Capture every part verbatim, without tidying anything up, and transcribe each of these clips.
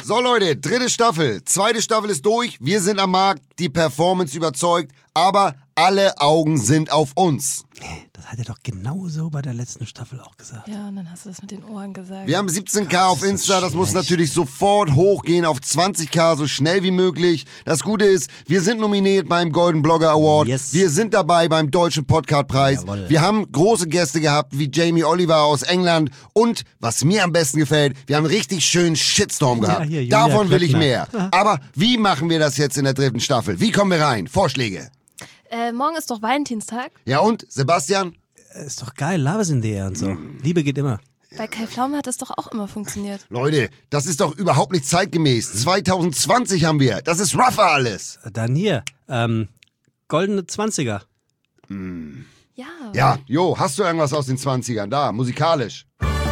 So Leute, dritte Staffel. Zweite Staffel ist durch. Wir sind am Markt. Die Performance überzeugt. Aber alle Augen sind auf uns. Das hat er doch genauso bei der letzten Staffel auch gesagt. Ja, und dann hast du das mit den Ohren gesagt. Wir haben siebzehn K auf Insta. Das muss natürlich sofort hochgehen auf zwanzig K, so schnell wie möglich. Das Gute ist, wir sind nominiert beim Golden Blogger Award. Yes. Wir sind dabei beim Deutschen Podcast-Preis. Jawohl. Wir haben große Gäste gehabt, wie Jamie Oliver aus England. Und, was mir am besten gefällt, wir haben einen richtig schönen Shitstorm gehabt. Ja, hier, Julia Davon will ich Klöckner. mehr. Aber wie machen wir das jetzt in der dritten Staffel? Wie kommen wir rein? Vorschläge. Äh, morgen ist doch Valentinstag. Ja und, Sebastian? Ist doch geil, Love is in the air und so. Liebe geht immer. Bei Kai Pflaume hat das doch auch immer funktioniert. Leute, das ist doch überhaupt nicht zeitgemäß. zwanzig zwanzig haben wir. Das ist rougher alles. Dann hier, ähm, goldene Zwanziger. Ja. Ja, jo, hast du irgendwas aus den zwanzigern? Da, musikalisch.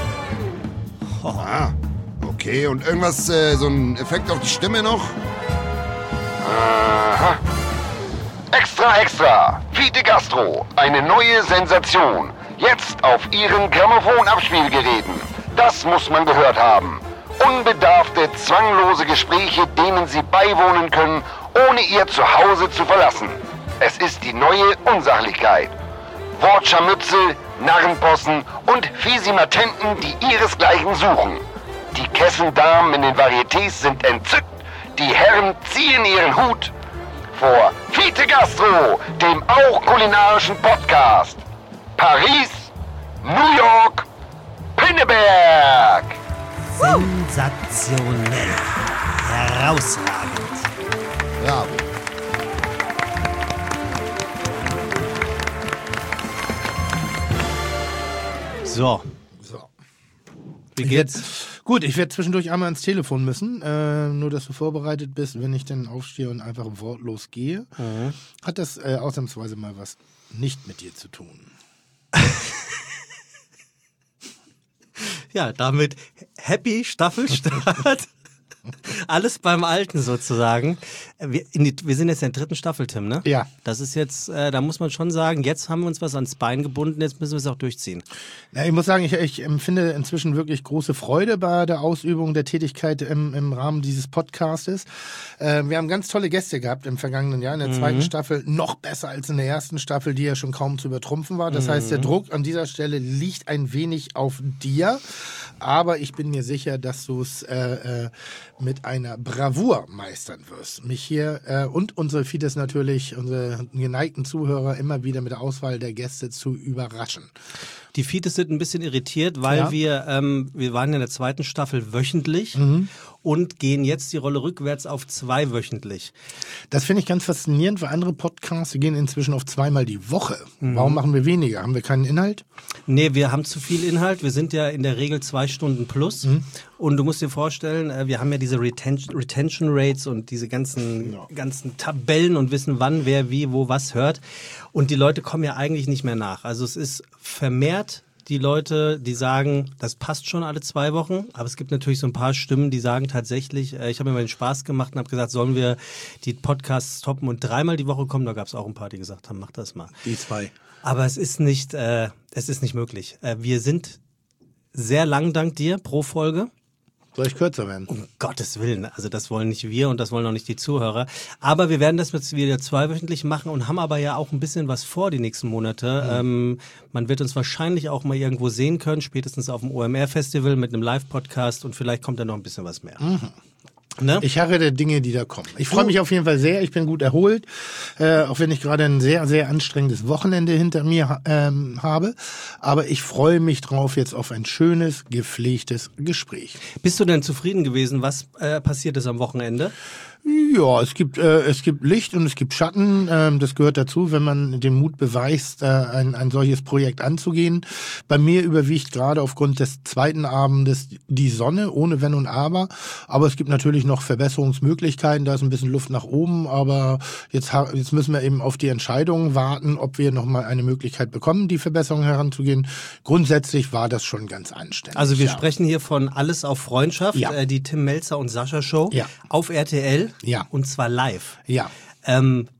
Ah, okay, und irgendwas, äh, so ein Effekt auf die Stimme noch? Aha. Extra, extra. Fiete Gastro. Eine neue Sensation. Jetzt auf Ihren Grammophon-Abspielgeräten. Das muss man gehört haben. Unbedarfte, zwanglose Gespräche, denen Sie beiwohnen können, ohne Ihr Zuhause zu verlassen. Es ist die neue Unsachlichkeit. Wortscharmützel, Narrenpossen und Fisimatenten, die ihresgleichen suchen. Die Kessendamen in den Varietés sind entzückt. Die Herren ziehen ihren Hut vor Fiete Gastro, dem auch kulinarischen Podcast. Paris, New York, Pinneberg. Sensationell. Herausragend. Bravo. So, So. wie Ich geht's? werd, gut, ich werde zwischendurch einmal ins Telefon müssen, äh, nur dass du vorbereitet bist, wenn ich dann aufstehe und einfach wortlos gehe. Mhm. Hat das äh, ausnahmsweise mal was nicht mit dir zu tun. Ja, damit Happy Staffelstart. Alles beim Alten sozusagen. Wir, in die, wir sind jetzt in der dritten Staffel, Tim, ne? Ja. Das ist jetzt, äh, da muss man schon sagen, jetzt haben wir uns was ans Bein gebunden, jetzt müssen wir es auch durchziehen. Ja, ich muss sagen, ich, ich empfinde inzwischen wirklich große Freude bei der Ausübung der Tätigkeit im, im Rahmen dieses Podcastes. Äh, wir haben ganz tolle Gäste gehabt im vergangenen Jahr, in der zweiten Staffel, noch besser als in der ersten Staffel, die ja schon kaum zu übertrumpfen war. Das heißt, der Druck an dieser Stelle liegt ein wenig auf dir, aber ich bin mir sicher, dass du es äh, äh, mit einer Bravour meistern wirst. Mich hier äh, und unsere Fides natürlich, unsere geneigten Zuhörer immer wieder mit der Auswahl der Gäste zu überraschen. Die Fides sind ein bisschen irritiert, weil Ja. wir, ähm, wir waren in der zweiten Staffel wöchentlich und gehen jetzt die Rolle rückwärts auf zwei wöchentlich. Das finde ich ganz faszinierend, weil andere Podcasts gehen inzwischen auf zweimal die Woche. Warum machen wir weniger? Haben wir keinen Inhalt? Nee, wir haben zu viel Inhalt. Wir sind ja in der Regel zwei Stunden plus. Und du musst dir vorstellen, äh, wir haben ja diese Retention, Retention Rates und diese ganzen, ganzen Tabellen und wissen, wann, wer, wie, wo, was hört. Und die Leute kommen ja eigentlich nicht mehr nach. Also es ist vermehrt die Leute, die sagen, das passt schon alle zwei Wochen. Aber es gibt natürlich so ein paar Stimmen, die sagen tatsächlich, äh, ich habe mir mal den Spaß gemacht und habe gesagt, sollen wir die Podcasts toppen und dreimal die Woche kommen? Da gab es auch ein paar, die gesagt haben, mach das mal. Die zwei. Aber es ist nicht, äh, es ist nicht möglich. Äh, wir sind sehr lang, dank dir, pro Folge. Soll ich kürzer werden? Um Gottes Willen, also das wollen nicht wir und das wollen auch nicht die Zuhörer. Aber wir werden das jetzt wieder zweiwöchentlich machen und haben aber ja auch ein bisschen was vor die nächsten Monate. Mhm. Ähm, man wird uns wahrscheinlich auch mal irgendwo sehen können, spätestens auf dem O M R-Festival mit einem Live-Podcast und vielleicht kommt da noch ein bisschen was mehr. Mhm. Ne? Ich harre der Dinge, die da kommen. Ich freue mich auf jeden Fall sehr. Ich bin gut erholt, äh, auch wenn ich gerade ein sehr, sehr anstrengendes Wochenende hinter mir ähm, habe. Aber ich freue mich drauf jetzt auf ein schönes, gepflegtes Gespräch. Bist du denn zufrieden gewesen, was äh, passiert ist am Wochenende? Ja, es gibt äh, es gibt Licht und es gibt Schatten. Ähm, das gehört dazu, wenn man den Mut beweist, äh, ein, ein solches Projekt anzugehen. Bei mir überwiegt gerade aufgrund des zweiten Abendes die Sonne, ohne Wenn und Aber. Aber es gibt natürlich noch Verbesserungsmöglichkeiten. Da ist ein bisschen Luft nach oben. Aber jetzt, jetzt müssen wir eben auf die Entscheidung warten, ob wir nochmal eine Möglichkeit bekommen, die Verbesserung heranzugehen. Grundsätzlich war das schon ganz anständig. Also wir ja. sprechen hier von Alles auf Freundschaft, Ja. äh, die Tim Melzer und Sascha Show Ja. auf R T L Ja. und zwar live. Ja. Ähm,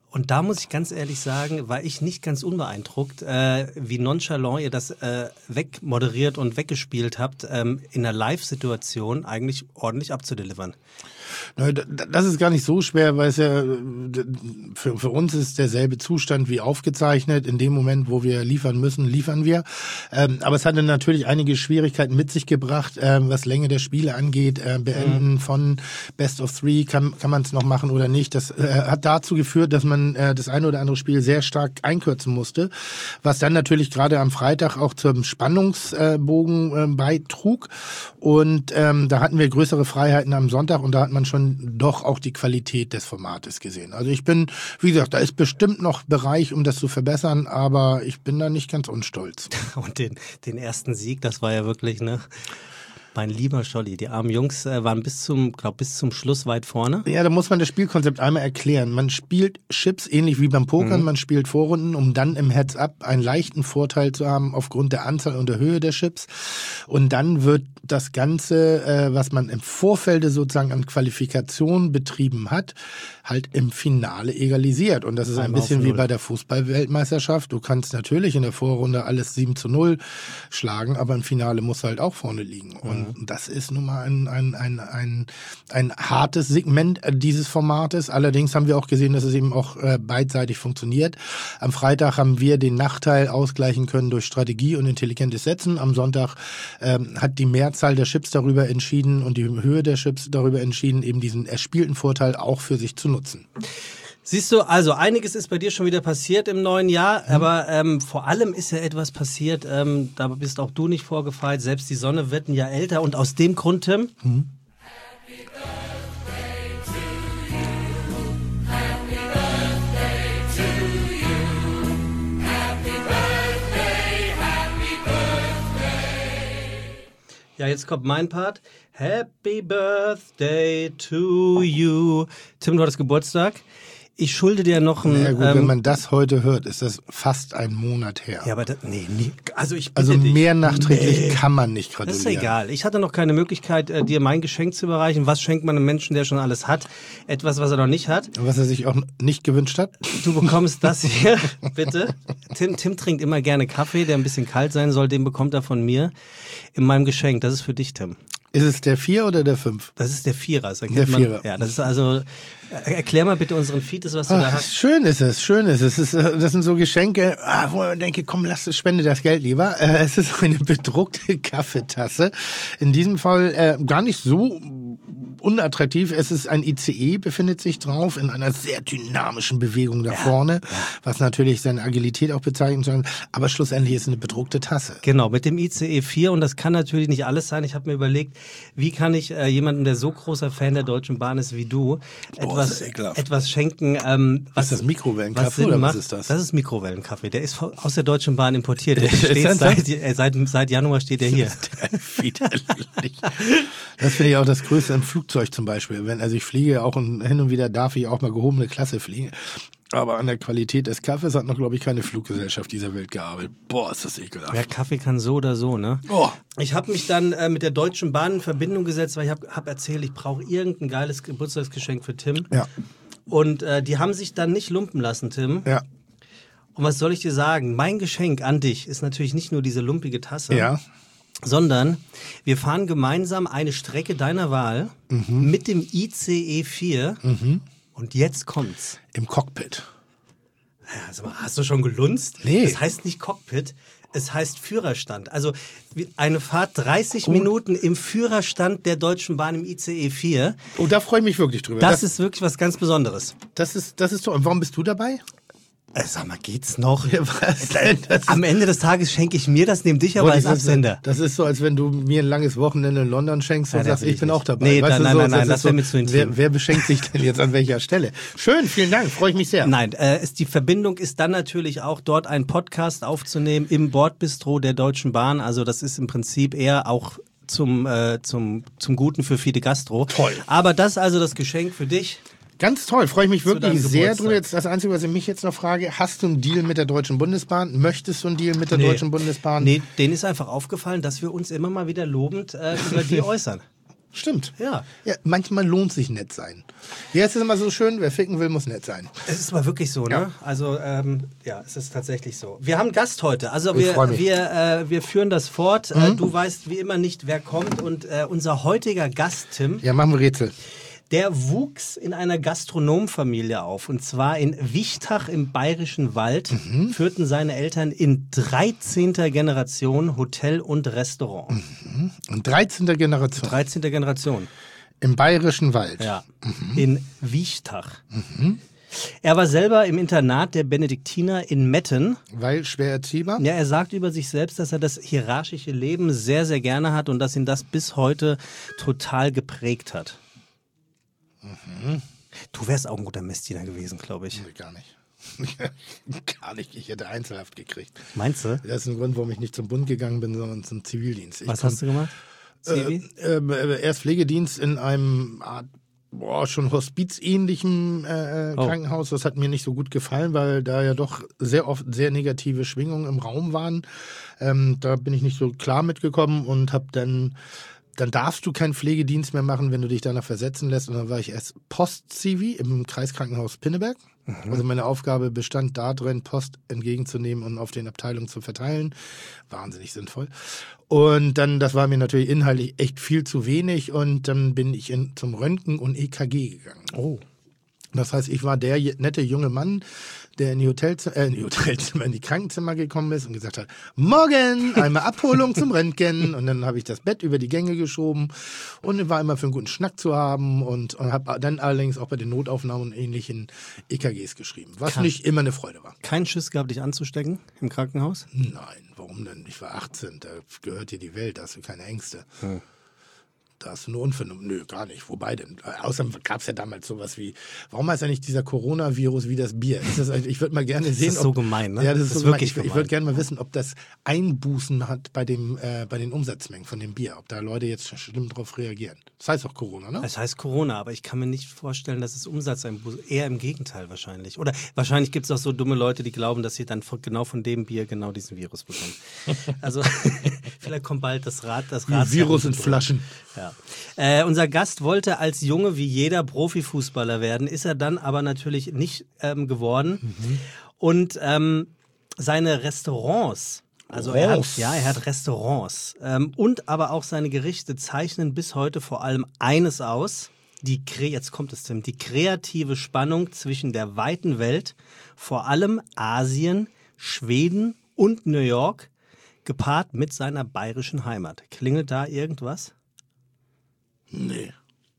Und da muss ich ganz ehrlich sagen, war ich nicht ganz unbeeindruckt, äh, wie nonchalant ihr das äh, wegmoderiert und weggespielt habt, ähm, in einer Live-Situation eigentlich ordentlich abzudelivern. Das ist gar nicht so schwer, weil es ja für, für uns ist derselbe Zustand wie aufgezeichnet. In dem Moment, wo wir liefern müssen, liefern wir. Ähm, aber es hatte natürlich einige Schwierigkeiten mit sich gebracht, ähm, was Länge der Spiele angeht. Äh, Beenden mhm. von Best of Three, kann, kann man es noch machen oder nicht. Das äh, hat dazu geführt, dass man äh, das eine oder andere Spiel sehr stark einkürzen musste, was dann natürlich gerade am Freitag auch zum Spannungsbogen äh, beitrug. Und ähm, da hatten wir größere Freiheiten am Sonntag und da hat man schon doch auch die Qualität des Formates gesehen. Also ich bin, wie gesagt, da ist bestimmt noch Bereich, um das zu verbessern, aber ich bin da nicht ganz unstolz. Und den, den ersten Sieg, das war ja wirklich, ne? Mein lieber Scholli, die armen Jungs äh, waren bis zum, glaub, bis zum Schluss weit vorne. Ja, da muss man das Spielkonzept einmal erklären. Man spielt Chips ähnlich wie beim Pokern, mhm. man spielt Vorrunden, um dann im Heads-up einen leichten Vorteil zu haben aufgrund der Anzahl und der Höhe der Chips. Und dann wird das Ganze, äh, was man im Vorfeld sozusagen an Qualifikation betrieben hat, halt im Finale egalisiert. Und das ist ein bisschen wie bei der Fußball-Weltmeisterschaft. Du kannst natürlich in der Vorrunde alles sieben zu null schlagen, aber im Finale musst du halt auch vorne liegen. Und Und das ist nun mal ein, ein, ein, ein, ein hartes Segment dieses Formates. Allerdings haben wir auch gesehen, dass es eben auch äh, beidseitig funktioniert. Am Freitag haben wir den Nachteil ausgleichen können durch Strategie und intelligentes Setzen. Am Sonntag ähm, hat die Mehrzahl der Chips darüber entschieden und die Höhe der Chips darüber entschieden, eben diesen erspielten Vorteil auch für sich zu nutzen. Siehst du, also einiges ist bei dir schon wieder passiert im neuen Jahr, mhm. aber ähm, vor allem ist ja etwas passiert, ähm, da bist auch du nicht vorgefeilt, selbst die Sonne wird ein Jahr älter und aus dem Grund, Tim... Mhm. Ja, jetzt kommt mein Part. Happy Birthday to you. Tim, du hattest Geburtstag. Ich schulde dir noch ein... Ja gut, ähm, wenn man das heute hört, ist das fast ein Monat her. Ja, aber das, nee, nee. Also, ich also mehr dich. nachträglich nee. kann man nicht gratulieren. Das ist egal. Ich hatte noch keine Möglichkeit, äh, dir mein Geschenk zu überreichen. Was schenkt man einem Menschen, der schon alles hat? Etwas, was er noch nicht hat. Was er sich auch nicht gewünscht hat? Du bekommst das hier, bitte. Tim, Tim trinkt immer gerne Kaffee, der ein bisschen kalt sein soll. Den bekommt er von mir in meinem Geschenk. Das ist für dich, Tim. Ist es der Vier oder der Fünf? Das ist der Vierer. Das der man, Vierer. Ja, das ist also... Erklär mal bitte unseren Feedes, was du Ach, da hast. Schön ist es, schön ist es. es ist, das sind so Geschenke, wo man denke, komm, lass, spende das Geld lieber. Es ist eine bedruckte Kaffeetasse. In diesem Fall äh, gar nicht so unattraktiv. Es ist ein I C E, befindet sich drauf, in einer sehr dynamischen Bewegung da ja, vorne, ja. was natürlich seine Agilität auch bezeichnen soll. Aber schlussendlich ist es eine bedruckte Tasse. Genau, mit dem I C E vier. Und das kann natürlich nicht alles sein. Ich habe mir überlegt, wie kann ich äh, jemandem, der so großer Fan der Deutschen Bahn ist wie du, etwas Was, etwas schenken. Ähm, was, ist das Mikrowellenkaffee oder macht. Was ist das? Das ist Mikrowellenkaffee. Der ist aus der Deutschen Bahn importiert. Der steht seit, äh, seit, seit Januar steht der hier. Widerlich. Das finde ich auch das Größte im Flugzeug zum Beispiel. Wenn, also ich fliege auch und hin und wieder darf ich auch mal gehobene Klasse fliegen. Aber an der Qualität des Kaffees hat noch, glaube ich, keine Fluggesellschaft dieser Welt gearbeitet. Boah, ist das ekelhaft. Ja, Kaffee kann so oder so, ne? Oh. Ich habe mich dann äh, mit der Deutschen Bahn in Verbindung gesetzt, weil ich habe hab erzählt, ich brauche irgendein geiles Geburtstagsgeschenk für Tim. Ja. Und äh, die haben sich dann nicht lumpen lassen, Tim. Ja. Und was soll ich dir sagen? Mein Geschenk an dich ist natürlich nicht nur diese lumpige Tasse. Ja. Sondern wir fahren gemeinsam eine Strecke deiner Wahl mhm. mit dem I C E vier. Mhm. Und jetzt kommt's. Im Cockpit. Ja, also, hast du schon gelunzt? Nee. Es heißt nicht Cockpit, es heißt Führerstand. Also eine Fahrt dreißig oh. Minuten im Führerstand der Deutschen Bahn im I C E vier. Oh, da freue ich mich wirklich drüber. Das, das ist wirklich was ganz Besonderes. Das ist, das ist so. Und warum bist du dabei? Äh, sag mal, geht's noch? Ja, was denn? Das Am Ende des Tages schenke ich mir das, nehme dich aber als Absender. Das ist so, als wenn du mir ein langes Wochenende in London schenkst und ja, sagst, ich bin nicht. auch dabei. Nee, weißt nein, du, nein, so, nein, das wäre so, mir zu intim. Wer, wer beschenkt sich denn jetzt an welcher Stelle? Schön, vielen Dank, freue ich mich sehr. Nein, äh, ist, die Verbindung ist dann natürlich auch dort einen Podcast aufzunehmen im Bordbistro der Deutschen Bahn. Also das ist im Prinzip eher auch zum, äh, zum, zum Guten für Fide Gastro. Toll. Aber das ist also das Geschenk für dich. Ganz toll, freue ich mich wirklich sehr drüber. Jetzt das Einzige, was ich mich jetzt noch frage, hast du einen Deal mit der Deutschen Bundesbahn? Möchtest du einen Deal mit der nee. Deutschen Bundesbahn? Nee, denen ist einfach aufgefallen, dass wir uns immer mal wieder lobend äh, über die äußern. Stimmt. Ja. ja. Manchmal lohnt sich nett sein. Hier ist es immer so schön, wer ficken will, muss nett sein. Es ist aber wirklich so, ne? Ja. Also, ähm, ja, es ist tatsächlich so. Wir haben einen Gast heute. Also, Ich wir, freu mich. wir, äh, wir führen das fort. Mhm. Äh, du weißt wie immer nicht, wer kommt. Und äh, unser heutiger Gast, Tim, Ja, machen wir Rätsel. der wuchs in einer Gastronomenfamilie auf. Und zwar in Wichtach im Bayerischen Wald. Mhm. Führten seine Eltern in dreizehnter Generation Hotel und Restaurant. Mhm. Und dreizehnter Generation. dreizehnter Generation. Im Bayerischen Wald. Ja, in Wichtach. Er war selber im Internat der Benediktiner in Metten. Weil schwer erziehbar. Ja, er sagt über sich selbst, dass er das hierarchische Leben sehr, sehr gerne hat und dass ihn das bis heute total geprägt hat. Mhm. Du wärst auch ein guter Messdiener gewesen, glaube ich. Nee, gar nicht. Gar nicht. Ich hätte Einzelhaft gekriegt. Meinst du? Das ist ein Grund, warum ich nicht zum Bund gegangen bin, sondern zum Zivildienst. Ich Was komm, hast du gemacht? Äh, äh, erst Pflegedienst in einem Art, boah, schon hospizähnlichen äh, Oh. Krankenhaus. Das hat mir nicht so gut gefallen, weil da ja doch sehr oft sehr negative Schwingungen im Raum waren. Ähm, da bin ich nicht so klar mitgekommen und habe dann dann darfst du keinen Pflegedienst mehr machen, wenn du dich danach versetzen lässt. Und dann war ich erst Post-Zivi im Kreiskrankenhaus Pinneberg. Mhm. Also meine Aufgabe bestand darin, Post entgegenzunehmen und auf den Abteilungen zu verteilen. Wahnsinnig sinnvoll. Und dann, das war mir natürlich inhaltlich echt viel zu wenig. Und dann bin ich in, zum Röntgen und E K G gegangen. Oh. Das heißt, ich war der je- nette junge Mann, der in die Hotelzimmer, äh, in die Hotelzimmer, in die Krankenzimmer gekommen ist und gesagt hat, morgen, einmal Abholung zum Röntgen. Und dann habe ich das Bett über die Gänge geschoben und war immer für einen guten Schnack zu haben und, und habe dann allerdings auch bei den Notaufnahmen und ähnlichen E K Gs geschrieben, was Kann- nicht immer eine Freude war. Kein Schiss gehabt, dich anzustecken im Krankenhaus? Nein, warum denn? Ich war achtzehn, da gehört dir die Welt, da hast du keine Ängste. Hm. Da hast du eine Unvernunft. Nö, gar nicht. Wobei denn? Außerdem gab es ja damals sowas wie, warum heißt eigentlich dieser Coronavirus wie das Bier? Ist das, ich würde mal gerne sehen, ist so gemein, ne? Ja, das ist, Das ist so wirklich gemein. Ich, ich gemein. würde gerne mal wissen, ob das Einbußen hat bei, dem, äh, bei den Umsatzmengen von dem Bier. Ob da Leute jetzt schlimm drauf reagieren. Das heißt auch Corona, ne? Es heißt Corona, aber ich kann mir nicht vorstellen, dass es Umsatzeinbußen, eher im Gegenteil wahrscheinlich. Oder wahrscheinlich gibt es auch so dumme Leute, die glauben, dass sie dann von, genau von dem Bier genau diesen Virus bekommen. Also vielleicht kommt bald das Rad, das Rad. Virus in Flaschen. Ja. Äh, unser Gast wollte als Junge wie jeder Profifußballer werden, ist er dann aber natürlich nicht ähm, geworden. Mhm. Und ähm, seine Restaurants, also er hat, Restaurants. ja, er hat Restaurants ähm, und aber auch seine Gerichte zeichnen bis heute vor allem eines aus. Die, Kre- jetzt kommt es, Tim, die kreative Spannung zwischen der weiten Welt, vor allem Asien, Schweden und New York, gepaart mit seiner bayerischen Heimat. Klingelt da irgendwas? Nee.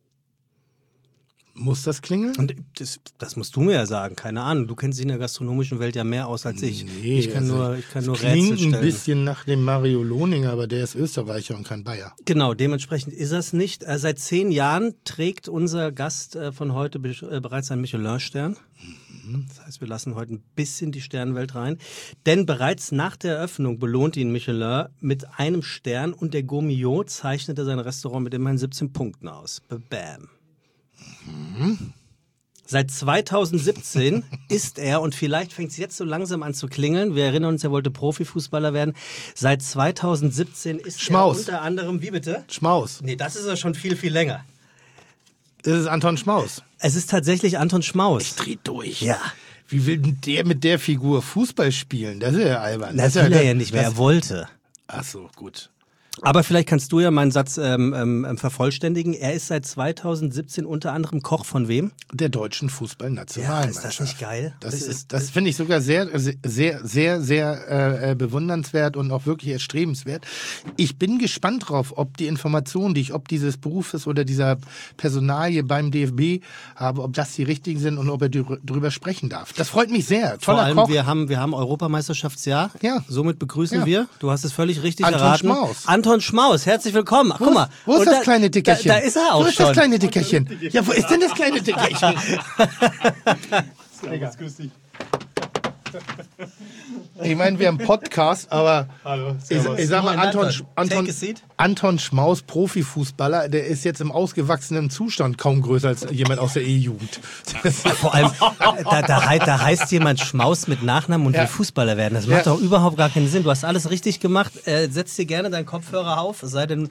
Muss das klingeln? Und das, das musst du mir ja sagen, keine Ahnung. Du kennst dich in der gastronomischen Welt ja mehr aus als ich. Nee, ich kann also, nur, ich kann nur es Rätsel klingt stellen. ein bisschen nach dem Mario Lohninger, aber der ist Österreicher und kein Bayer. Genau, dementsprechend ist das nicht. Äh, seit zehn Jahren trägt unser Gast äh, von heute be äh, bereits einen Michelin-Stern. Das heißt, wir lassen heute ein bisschen die Sternenwelt rein. Denn bereits nach der Eröffnung belohnt ihn Michelin mit einem Stern und der Gourmillot zeichnete sein Restaurant mit immerhin siebzehn Punkten aus. Bam. Seit zweitausendsiebzehn ist er, und vielleicht fängt es jetzt so langsam an zu klingeln, wir erinnern uns, er wollte Profifußballer werden, seit zweitausendsiebzehn ist Schmaus. er unter anderem, wie bitte? Schmaus. Nee, das ist ja schon viel, viel länger. Das ist Anton Schmaus. Es ist tatsächlich Anton Schmaus. Dreht durch. Ja. Wie will denn der mit der Figur Fußball spielen? Das ist ja albern. Das ist will er ja nicht mehr, das- er wollte. Ach so, gut. Aber vielleicht kannst du ja meinen Satz ähm, ähm, vervollständigen. Er ist seit zweitausendsiebzehn unter anderem Koch von wem? Der deutschen Fußballnationalmannschaft. Ja, ist das nicht geil? Das, Das ist, ist- das finde ich sogar sehr, sehr, sehr, sehr äh, bewundernswert und auch wirklich erstrebenswert. Ich bin gespannt drauf, ob die Informationen, die ich ob dieses Berufes oder dieser Personalie beim D F B habe, ob das die richtigen sind und ob er drü- drüber sprechen darf. Das freut mich sehr. Vor Toller allem, Koch. wir haben, wir haben Europameisterschaftsjahr. Ja. Somit begrüßen Ja. wir, du hast es völlig richtig Anton erraten. Schmaus. Anton Schmaus, herzlich willkommen. Ach, Wo guck ist- mal. Wo ist Und das da- kleine Dickerchen? Da, da ist er auch Wo ist schon. das kleine Dickerchen? Ja, wo ist denn das kleine Dickerchen? Ich meine, wir haben einen Podcast, aber Hallo, ich, ich sag mal, Moin, Anton, Anton. Anton, Take a seat. Anton Schmaus, Profifußballer, der ist jetzt im ausgewachsenen Zustand kaum größer als jemand aus der E-Jugend. Das- Vor allem, da, da, hei- da heißt jemand Schmaus mit Nachnamen und Ja. will Fußballer werden. Das macht Ja. doch überhaupt gar keinen Sinn. Du hast alles richtig gemacht. Äh, setz dir gerne deinen Kopfhörer auf, es sei denn,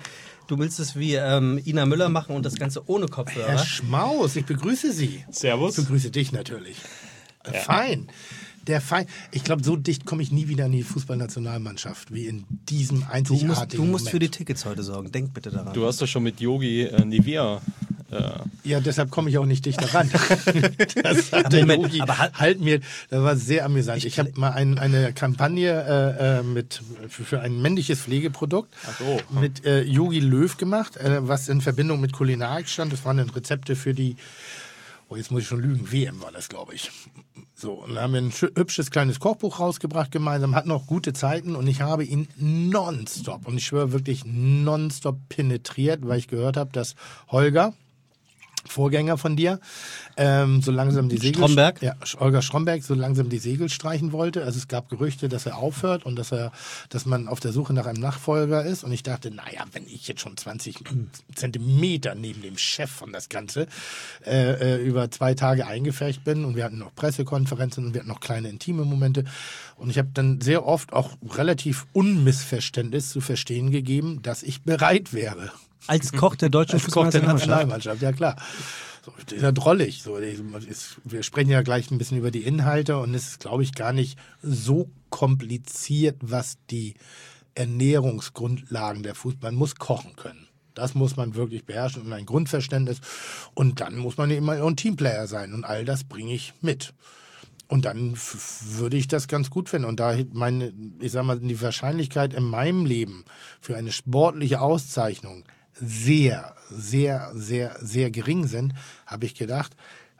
Du willst es wie ähm, Ina Müller machen und das Ganze ohne Kopfhörer? Herr Schmaus, ich begrüße Sie. Servus. Ich begrüße dich natürlich. Äh, Ja. Fein. Der Fein. Ich glaube, so dicht komme ich nie wieder in die Fußballnationalmannschaft wie in diesem Du einzigartigen musst, du musst Moment. für die Tickets heute sorgen. Denk bitte daran. Du hast doch schon mit Yogi äh, Nivea. Äh, Ja, deshalb komme ich auch nicht dichter ran. Das hat der Moment, Yogi aber halt- halt mir, das war sehr amüsant. Ich habe mal ein, eine Kampagne äh, äh, mit, für, für ein männliches Pflegeprodukt Ach so. mit äh, Yogi Löw gemacht, äh, was in Verbindung mit Kulinarik stand. Das waren dann Rezepte für die, oh, jetzt muss ich schon lügen, W M war das, glaube ich. So, und da haben wir ein schö- hübsches kleines Kochbuch rausgebracht gemeinsam, hatten auch gute Zeiten und ich habe ihn nonstop, und ich schwöre wirklich nonstop penetriert, weil ich gehört habe, dass Holger, Vorgänger von dir, ähm, so langsam die Segel... Stromberg? Ja, Holger Stromberg so langsam die Segel streichen wollte. Also es gab Gerüchte, dass er aufhört und dass er, dass man auf der Suche nach einem Nachfolger ist. Und ich dachte, naja, wenn ich jetzt schon zwanzig Zentimeter neben dem Chef von das Ganze äh, äh, über zwei Tage eingefärbt bin, und wir hatten noch Pressekonferenzen und wir hatten noch kleine intime Momente. Und ich habe dann sehr oft auch relativ Unmissverständnis zu verstehen gegeben, dass ich bereit wäre. Als Koch der deutschen Als Koch der Fußballnationalmannschaft. Nationalmannschaft, ja klar. So, das ist ja drollig. So, ist, wir sprechen ja gleich ein bisschen über die Inhalte und es ist, glaube ich, gar nicht so kompliziert, was die Ernährungsgrundlagen der Fußball, man muss kochen können. Das muss man wirklich beherrschen und ein Grundverständnis. Und dann muss man eben auch ein Teamplayer sein und all das bringe ich mit. Und dann f- würde ich das ganz gut finden. Und da meine, ich sag mal, die Wahrscheinlichkeit in meinem Leben für eine sportliche Auszeichnung sehr, sehr, sehr, sehr gering sind, habe ich gedacht,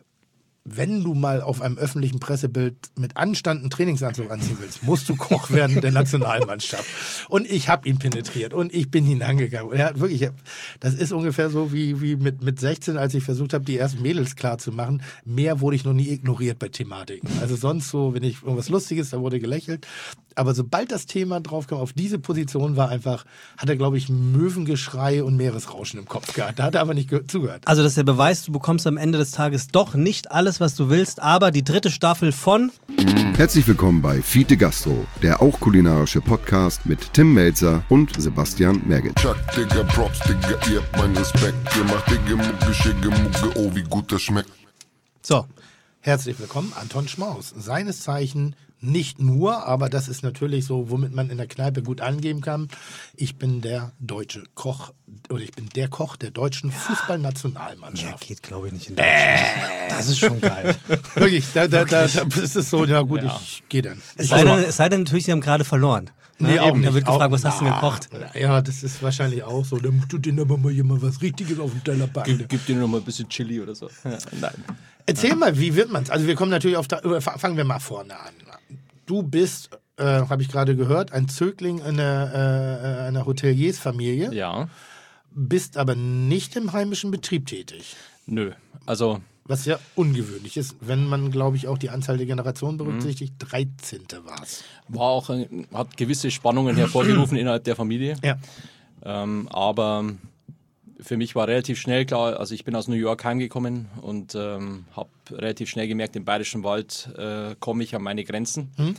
wenn du mal auf einem öffentlichen Pressebild mit Anstand einen Trainingsanzug anziehen willst, musst du Koch werden der Nationalmannschaft. Und ich habe ihn penetriert und ich bin ihn angegangen. Und er hat wirklich, das ist ungefähr so wie, wie mit, mit sechzehn, als ich versucht habe, die ersten Mädels klar zu machen. Mehr wurde ich noch nie ignoriert bei Thematiken. Also sonst so, wenn ich irgendwas Lustiges, da wurde gelächelt. Aber sobald das Thema drauf kam, auf diese Position war einfach, hat er, glaube ich, Möwengeschrei und Meeresrauschen im Kopf gehabt. Da hat er aber nicht ge- zugehört. Also das ist der Beweis, du bekommst am Ende des Tages doch nicht alles, was du willst, aber die dritte Staffel von... Herzlich willkommen bei Fiete Gastro, der auch kulinarische Podcast mit Tim Melzer und Sebastian Merget. Chuck, Digga, Props, Digga, ihr habt meinen Respekt. Ihr macht Digga, Mucke, Schicke, Mucke, oh, wie gut das schmeckt. So, herzlich willkommen, Anton Schmaus. Seines Zeichen nicht nur, aber das ist natürlich so, womit man in der Kneipe gut angeben kann. Ich bin der deutsche Koch, oder ich bin der Koch der deutschen Mehr Fußballnationalmannschaft. geht, glaube ich, nicht in Deutschland. Das ist schon geil. Wirklich, da, da, da, da ist es so, ja gut, ich gehe dann. Es Ich sei, denn, es sei denn natürlich, sie haben gerade verloren. Nee, Na, auch eben, nicht. Da wird gefragt, Auch- was hast du denn gekocht? Ja, das ist wahrscheinlich auch so. Da tut dir aber mal jemand was Richtiges auf den Teller packen. gib, gib dir noch mal ein bisschen Chili oder so. Ja, nein. Erzähl mal, wie wird man's? Also wir kommen natürlich auf, da, äh, fangen wir mal vorne an. Du bist, äh, habe ich gerade gehört, ein Zögling einer, äh, einer Hoteliersfamilie, Ja, bist aber nicht im heimischen Betrieb tätig. nö. Also, Was ja ungewöhnlich ist, wenn man, glaube ich, auch die Anzahl der Generationen berücksichtigt. dreizehnte war es. war auch, ein- hat gewisse Spannungen hervorgerufen innerhalb der Familie. Ja. Ähm, aber für mich war relativ schnell klar, also ich bin aus New York heimgekommen und ähm, habe relativ schnell gemerkt, im Bayerischen Wald äh, komme ich an meine Grenzen. Mhm.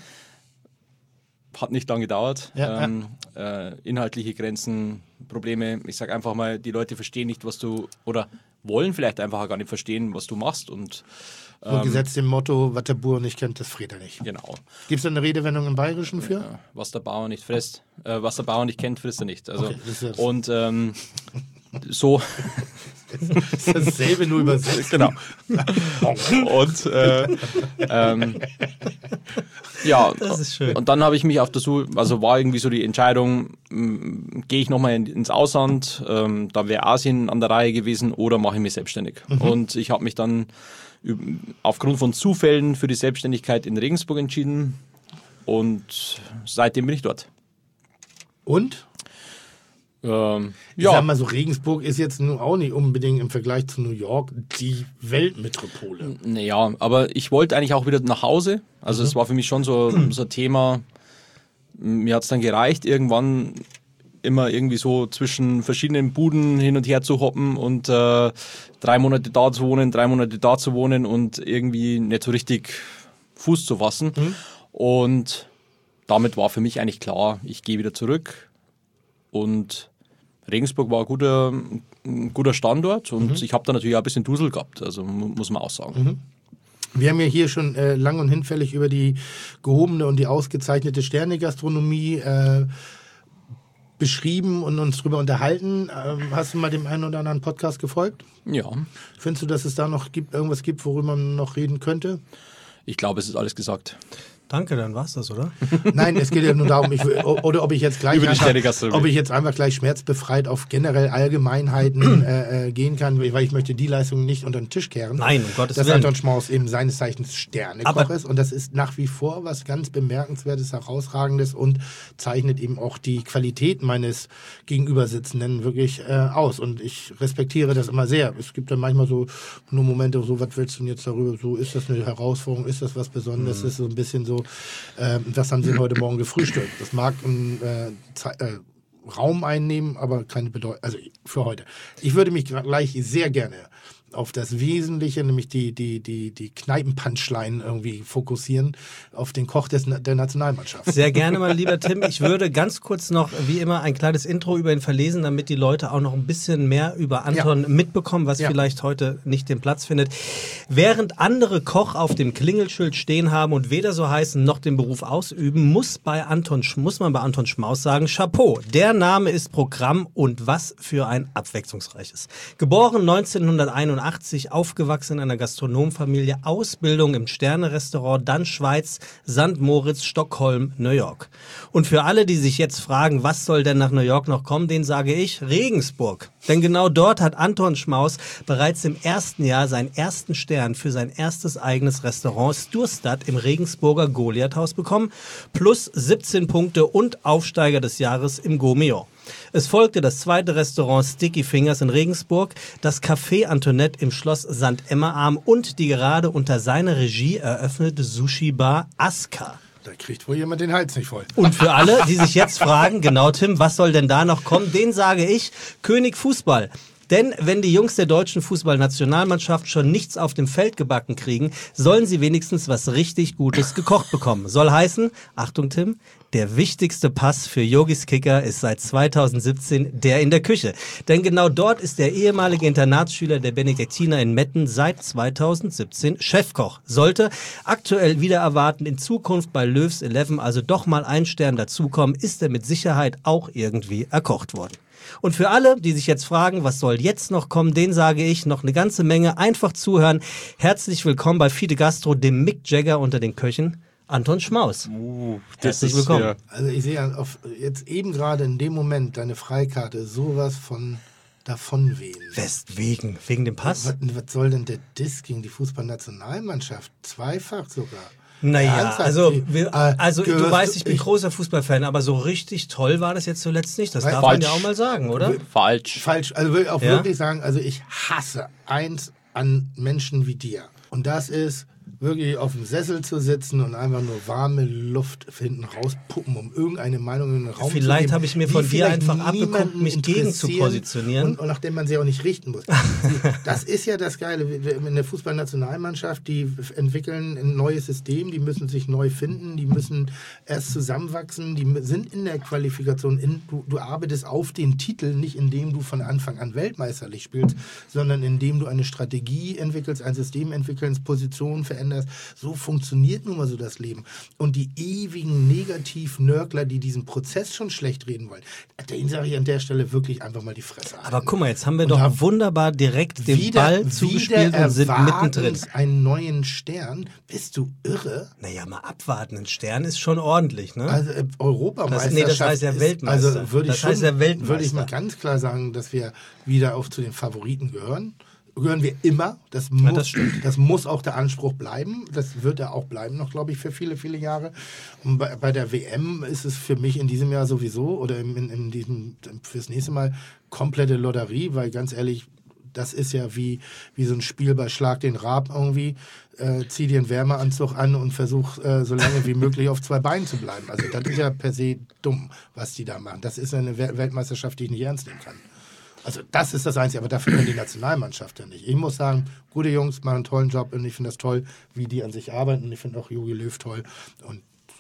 Hat nicht lange gedauert. Ja, ähm, Äh, inhaltliche Grenzen, Probleme. Ich sage einfach mal, die Leute verstehen nicht, was du, oder wollen vielleicht einfach auch gar nicht verstehen, was du machst. Und So gesetzt dem Motto, was der Bauer nicht kennt, das friert er nicht. genau. Gibt es da eine Redewendung im Bayerischen für? Ja, was der Bauer nicht frisst, äh, was der Bauer nicht kennt, frisst er nicht. Also, Okay, das ist jetzt- und ähm, so, Das ist dasselbe, nur übersetzt. genau. Und äh, ähm, ja, Das ist schön. und dann habe ich mich auf der Suche, also war irgendwie so die Entscheidung, mh, gehe ich nochmal in, ins Ausland, ähm, da wäre Asien an der Reihe gewesen, oder mache ich mich selbstständig. Und ich habe mich dann üb- aufgrund von Zufällen für die Selbstständigkeit in Regensburg entschieden und seitdem bin ich dort. Und? Ähm, Ich ja, sag mal so, Regensburg ist jetzt nun auch nicht unbedingt im Vergleich zu New York die Weltmetropole. naja, aber ich wollte eigentlich auch wieder nach Hause. Also es war für mich schon so, so ein Thema, mir hat es dann gereicht, irgendwann immer irgendwie so zwischen verschiedenen Buden hin und her zu hoppen und äh, drei Monate da zu wohnen, drei Monate da zu wohnen und irgendwie nicht so richtig Fuß zu fassen. Und damit war für mich eigentlich klar, ich gehe wieder zurück und Regensburg war ein guter, ein guter Standort und Mhm. ich habe da natürlich auch ein bisschen Dusel gehabt, also mu- muss man auch sagen. Mhm. Wir haben ja hier schon äh, lang und hinfällig über die gehobene und die ausgezeichnete Sterne-Gastronomie äh, beschrieben und uns drüber unterhalten. Ähm, hast du mal dem einen oder anderen Podcast gefolgt? Ja, Findest du, dass es da noch gibt, irgendwas gibt, worüber man noch reden könnte? ich glaube, es ist alles gesagt. Danke, dann war's das, oder? Nein, es geht ja nur darum, ich, oder ob ich jetzt gleich Über die einfach, Sterne-Gastronomie. ob ich jetzt einfach gleich schmerzbefreit auf generell Allgemeinheiten äh, äh, gehen kann, weil ich möchte die Leistung nicht unter den Tisch kehren. Nein, um Gottes dass Willen. Anton Schmaus eben seines Zeichens Sternekoch Aber- ist und das ist nach wie vor was ganz Bemerkenswertes, Herausragendes und zeichnet eben auch die Qualität meines Gegenübersitzenden wirklich äh, aus und ich respektiere das immer sehr. Es gibt dann manchmal so nur Momente, so was willst du denn jetzt darüber, so ist das eine Herausforderung, ist das was Besonderes, Mhm. das ist so ein bisschen so, äh, was haben sie heute Morgen gefrühstückt? Das mag ein äh, Ze- äh, Raum einnehmen, aber keine Bedeutung, also für heute. Ich würde mich gleich sehr gerne auf das Wesentliche, nämlich die, die, die, die Kneipen-Punchline irgendwie fokussieren, auf den Koch des, der Nationalmannschaft. Sehr gerne, mein lieber Tim. Ich würde ganz kurz noch, wie immer, ein kleines Intro über ihn verlesen, damit die Leute auch noch ein bisschen mehr über Anton Ja. mitbekommen, was Ja. vielleicht heute nicht den Platz findet. Während andere Koch auf dem Klingelschild stehen haben und weder so heißen noch den Beruf ausüben, muss, bei Anton, Sch- muss man bei Anton Schmaus sagen, Chapeau. Der Name ist Programm und was für ein abwechslungsreiches. Geboren neunzehnhunderteinundachtzig, aufgewachsen in einer Gastronomfamilie, Ausbildung im Sterne-Restaurant, dann Schweiz, Sankt Moritz, Stockholm, New York. Und für alle, die sich jetzt fragen, was soll denn nach New York noch kommen, denen sage ich Regensburg. Denn genau dort hat Anton Schmaus bereits im ersten Jahr seinen ersten Stern für sein erstes eigenes Restaurant Sturstad im Regensburger Goliathhaus bekommen, plus siebzehn Punkte und Aufsteiger des Jahres im Gourmillon. Es folgte das zweite Restaurant Sticky Fingers in Regensburg, das Café Antoinette im Schloss Sankt Emma-Arm und die gerade unter seiner Regie eröffnete Sushi-Bar Aska. Da kriegt wohl jemand den Hals nicht voll. Und für alle, die sich jetzt fragen, genau Tim, was soll denn da noch kommen, den sage ich, König Fußball. Denn wenn die Jungs der deutschen Fußballnationalmannschaft schon nichts auf dem Feld gebacken kriegen, sollen sie wenigstens was richtig Gutes gekocht bekommen. Soll heißen, Achtung Tim, der wichtigste Pass für Yogis Kicker ist seit zweitausendsiebzehn der in der Küche. Denn genau dort ist der ehemalige Internatsschüler der Benediktiner in Metten seit zweitausendsiebzehn Chefkoch. Sollte aktuell wieder erwarten, in Zukunft bei Löws elf also doch mal ein Stern dazukommen, ist er mit Sicherheit auch irgendwie erkocht worden. Und für alle, die sich jetzt fragen, was soll jetzt noch kommen, denen sage ich noch eine ganze Menge. Einfach zuhören. Herzlich willkommen bei Fide Gastro, dem Mick Jagger unter den Köchen, Anton Schmaus. Uh, Herzlich willkommen. Ja, Also ich sehe ja auf, jetzt eben gerade in dem Moment deine Freikarte sowas von davonwehen. Westwegen, wegen dem Pass? Was, was soll denn der Diss gegen die Fußballnationalmannschaft? Zweifach sogar. Naja, Ernsthaft? also, Die- wir, äh, also du gehörst weißt, ich bin ich- großer Fußballfan, aber so richtig toll war das jetzt zuletzt nicht. Das Falsch. darf man ja auch mal sagen, oder? falsch. Falsch, also will ich auch Ja? wirklich sagen, also ich hasse eins an Menschen wie dir. Und das ist wirklich auf dem Sessel zu sitzen und einfach nur warme Luft hinten rauspuppen, um irgendeine Meinung in den Raum Vielleicht zu geben. habe ich mir die von dir vielleicht einfach abgeguckt, niemanden mich gegen zu interessieren positionieren. Und, und nachdem man sie auch nicht richten muss. Sie, das ist ja das Geile. In der Fußballnationalmannschaft, die entwickeln ein neues System, die müssen sich neu finden, die müssen erst zusammenwachsen, die sind in der Qualifikation, in, du, du arbeitest auf den Titel, nicht indem du von Anfang an weltmeisterlich spielst, sondern indem du eine Strategie entwickelst, ein System entwickelst, Positionen veränderst. So funktioniert nun mal so das Leben. Und die ewigen Negativ-Nörgler, die diesen Prozess schon schlecht reden wollen, denen sage ich an der Stelle wirklich einfach mal die Fresse an. Aber guck mal, jetzt haben wir Und doch hab wunderbar direkt den Ball zugespielt und sind mittendrin. Einen neuen Stern? Bist du irre? Naja, mal abwarten. Ein Stern ist schon ordentlich, ne? Also äh, Europameisterschaft. Das- nee, das heißt ja ist- Weltmeister. Also würde ich Das schon, heißt ja Weltmeister. Würde ich mal ganz klar sagen, dass wir wieder auf zu den Favoriten gehören. Gehören wir immer. Das muss, das stimmt. das muss auch der Anspruch bleiben. Das wird er auch bleiben noch, glaube ich, für viele, viele Jahre. Und bei, bei der W M ist es für mich in diesem Jahr sowieso oder in, in, in diesem, fürs nächste Mal komplette Lotterie, weil ganz ehrlich, das ist ja wie, wie so ein Spiel bei Schlag den Raab irgendwie. Äh, zieh dir einen Wärmeanzug an und versuch äh, so lange wie möglich auf zwei Beinen zu bleiben. Also das ist ja per se dumm, was die da machen. Das ist eine We- Weltmeisterschaft, die ich nicht ernst nehmen kann. Also das ist das Einzige, aber dafür können die Nationalmannschaft ja nicht. Ich muss sagen, gute Jungs machen einen tollen Job und ich finde das toll, wie die an sich arbeiten und ich finde auch Jogi Löw toll und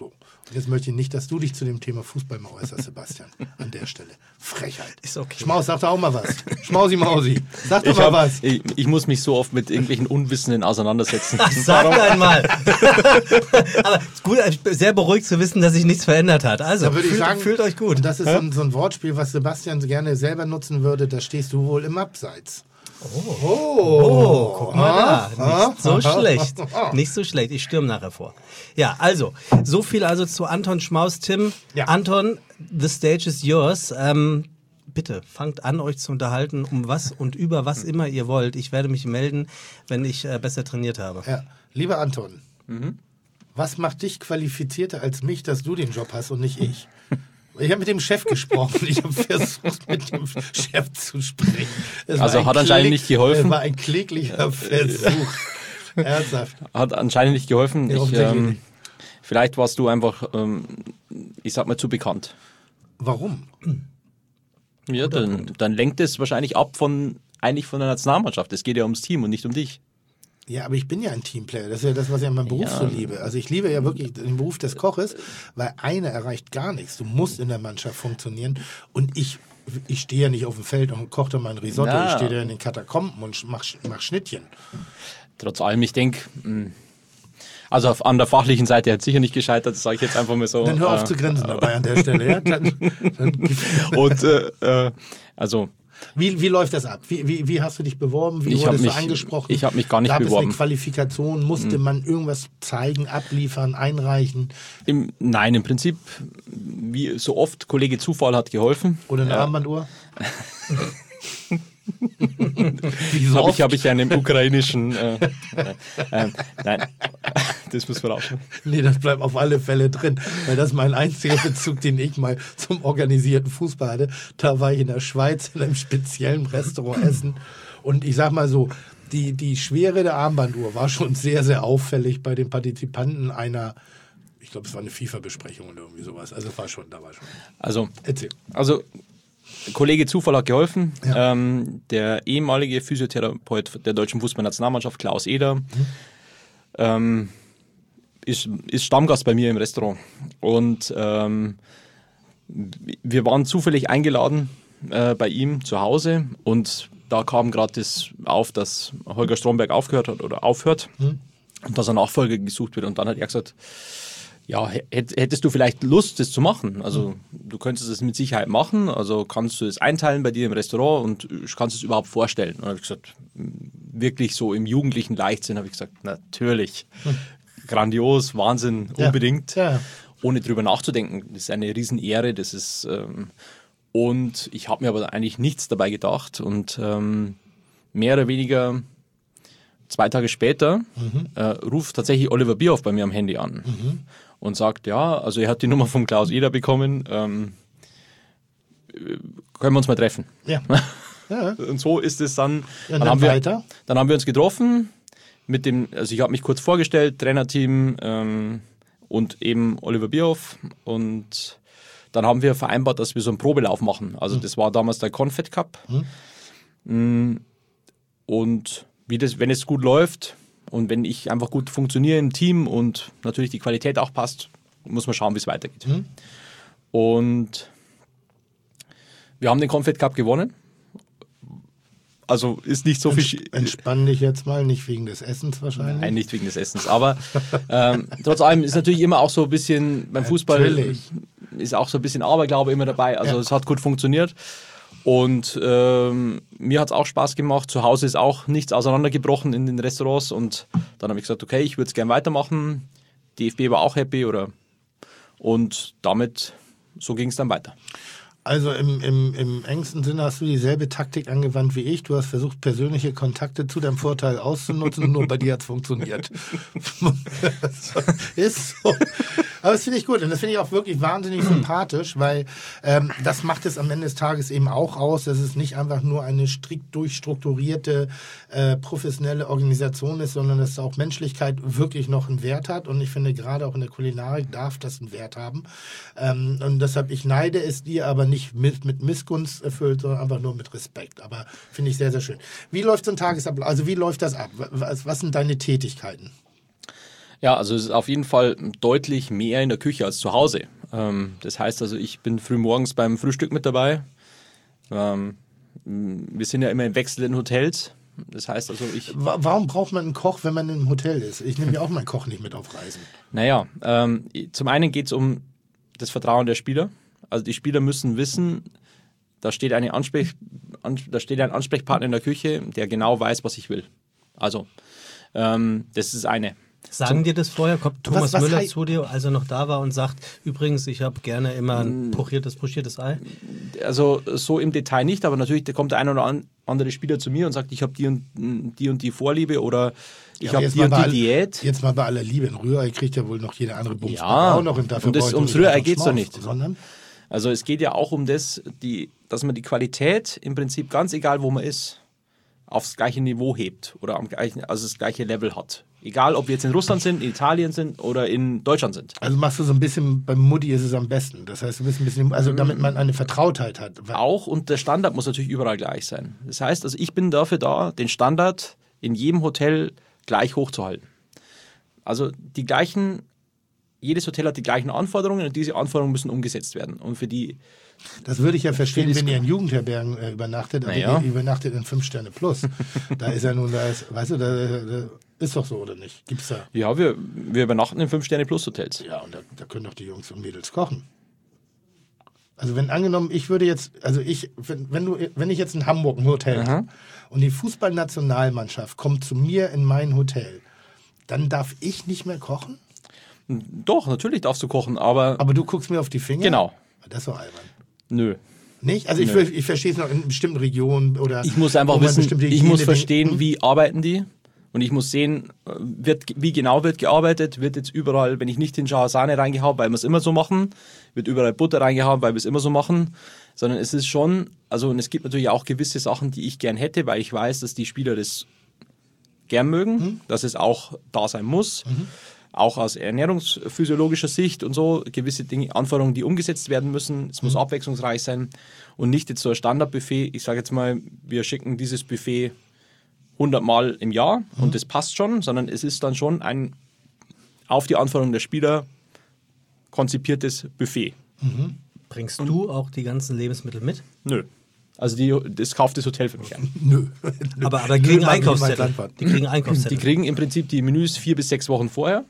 So. Und jetzt möchte ich nicht, dass du dich zu dem Thema Fußball mal äußerst, Sebastian. An der Stelle. Frechheit. Ist okay. Schmaus, sag doch auch mal was. Schmausi Mausi. Sag doch Ich, mal hab, was. ich, ich muss mich so oft mit irgendwelchen Unwissenden auseinandersetzen. Ach, sag einmal. Aber gut, sehr beruhigt zu wissen, dass sich nichts verändert hat. Also, Da würde ich fühlt, sagen, fühlt euch gut. Und das ist so ein, so ein Wortspiel, was Sebastian gerne selber nutzen würde. Da stehst du wohl im Abseits. Oh, oh, guck mal da. Nicht so schlecht. Nicht so schlecht. Ich stürme nachher vor. Ja, also, so viel also zu Anton Schmaus. Tim, Ja. Anton, the stage is yours. Ähm, bitte, fangt an, euch zu unterhalten, um was und über was immer ihr wollt. Ich werde mich melden, wenn ich äh, besser trainiert habe. Ja. Lieber Anton, was macht dich qualifizierter als mich, dass du den Job hast und nicht ich? Ich habe mit dem Chef gesprochen. Ich habe versucht, mit dem Chef zu sprechen. Es war Also ein hat anscheinend kläg- nicht geholfen? Es war ein kläglicher Versuch. Ernsthaft. Hat anscheinend nicht geholfen. Ja, Ich, offensichtlich ähm, nicht. vielleicht warst du einfach, ähm, ich sag mal, zu bekannt. Warum? Ja, dann, dann lenkt es wahrscheinlich ab von eigentlich von der Nationalmannschaft. Es geht ja ums Team und nicht um dich. Ja, aber ich bin ja ein Teamplayer. Das ist ja das, was ich an meinem Beruf Ja. so liebe. Also ich liebe ja wirklich den Beruf des Koches, weil einer erreicht gar nichts. Du musst in der Mannschaft funktionieren. Und ich, ich stehe ja nicht auf dem Feld und koche da mein Risotto. Na. Ich stehe da in den Katakomben und mach, mach Schnittchen. Trotz allem, ich denke, also auf, an der fachlichen Seite hat sicher nicht gescheitert, das sage ich jetzt einfach mal so. Dann hör auf äh, zu grinsen dabei an der Stelle. Ja? Dann, dann, Und äh, äh, also wie, wie läuft das ab? Wie, wie, wie hast du dich beworben? Wie Ich hab wurdest du mich- angesprochen? ich hab mich gar nicht Gab beworben. es eine Qualifikation? Musste man irgendwas zeigen, abliefern, einreichen? im, nein, im Prinzip, wie so oft, Kollege Zufall hat geholfen. Oder eine Ja. Armbanduhr? Wie so Habe oft? ich, hab ich einen ukrainischen. Äh, äh, äh, nein, das muss man rausschneiden. Nee, das bleibt auf alle Fälle drin. Weil das ist mein einziger Bezug, den ich mal zum organisierten Fußball hatte. Da war ich in der Schweiz in einem speziellen Restaurant essen. Und ich sag mal so, die, die Schwere der Armbanduhr war schon sehr, sehr auffällig bei den Partizipanten einer, ich glaube, es war eine FIFA-Besprechung oder irgendwie sowas. Also es war schon, da war schon. Also, Erzähl. also Kollege Zufall hat geholfen. Ja. Ähm, der ehemalige Physiotherapeut der deutschen Fußballnationalmannschaft, Klaus Eder, Mhm. ähm, ist, ist Stammgast bei mir im Restaurant. Und ähm, wir waren zufällig eingeladen äh, bei ihm zu Hause und da kam gerade das auf, dass Holger Stromberg aufgehört hat oder aufhört Mhm. und dass ein Nachfolger gesucht wird. Und dann hat er gesagt, ja, hätt- hättest du vielleicht Lust, das zu machen? Also du könntest es mit Sicherheit machen, also kannst du es einteilen bei dir im Restaurant und kannst es überhaupt vorstellen? Und dann habe ich gesagt, wirklich so im jugendlichen Leichtsinn habe ich gesagt, natürlich, grandios, Wahnsinn, Ja. unbedingt, Ja. ohne drüber nachzudenken. Das ist eine Riesenehre, das ist ähm, und ich habe mir aber eigentlich nichts dabei gedacht und ähm, mehr oder weniger zwei Tage später äh, ruft tatsächlich Oliver Bierhoff bei mir am Handy an und sagt, ja, also er hat die Nummer von Klaus Eder bekommen, ähm, äh, können wir uns mal treffen. Ja. Ja. Und so ist es dann. Ja, dann, dann haben wir, weiter? dann haben wir uns getroffen mit dem, also ich habe mich kurz vorgestellt, Trainerteam ähm, und eben Oliver Bierhoff und dann haben wir vereinbart, dass wir so einen Probelauf machen. Also das war damals der Confed Cup. Mm, Und wie das, wenn es gut läuft und wenn ich einfach gut funktioniere im Team und natürlich die Qualität auch passt, muss man schauen, wie es weitergeht. Und wir haben den Confed Cup gewonnen. Also ist nicht so viel. Entspann dich jetzt mal, nicht wegen des Essens wahrscheinlich. Nein, nicht wegen des Essens. Aber ähm, trotz allem ist natürlich immer auch so ein bisschen beim Fußball Natürlich. ist auch so ein bisschen Aberglaube immer dabei. Also Ja. es hat gut funktioniert. Und ähm, mir hat es auch Spaß gemacht. Zu Hause ist auch nichts auseinandergebrochen in den Restaurants. Und dann habe ich gesagt, okay, ich würde es gerne weitermachen. D F B war auch happy. Oder und damit, so ging es dann weiter. Also im, im, im engsten Sinne hast du dieselbe Taktik angewandt wie ich. Du hast versucht, persönliche Kontakte zu deinem Vorteil auszunutzen und nur bei dir hat es funktioniert. Ist so. Aber das finde ich gut und das finde ich auch wirklich wahnsinnig sympathisch, weil ähm, das macht es am Ende des Tages eben auch aus, dass es nicht einfach nur eine strikt durchstrukturierte, äh, professionelle Organisation ist, sondern dass auch Menschlichkeit wirklich noch einen Wert hat und ich finde, gerade auch in der Kulinarik darf das einen Wert haben. Ähm, und deshalb, ich neide es dir, aber nicht mit, mit Missgunst erfüllt, sondern einfach nur mit Respekt. Aber finde ich sehr, sehr schön. Wie läuft so ein Tagesablauf? Also wie läuft das ab? Was, was sind deine Tätigkeiten? Ja, also es ist auf jeden Fall deutlich mehr in der Küche als zu Hause. Ähm, das heißt also, ich bin früh morgens beim Frühstück mit dabei. Ähm, wir sind ja immer im Wechsel in Hotels. Das heißt also, ich... Warum braucht man einen Koch, wenn man im Hotel ist? Ich nehme ja auch meinen Koch nicht mit auf Reisen. Naja, ähm, zum einen geht es um das Vertrauen der Spieler. Also die Spieler müssen wissen, da steht, eine Ansprech, an, da steht ein Ansprechpartner in der Küche, der genau weiß, was ich will. Also, ähm, das ist eine. Sagen Zum, dir das vorher? Kommt Thomas was, was Müller hei- zu dir, als er noch da war und sagt, übrigens, ich habe gerne immer ein pochiertes, pochiertes Ei? Also so im Detail nicht, aber natürlich da kommt der ein oder an- andere Spieler zu mir und sagt, ich habe die und die und die Vorliebe oder ich Ja, habe jetzt die mal und bei die all- Diät. Jetzt mal bei aller Liebe. Ein Rührei kriegt ja wohl noch jeder andere Bums Ja, auch noch. Und dafür und das- braucht ums nicht Rührei einfach geht's doch Schmaus, nicht. Sondern Also es geht ja auch um das, die, dass man die Qualität im Prinzip ganz egal, wo man ist, aufs gleiche Niveau hebt oder am gleichen, also das gleiche Level hat. Egal, ob wir jetzt in Russland sind, in Italien sind oder in Deutschland sind. also machst du so ein bisschen, beim Mutti ist es am besten. Das heißt, du bist ein bisschen, also damit man eine Vertrautheit hat. Auch und der Standard muss natürlich überall gleich sein. Das heißt, also ich bin dafür da, den Standard in jedem Hotel gleich hochzuhalten. Also die gleichen, jedes Hotel hat die gleichen Anforderungen und diese Anforderungen müssen umgesetzt werden. Und für die Das würde ich ja verstehen, Vieles- wenn ihr in Jugendherbergen äh, übernachtet, aber Naja. ihr übernachtet in fünf Sterne plus. Da ist ja nun, da ist, weißt du, da, da ist doch so, oder nicht? Gibt's da? Ja, wir, wir übernachten in fünf-Sterne-Plus-Hotels. Ja, und da, da können doch die Jungs und Mädels kochen. Also wenn angenommen, ich würde jetzt, also ich, wenn, wenn du, wenn ich jetzt in Hamburg ein Hotel habe und die Fußballnationalmannschaft kommt zu mir in mein Hotel, dann darf ich nicht mehr kochen? Doch, natürlich darfst du kochen, aber Aber du guckst mir auf die Finger? genau, Das ist doch albern. nö. Nicht? Also ich, Nö. ich verstehe es noch in bestimmten Regionen oder. Ich muss einfach wo man wissen, bestimmte ich muss Hygiene- verstehen, Hm? wie arbeiten die. Und ich muss sehen, äh, wird, wie genau wird gearbeitet. Wird jetzt überall, wenn ich nicht hinschaue, Sahne reingehauen, weil wir es immer so machen. Wird überall Butter reingehauen, weil wir es immer so machen. Sondern es ist schon, also und es gibt natürlich auch gewisse Sachen, die ich gern hätte, weil ich weiß, dass die Spieler das gern mögen, Hm? dass es auch da sein muss. Mhm. Auch aus ernährungsphysiologischer Sicht und so, gewisse Dinge, Anforderungen, die umgesetzt werden müssen. Es muss abwechslungsreich sein und nicht jetzt so ein Standardbuffet. Ich sage jetzt mal, wir schicken dieses Buffet hundert Mal im Jahr und das passt schon, sondern es ist dann schon ein auf die Anforderungen der Spieler konzipiertes Buffet. Bringst du auch die ganzen Lebensmittel mit? Nö. Also die, das kauft das Hotel für mich ein. Nö. Aber, aber die Nö, kriegen mag ich Einkaufszettel. niemals antworten. Die kriegen Die Einkaufszettel. kriegen im Prinzip die Menüs vier bis sechs Wochen vorher.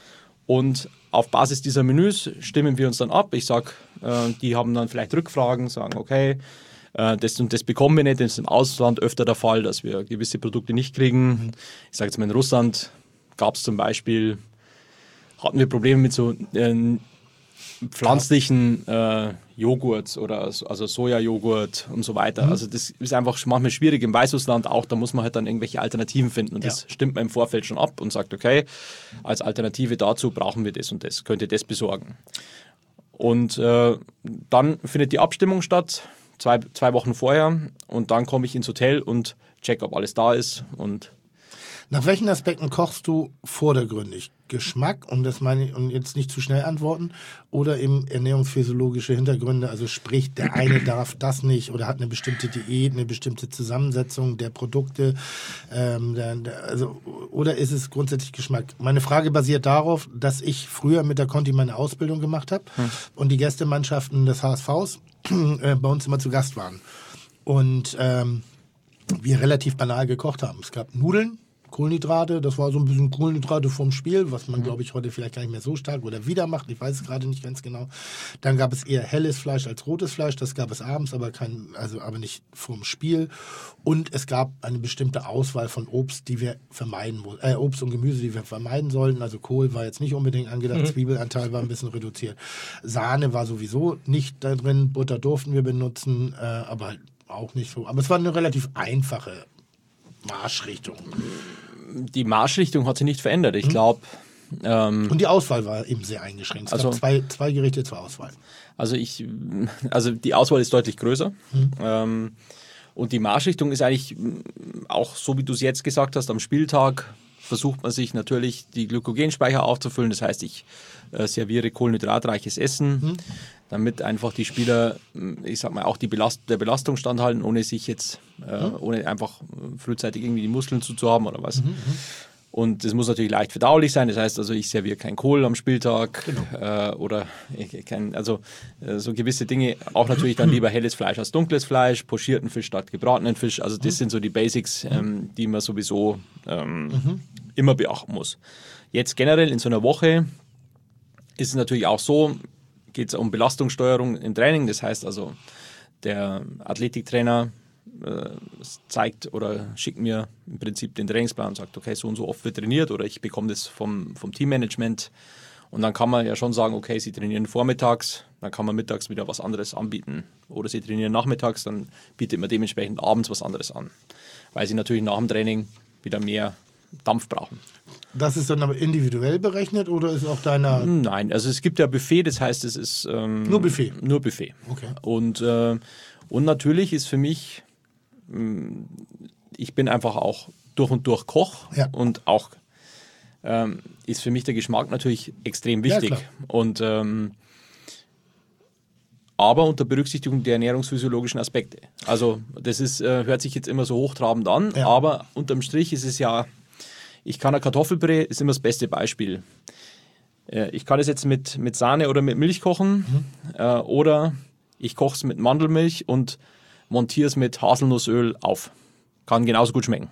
Und auf Basis dieser Menüs stimmen wir uns dann ab. Ich sage, äh, die haben dann vielleicht Rückfragen, sagen, okay, äh, das und das bekommen wir nicht. Das ist im Ausland öfter der Fall, dass wir gewisse Produkte nicht kriegen. Ich sage jetzt mal, in Russland gab es zum Beispiel, hatten wir Probleme mit so äh, pflanzlichen äh, Joghurt oder so, also Sojajoghurt und so weiter. Also das ist einfach manchmal schwierig im Weißrussland auch, da muss man halt dann irgendwelche Alternativen finden und Ja. das stimmt man im Vorfeld schon ab und sagt, okay, als Alternative dazu brauchen wir das und das, könnt ihr das besorgen. Und äh, dann findet die Abstimmung statt, zwei, zwei Wochen vorher und dann komme ich ins Hotel und check, ob alles da ist und Nach welchen Aspekten kochst du vordergründig? Geschmack, und das meine ich, und jetzt nicht zu schnell antworten, oder eben ernährungsphysiologische Hintergründe, also sprich, der eine darf das nicht oder hat eine bestimmte Diät, eine bestimmte Zusammensetzung der Produkte, ähm, der, der, also, oder ist es grundsätzlich Geschmack? Meine Frage basiert darauf, dass ich früher mit der Conti meine Ausbildung gemacht habe hm. und die Gästemannschaften des H S Vs äh, bei uns immer zu Gast waren. Und ähm, wir relativ banal gekocht haben. Es gab Nudeln, Kohlenhydrate, das war so ein bisschen Kohlenhydrate vom Spiel, was man, glaube ich, heute vielleicht gar nicht mehr so stark oder wieder macht. Ich weiß es gerade nicht ganz genau. Dann gab es eher helles Fleisch als rotes Fleisch. Das gab es abends, aber kein, also aber nicht vorm Spiel. Und es gab eine bestimmte Auswahl von Obst, die wir vermeiden, äh, Obst und Gemüse, die wir vermeiden sollten. Also Kohl war jetzt nicht unbedingt angedacht, mhm. Zwiebelanteil war ein bisschen reduziert. Sahne war sowieso nicht da drin, Butter durften wir benutzen, äh, aber halt auch nicht so. Aber es war eine relativ einfache Marschrichtung. Die Marschrichtung hat sich nicht verändert. Ich glaube. Ähm, Und die Auswahl war eben sehr eingeschränkt. Es also, gab zwei, zwei Gerichte zur Auswahl. Also ich, also die Auswahl ist deutlich größer. Mhm. Ähm, und die Marschrichtung ist eigentlich auch so, wie du es jetzt gesagt hast, am Spieltag versucht man sich natürlich die Glykogenspeicher aufzufüllen. Das heißt, ich äh, serviere kohlenhydratreiches Essen, mhm. damit einfach die Spieler, ich sag mal, auch die Belast- der Belastung standhalten, ohne sich jetzt, äh, mhm. ohne einfach frühzeitig irgendwie die Muskeln zuzuhaben oder was. Mhm. Und das muss natürlich leicht verdaulich sein. Das heißt also, ich serviere kein Kohl am Spieltag genau. äh, oder ich, kein, also äh, so gewisse Dinge. Auch natürlich dann lieber helles Fleisch als dunkles Fleisch, pochierten Fisch statt gebratenen Fisch. Also das mhm. sind so die Basics, ähm, die man sowieso ähm, mhm. immer beachten muss. Jetzt generell in so einer Woche ist es natürlich auch so, geht es um Belastungssteuerung im Training. Das heißt also, der Athletiktrainer zeigt oder schickt mir im Prinzip den Trainingsplan und sagt, okay, so und so oft wird trainiert oder ich bekomme das vom, vom Teammanagement und dann kann man ja schon sagen, okay, sie trainieren vormittags, dann kann man mittags wieder was anderes anbieten oder sie trainieren nachmittags, dann bietet man dementsprechend abends was anderes an, weil sie natürlich nach dem Training wieder mehr Dampf brauchen. Das ist dann aber individuell berechnet oder ist auch deiner... Nein, also es gibt ja Buffet, das heißt, es ist... Ähm, nur Buffet? Nur Buffet. Okay. Und, äh, und natürlich ist für mich ich bin einfach auch durch und durch Koch ja. und auch ähm, ist für mich der Geschmack natürlich extrem wichtig. Ja, und ähm, aber unter Berücksichtigung der ernährungsphysiologischen Aspekte. Also das ist, äh, hört sich jetzt immer so hochtrabend an, ja. aber unterm Strich ist es ja, ich kann ein Kartoffelpüree, ist immer das beste Beispiel. Äh, ich kann es jetzt mit, mit Sahne oder mit Milch kochen mhm. äh, oder ich koche es mit Mandelmilch und montiere es mit Haselnussöl auf. Kann genauso gut schmecken.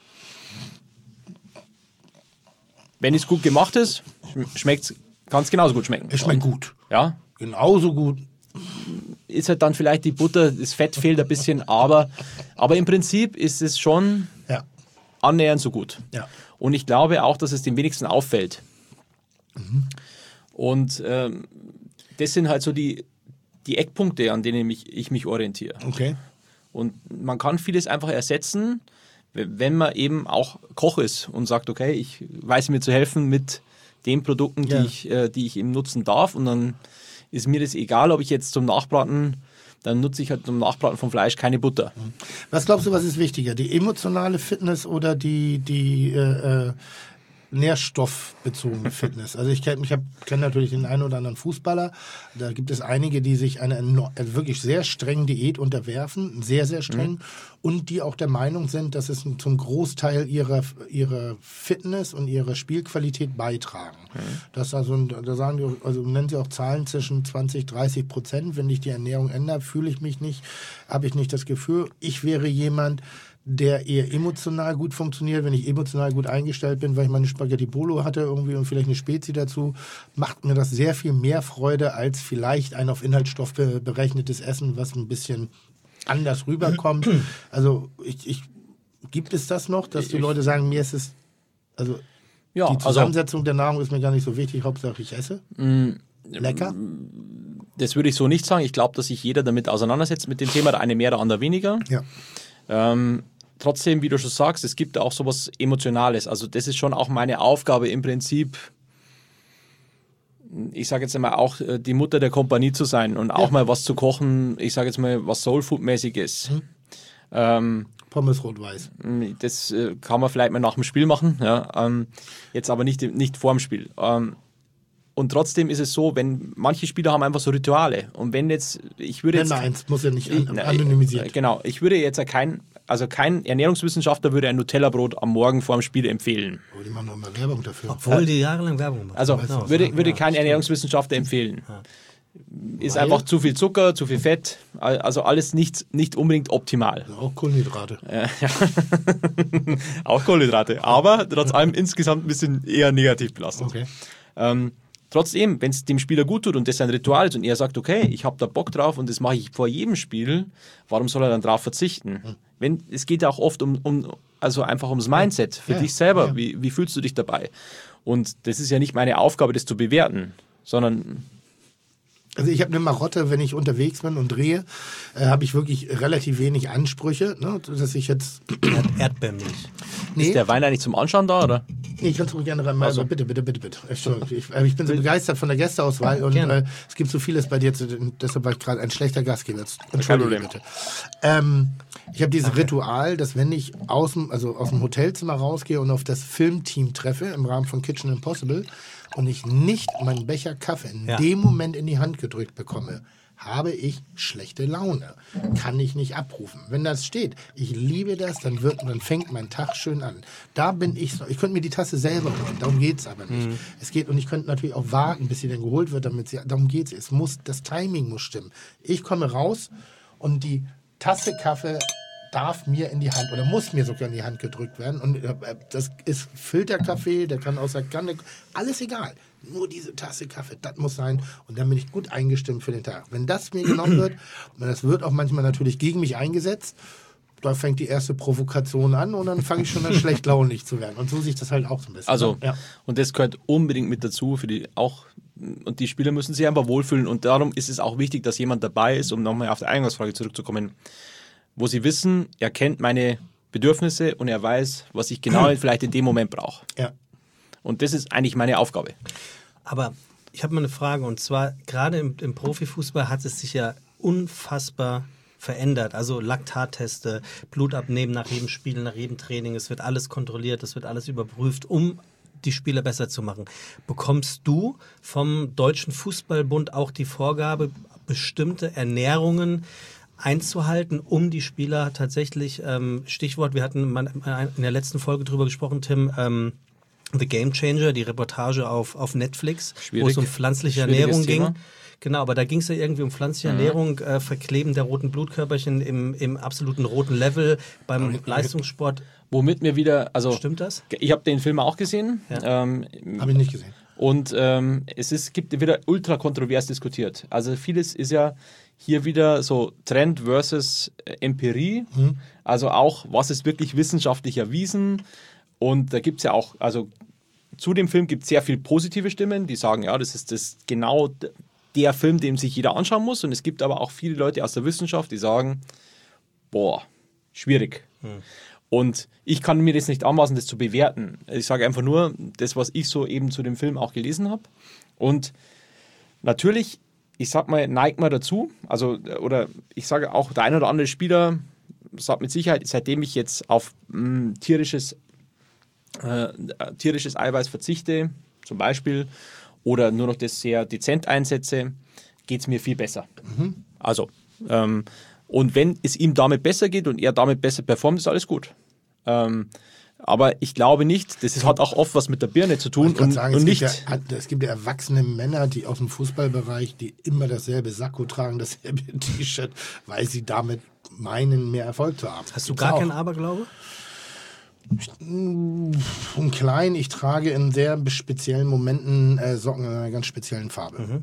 Wenn es gut gemacht ist, schmeckt's, kann es genauso gut schmecken. Es schmeckt Und, gut. Ja. Genauso gut. Ist halt dann vielleicht die Butter, das Fett fehlt ein bisschen, aber, aber im Prinzip ist es schon ja. annähernd so gut. Ja. Und ich glaube auch, dass es dem wenigsten auffällt. Mhm. Und ähm, das sind halt so die die Eckpunkte, an denen mich, ich mich orientiere. Okay. Und man kann vieles einfach ersetzen, wenn man eben auch Koch ist und sagt, okay, ich weiß mir zu helfen mit den Produkten, die, ja. ich, äh, die ich eben nutzen darf. Und dann ist mir das egal, ob ich jetzt zum Nachbraten, dann nutze ich halt zum Nachbraten vom Fleisch keine Butter. Was glaubst du, was ist wichtiger? Die emotionale Fitness oder die, die äh, nährstoffbezogene Fitness? Also ich kenne ich kenn natürlich den einen oder anderen Fußballer. Da gibt es einige, die sich einer wirklich sehr strengen Diät unterwerfen, sehr, sehr streng, mhm. und die auch der Meinung sind, dass es zum Großteil ihrer, ihrer Fitness und ihrer Spielqualität beitragen. Mhm. Das also, da sagen die, also nennen sie auch Zahlen zwischen zwanzig, dreißig Prozent. Wenn ich die Ernährung ändere, fühle ich mich nicht, habe ich nicht das Gefühl, ich wäre jemand, der eher emotional gut funktioniert. Wenn ich emotional gut eingestellt bin, weil ich meine Spaghetti Bolo hatte irgendwie und vielleicht eine Spezi dazu, macht mir das sehr viel mehr Freude als vielleicht ein auf Inhaltsstoff berechnetes Essen, was ein bisschen anders rüberkommt. Also ich, ich, gibt es das noch, dass die Leute sagen, mir ist es, also ja, die Zusammensetzung also, der Nahrung ist mir gar nicht so wichtig, Hauptsache ich esse? Mm, Lecker? Das würde ich so nicht sagen. Ich glaube, dass sich jeder damit auseinandersetzt mit dem Thema, der eine mehr, der andere weniger. Ja. Ähm, trotzdem, wie du schon sagst, es gibt auch sowas Emotionales. Also das ist schon auch meine Aufgabe im Prinzip, ich sage jetzt einmal auch die Mutter der Kompanie zu sein und auch ja. mal was zu kochen, ich sage jetzt mal was Soulfood-mäßiges. Mhm. Ähm, Pommes rot-weiß. Das äh, kann man vielleicht mal nach dem Spiel machen, ja, ähm, jetzt aber nicht, nicht vor dem Spiel. Ähm, Und trotzdem ist es so, wenn manche Spieler haben einfach so Rituale. Und wenn jetzt, ich würde jetzt. Nein, eins muss ja nicht an, anonymisiert. Genau, ich würde jetzt kein, also kein Ernährungswissenschaftler würde ein Nutella-Brot am Morgen vor dem Spiel empfehlen. Oh, die machen doch immer Werbung dafür. Obwohl die jahrelang Werbung machen. Also genau, würde, würde kein ja, Ernährungswissenschaftler empfehlen. Ja. Ist Weil? einfach zu viel Zucker, zu viel Fett, also alles nicht, nicht unbedingt optimal. Also auch Kohlenhydrate. Ja. Auch Kohlenhydrate, aber trotz allem insgesamt ein bisschen eher negativ belastet. Okay. Ähm, Trotzdem, wenn es dem Spieler gut tut und das ein Ritual ist und er sagt, okay, ich habe da Bock drauf und das mache ich vor jedem Spiel, warum soll er dann drauf verzichten? Mhm. Wenn, es geht ja auch oft um, um also einfach ums Mindset für ja, dich selber. Ja. Wie, wie fühlst du dich dabei? Und das ist ja nicht meine Aufgabe, das zu bewerten, sondern... Also ich habe eine Marotte, wenn ich unterwegs bin und drehe, äh, habe ich wirklich relativ wenig Ansprüche, ne, dass ich jetzt... Erd Erdbeermilch. Nee. Ist der Wein eigentlich zum Anschauen da, oder? Nee, ich kann es ruhig gerne rein. Also. Bitte, bitte, bitte, bitte. Ich, ich, ich bin so begeistert von der Gästeauswahl und äh, es gibt so vieles bei dir, zu, deshalb war ich gerade ein schlechter Gastgeber. Entschuldigung bitte. Ähm, ich habe dieses okay. Ritual, dass wenn ich aus dem, also aus dem Hotelzimmer rausgehe und auf das Filmteam treffe, im Rahmen von Kitchen Impossible, und ich nicht meinen Becher Kaffee in ja. dem Moment in die Hand gedrückt bekomme, habe ich schlechte Laune. Kann ich nicht abrufen. Wenn das steht, ich liebe das, dann, wird, dann fängt mein Tag schön an. Da bin ich so. Ich könnte mir die Tasse selber holen, darum geht es aber nicht. Mhm. Es geht, und ich könnte natürlich auch warten, bis sie dann geholt wird, damit sie, darum geht es. Es muss, das Timing muss stimmen. Ich komme raus und die Tasse Kaffee darf mir in die Hand oder muss mir sogar in die Hand gedrückt werden. Und äh, das ist Filterkaffee, der kann aus der Kanne, alles egal. Nur diese Tasse Kaffee, das muss sein. Und dann bin ich gut eingestimmt für den Tag. Wenn das mir genommen wird, und das wird auch manchmal natürlich gegen mich eingesetzt, da fängt die erste Provokation an und dann fange ich schon an, schlecht launig zu werden. Und so sehe ich das halt auch so ein bisschen. Also, ja. Und das gehört unbedingt mit dazu für die auch, und die Spieler müssen sich einfach wohlfühlen. Und darum ist es auch wichtig, dass jemand dabei ist, um nochmal auf die Eingangsfrage zurückzukommen, wo sie wissen, er kennt meine Bedürfnisse und er weiß, was ich genau vielleicht in dem Moment brauche. Ja. Und das ist eigentlich meine Aufgabe. Aber ich habe mal eine Frage, und zwar gerade im, im Profifußball hat es sich ja unfassbar verändert. Also Laktatteste, Blut abnehmen nach jedem Spiel, nach jedem Training, es wird alles kontrolliert, es wird alles überprüft, um die Spieler besser zu machen. Bekommst du vom Deutschen Fußballbund auch die Vorgabe, bestimmte Ernährungen einzuhalten, um die Spieler tatsächlich, ähm, Stichwort, wir hatten in der letzten Folge drüber gesprochen, Tim, ähm, The Game Changer, die Reportage auf, auf Netflix, Schwierig. wo es um pflanzliche Ernährung ging. Thema. Genau, aber da ging es ja irgendwie um pflanzliche Mhm. Ernährung, äh, Verkleben der roten Blutkörperchen im, im absoluten roten Level beim Okay. Leistungssport. Womit mir wieder, also Stimmt das? ich habe den Film auch gesehen. Ja. Ähm, Habe ich nicht gesehen. Und ähm, es ist, gibt wieder ultra kontrovers diskutiert. Also vieles ist ja hier wieder so Trend versus äh, Empirie. Mhm. Also auch, was ist wirklich wissenschaftlich erwiesen. Und da gibt es ja auch, also zu dem Film gibt es sehr viele positive Stimmen, die sagen, ja, das ist das genau der Film, den sich jeder anschauen muss. Und es gibt aber auch viele Leute aus der Wissenschaft, die sagen, boah, schwierig. Mhm. Und ich kann mir das nicht anmaßen, das zu bewerten. Ich sage einfach nur das, was ich so eben zu dem Film auch gelesen habe. Und natürlich, ich sag mal, neigt man dazu, also, oder ich sage auch, der ein oder andere Spieler sagt mit Sicherheit, seitdem ich jetzt auf mh, tierisches, äh, tierisches Eiweiß verzichte, zum Beispiel, oder nur noch das sehr dezent einsetze, geht es mir viel besser. Mhm. Also, ähm, und wenn es ihm damit besser geht und er damit besser performt, ist alles gut. Ähm, aber ich glaube nicht, das ist, hat auch oft was mit der Birne zu tun und, sagen, und es nicht. Gibt ja, es gibt ja erwachsene Männer, die aus dem Fußballbereich, die immer dasselbe Sakko tragen, dasselbe T-Shirt, weil sie damit meinen, mehr Erfolg zu haben. Hast du Gibt's gar auch. keinen Aberglaube? Und klein, ich trage in sehr speziellen Momenten äh, Socken in einer ganz speziellen Farbe. Mhm.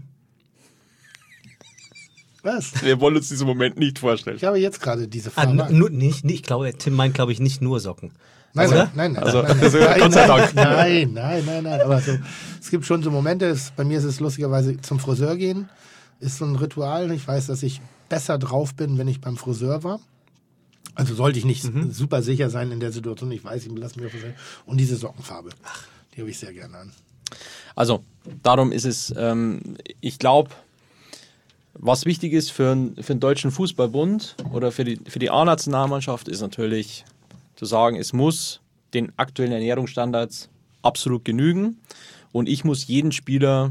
Was? Wir wollen uns diesen Moment nicht vorstellen. Ich habe jetzt gerade diese Ah, Farbe. n- nur, nicht, nicht, ich glaube, Tim meint, glaube ich, nicht nur Socken. Nein, Oder? nein, nein, Also- nein, also nein, Gott sei nein, Dank. nein, nein, nein, nein, aber so, es gibt schon so Momente, es, bei mir ist es lustigerweise zum Friseur gehen, ist so ein Ritual. Ich weiß, dass ich besser drauf bin, wenn ich beim Friseur war. Also sollte ich nicht Mhm. super sicher sein in der Situation. Ich weiß, ich lasse mich auf Friseur. Und diese Sockenfarbe, die habe ich sehr gerne an. Also, darum ist es, ähm, ich glaube, was wichtig ist für, ein, für den Deutschen Fußballbund oder für die, für die A-Nationalmannschaft, ist natürlich zu sagen, es muss den aktuellen Ernährungsstandards absolut genügen und ich muss jeden Spieler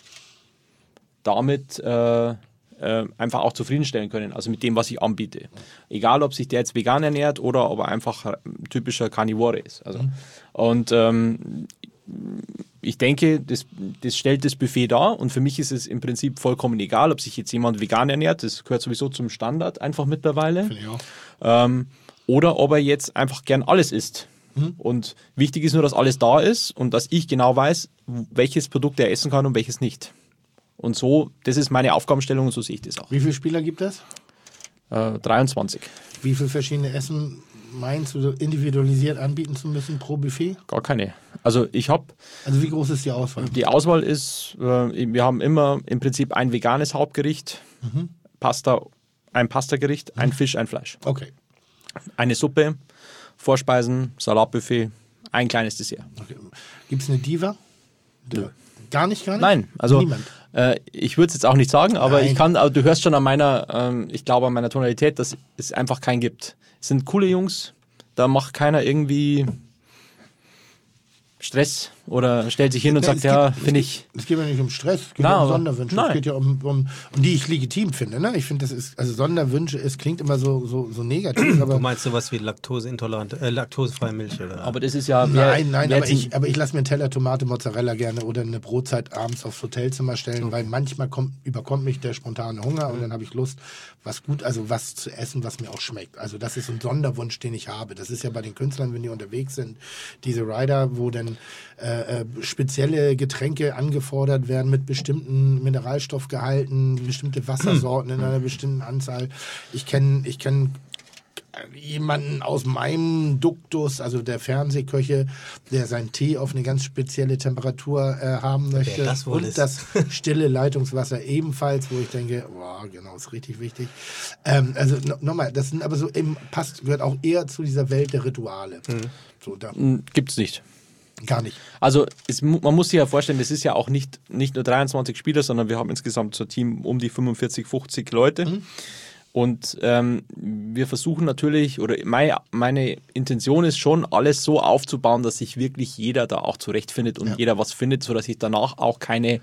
damit äh, äh, einfach auch zufriedenstellen können, also mit dem, was ich anbiete. Egal, ob sich der jetzt vegan ernährt oder ob er einfach ein typischer Carnivore ist. Also, und ähm, ich denke, das, das stellt das Buffet dar und für mich ist es im Prinzip vollkommen egal, ob sich jetzt jemand vegan ernährt, das gehört sowieso zum Standard einfach mittlerweile, Finde ich auch. ähm, oder ob er jetzt einfach gern alles isst. Mhm. Und wichtig ist nur, dass alles da ist und dass ich genau weiß, welches Produkt er essen kann und welches nicht. Und so, das ist meine Aufgabenstellung und so sehe ich das auch. Wie viele Spieler gibt es? Äh, dreiundzwanzig. Wie viele verschiedene Essen meinst du individualisiert anbieten zu müssen pro Buffet? Gar keine. Also ich habe, Also wie groß ist die Auswahl? die Auswahl ist, äh, wir haben immer im Prinzip ein veganes Hauptgericht, Mhm. Pasta, ein Pastagericht, ein Fisch, ein Fleisch. Okay. Eine Suppe, Vorspeisen, Salatbuffet, ein kleines Dessert. okay. Gibt es eine Diva? Nö. Gar nicht, gar nicht? Nein, also Niemand. äh, ich würde es jetzt auch nicht sagen, aber Nein. ich kann, aber du hörst schon an meiner, ähm, ich glaube an meiner Tonalität, dass es einfach keinen gibt. Es sind coole Jungs, da macht keiner irgendwie Stress oder stellt sich hin und Ja, sagt, es ja, geht- finde es ich... geht- Es geht ja nicht um Stress, es geht Na, ja um aber- Sonderwünsche. nein. Es geht ja um, um, um die ich legitim finde. Ne? Ich finde, das ist, also Sonderwünsche, es klingt immer so, so, so negativ, aber. Du meinst sowas wie laktoseintolerant, äh, laktosefreie Milch, oder? Aber das ist ja... wer- Nein, nein, wer aber jetzt- ich, aber ich lasse mir einen Teller Tomate, Mozzarella gerne oder eine Brotzeit abends aufs Hotelzimmer stellen, weil manchmal kommt, überkommt mich der spontane Hunger und dann habe ich Lust, was gut, also was zu essen, was mir auch schmeckt. Also das ist ein Sonderwunsch, den ich habe. Das ist ja bei den Künstlern, wenn die unterwegs sind, diese Rider, wo dann äh, äh, spezielle Getränke angefordert werden mit bestimmten Mineralstoffgehalten, bestimmte Wassersorten in einer bestimmten Anzahl. Ich kenne, ich kenne jemanden aus meinem Duktus, also der Fernsehköche, der seinen Tee auf eine ganz spezielle Temperatur äh, haben möchte. das wohl und ist. das stille Leitungswasser ebenfalls, wo ich denke, wow, genau, ist richtig wichtig. Ähm, also no, nochmal, das sind aber so eben, passt, gehört auch eher zu dieser Welt der Rituale. So, da, Gibt's nicht. gar nicht. Also es, mu- man muss sich ja vorstellen, das ist ja auch nicht, nicht nur dreiundzwanzig Spieler, sondern wir haben insgesamt so ein Team um die fünfundvierzig, fünfzig Leute. Mhm. Und ähm, wir versuchen natürlich, oder meine, meine Intention ist schon, alles so aufzubauen, dass sich wirklich jeder da auch zurechtfindet und Ja. jeder was findet, sodass ich danach auch keine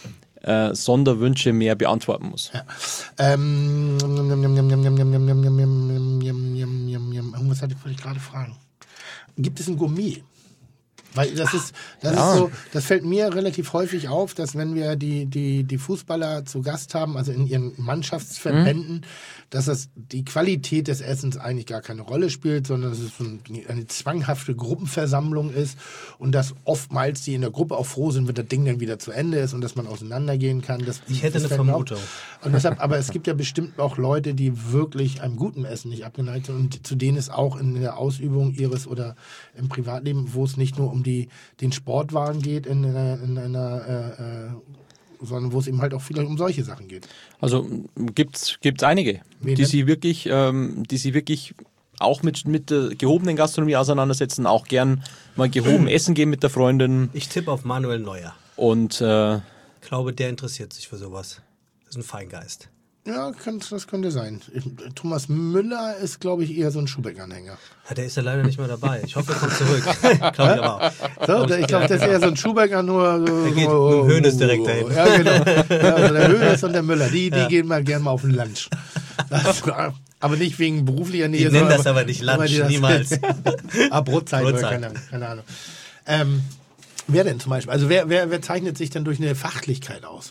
äh, Sonderwünsche mehr beantworten muss. Ja. Ähm, jam, jam, jam, jam, jam, jam, jam, jam, jam, jam, jam, jam, jam, jam. Irgendwas hatte ich, wollte ich gerade fragen. Gibt es ein Gourmet? Weil das ist, das Ja. ist so, das fällt mir relativ häufig auf, dass wenn wir die, die, die Fußballer zu Gast haben, also in ihren Mannschaftsverbänden, dass das die Qualität des Essens eigentlich gar keine Rolle spielt, sondern dass es so ein, eine zwanghafte Gruppenversammlung ist und dass oftmals die in der Gruppe auch froh sind, wenn das Ding dann wieder zu Ende ist und dass man auseinandergehen kann. Das, Ich hätte das eine fällt mir auf. Vermutung. Und deshalb, aber es gibt ja bestimmt auch Leute, die wirklich einem guten Essen nicht abgeneigt sind und zu denen es auch in der Ausübung ihres oder im Privatleben, wo es nicht nur um die, den Sportwagen geht, in einer, in einer äh, äh, sondern wo es eben halt auch vielleicht um solche Sachen geht. Also gibt's gibt's einige, Wen die denn? sich wirklich, ähm, die sich wirklich auch mit, mit der gehobenen Gastronomie auseinandersetzen, auch gern mal gehoben essen gehen mit der Freundin Ich tippe auf Manuel Neuer. und äh, Ich glaube, der interessiert sich für sowas. Das ist ein Feingeist. Ja, könnte, das könnte sein. Thomas Müller ist, glaube ich, eher so ein Schubeck-Anhänger. Ja, der ist ja leider nicht mehr dabei. Ich hoffe, er kommt zurück. glaube ich aber auch. So, der, ich glaube, das ist eher so ein Schubecker, nur. So, Der geht so, mit dem Hoeneß direkt dahin. Ja, genau. Ja, also der Hoeneß und der Müller, die, die gehen mal gerne mal auf den Lunch. Das, aber nicht wegen beruflicher Nähe. Die nennen sondern das aber nicht Lunch, weil die das- niemals. ah, Brotzeit, oder Brotzeit. keine, keine Ahnung. Ähm, wer denn zum Beispiel? Also wer, wer, wer zeichnet sich denn durch eine Fachlichkeit aus?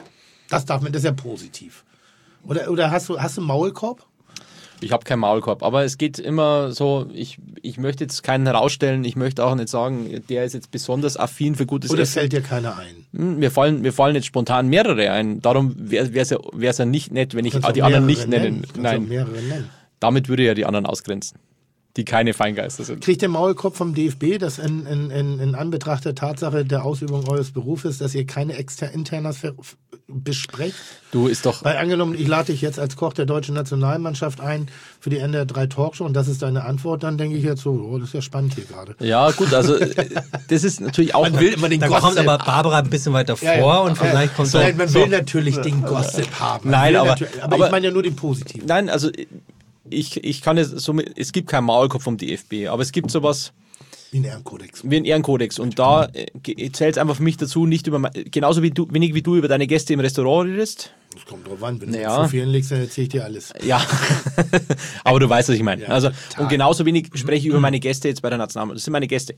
Das darf man, das ist ja positiv. Oder, oder hast du, hast du einen Maulkorb? ich habe keinen Maulkorb. Aber es geht immer so, ich, ich möchte jetzt keinen herausstellen, ich möchte auch nicht sagen, der ist jetzt besonders affin für gutes Oder Essen. fällt dir keiner ein? Hm, Mir fallen, mir fallen jetzt spontan mehrere ein. Darum wäre es ja, wär's ja nicht nett, wenn ich Kannst auch die anderen mehrere nicht nennen. Kannst auch Nein, mehrere nennen. damit würde ja die anderen ausgrenzen, die keine Feingeister sind. Kriegt der Maulkorb vom D F B, dass in, in, in, in Anbetracht der Tatsache der Ausübung eures Berufes, dass ihr keine exter Internas ver- f- besprecht? Du ist doch, Weil angenommen, ich lade dich jetzt als Koch der deutschen Nationalmannschaft ein für die N D R drei Talkshow und das ist deine Antwort, dann denke ich jetzt so, oh, das ist ja spannend hier gerade. ja gut, also äh, das ist natürlich auch... immer den Da kommt aber Barbara ein bisschen weiter vor Ja, ja. und vielleicht kommt Nein, man so. will natürlich den Gossip haben. Man Nein, will aber- natürlich- aber, aber- ich meine ja nur den Positiven. Nein, also ich, ich kann es somit, es gibt keinen Maulkorb vom D F B, aber es gibt sowas Wie ein Ehrenkodex. wie einen Ehrenkodex und da zählt es einfach für mich dazu, nicht über mein- genauso wie du, wenig wie du über deine Gäste im Restaurant redest. Das kommt drauf an, wenn Naja. du zu vielen legst, dann erzähle ich dir alles. Ja, aber du weißt, was ich meine. Ja, also total. und genauso wenig spreche ich über meine Gäste jetzt bei der Nationalmannschaft. Das sind meine Gäste.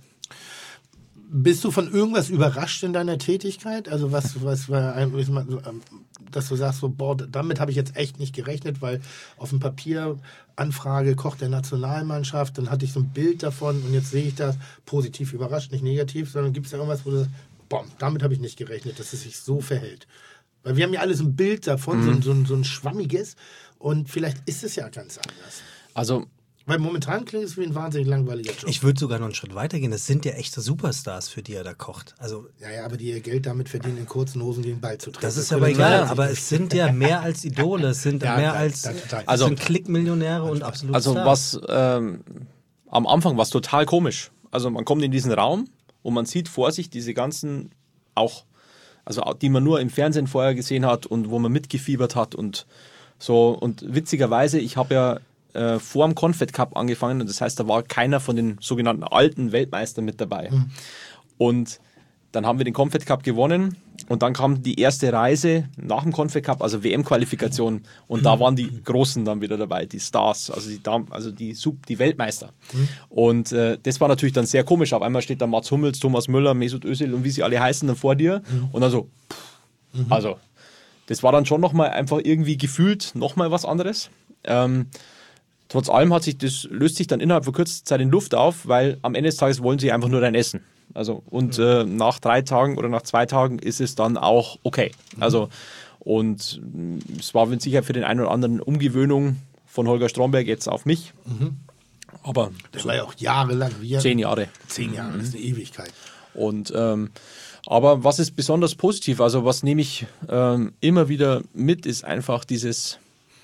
Bist du von irgendwas überrascht in deiner Tätigkeit? Also was, was war, ein- ist mal so, ähm, dass du sagst, so, boah, damit habe ich jetzt echt nicht gerechnet, weil auf dem Papier Anfrage Koch der Nationalmannschaft, dann hatte ich so ein Bild davon und jetzt sehe ich das positiv überrascht, nicht negativ, sondern gibt es ja irgendwas, wo du sagst, boah, damit habe ich nicht gerechnet, dass es sich so verhält. Weil wir haben ja alle so ein Bild davon, so, ein- so, ein, so ein schwammiges und vielleicht ist es ja ganz anders. Also Weil momentan klingt es wie ein wahnsinnig langweiliger Job. Ich würde sogar noch einen Schritt weiter gehen. Das sind ja echte Superstars, für die er da kocht. Also Ja, ja, aber die ihr Geld damit verdienen, in kurzen Hosen den Ball zu treten. das ist können aber wir egal. nicht. Aber es sind ja mehr als Idole. Es sind Ja, mehr da- als da- total. also Also- sind Klickmillionäre und absolut Also Stars. was ähm, am Anfang war es total komisch. Also man kommt in diesen Raum und man sieht vor sich diese ganzen auch, also auch, die man nur im Fernsehen vorher gesehen hat und wo man mitgefiebert hat und so. Und witzigerweise, ich habe ja äh, vor dem Confed Cup angefangen und das heißt, da war keiner von den sogenannten alten Weltmeistern mit dabei. Und dann haben wir den Confed Cup gewonnen und dann kam die erste Reise nach dem Confed Cup, also W M-Qualifikation und da waren die Großen dann wieder dabei, die Stars, also die, Dam- also die, Sub- die Weltmeister. Mhm. Und äh, das war natürlich dann sehr komisch. Auf einmal steht da Mats Hummels, Thomas Müller, Mesut Özil und wie sie alle heißen dann vor dir mhm. und dann so, pff, mhm. also das war dann schon nochmal einfach irgendwie gefühlt nochmal was anderes. Ähm, trotz allem hat sich das, löst sich dann innerhalb von kurzer Zeit in Luft auf, weil am Ende des Tages wollen sie einfach nur dein Essen. Also, und mhm. äh, nach drei Tagen oder nach zwei Tagen ist es dann auch okay. Mhm. Also, und mh, es war mit Sicherheit für den einen oder anderen Umgewöhnung von Holger Stromberg jetzt auf mich. Mhm. Aber das war ja auch jahrelang. Wie zehn Jahre. Zehn Jahre, das ist eine Ewigkeit. Und ähm, aber was ist besonders positiv? Also was nehme ich ähm, immer wieder mit, ist einfach dieses,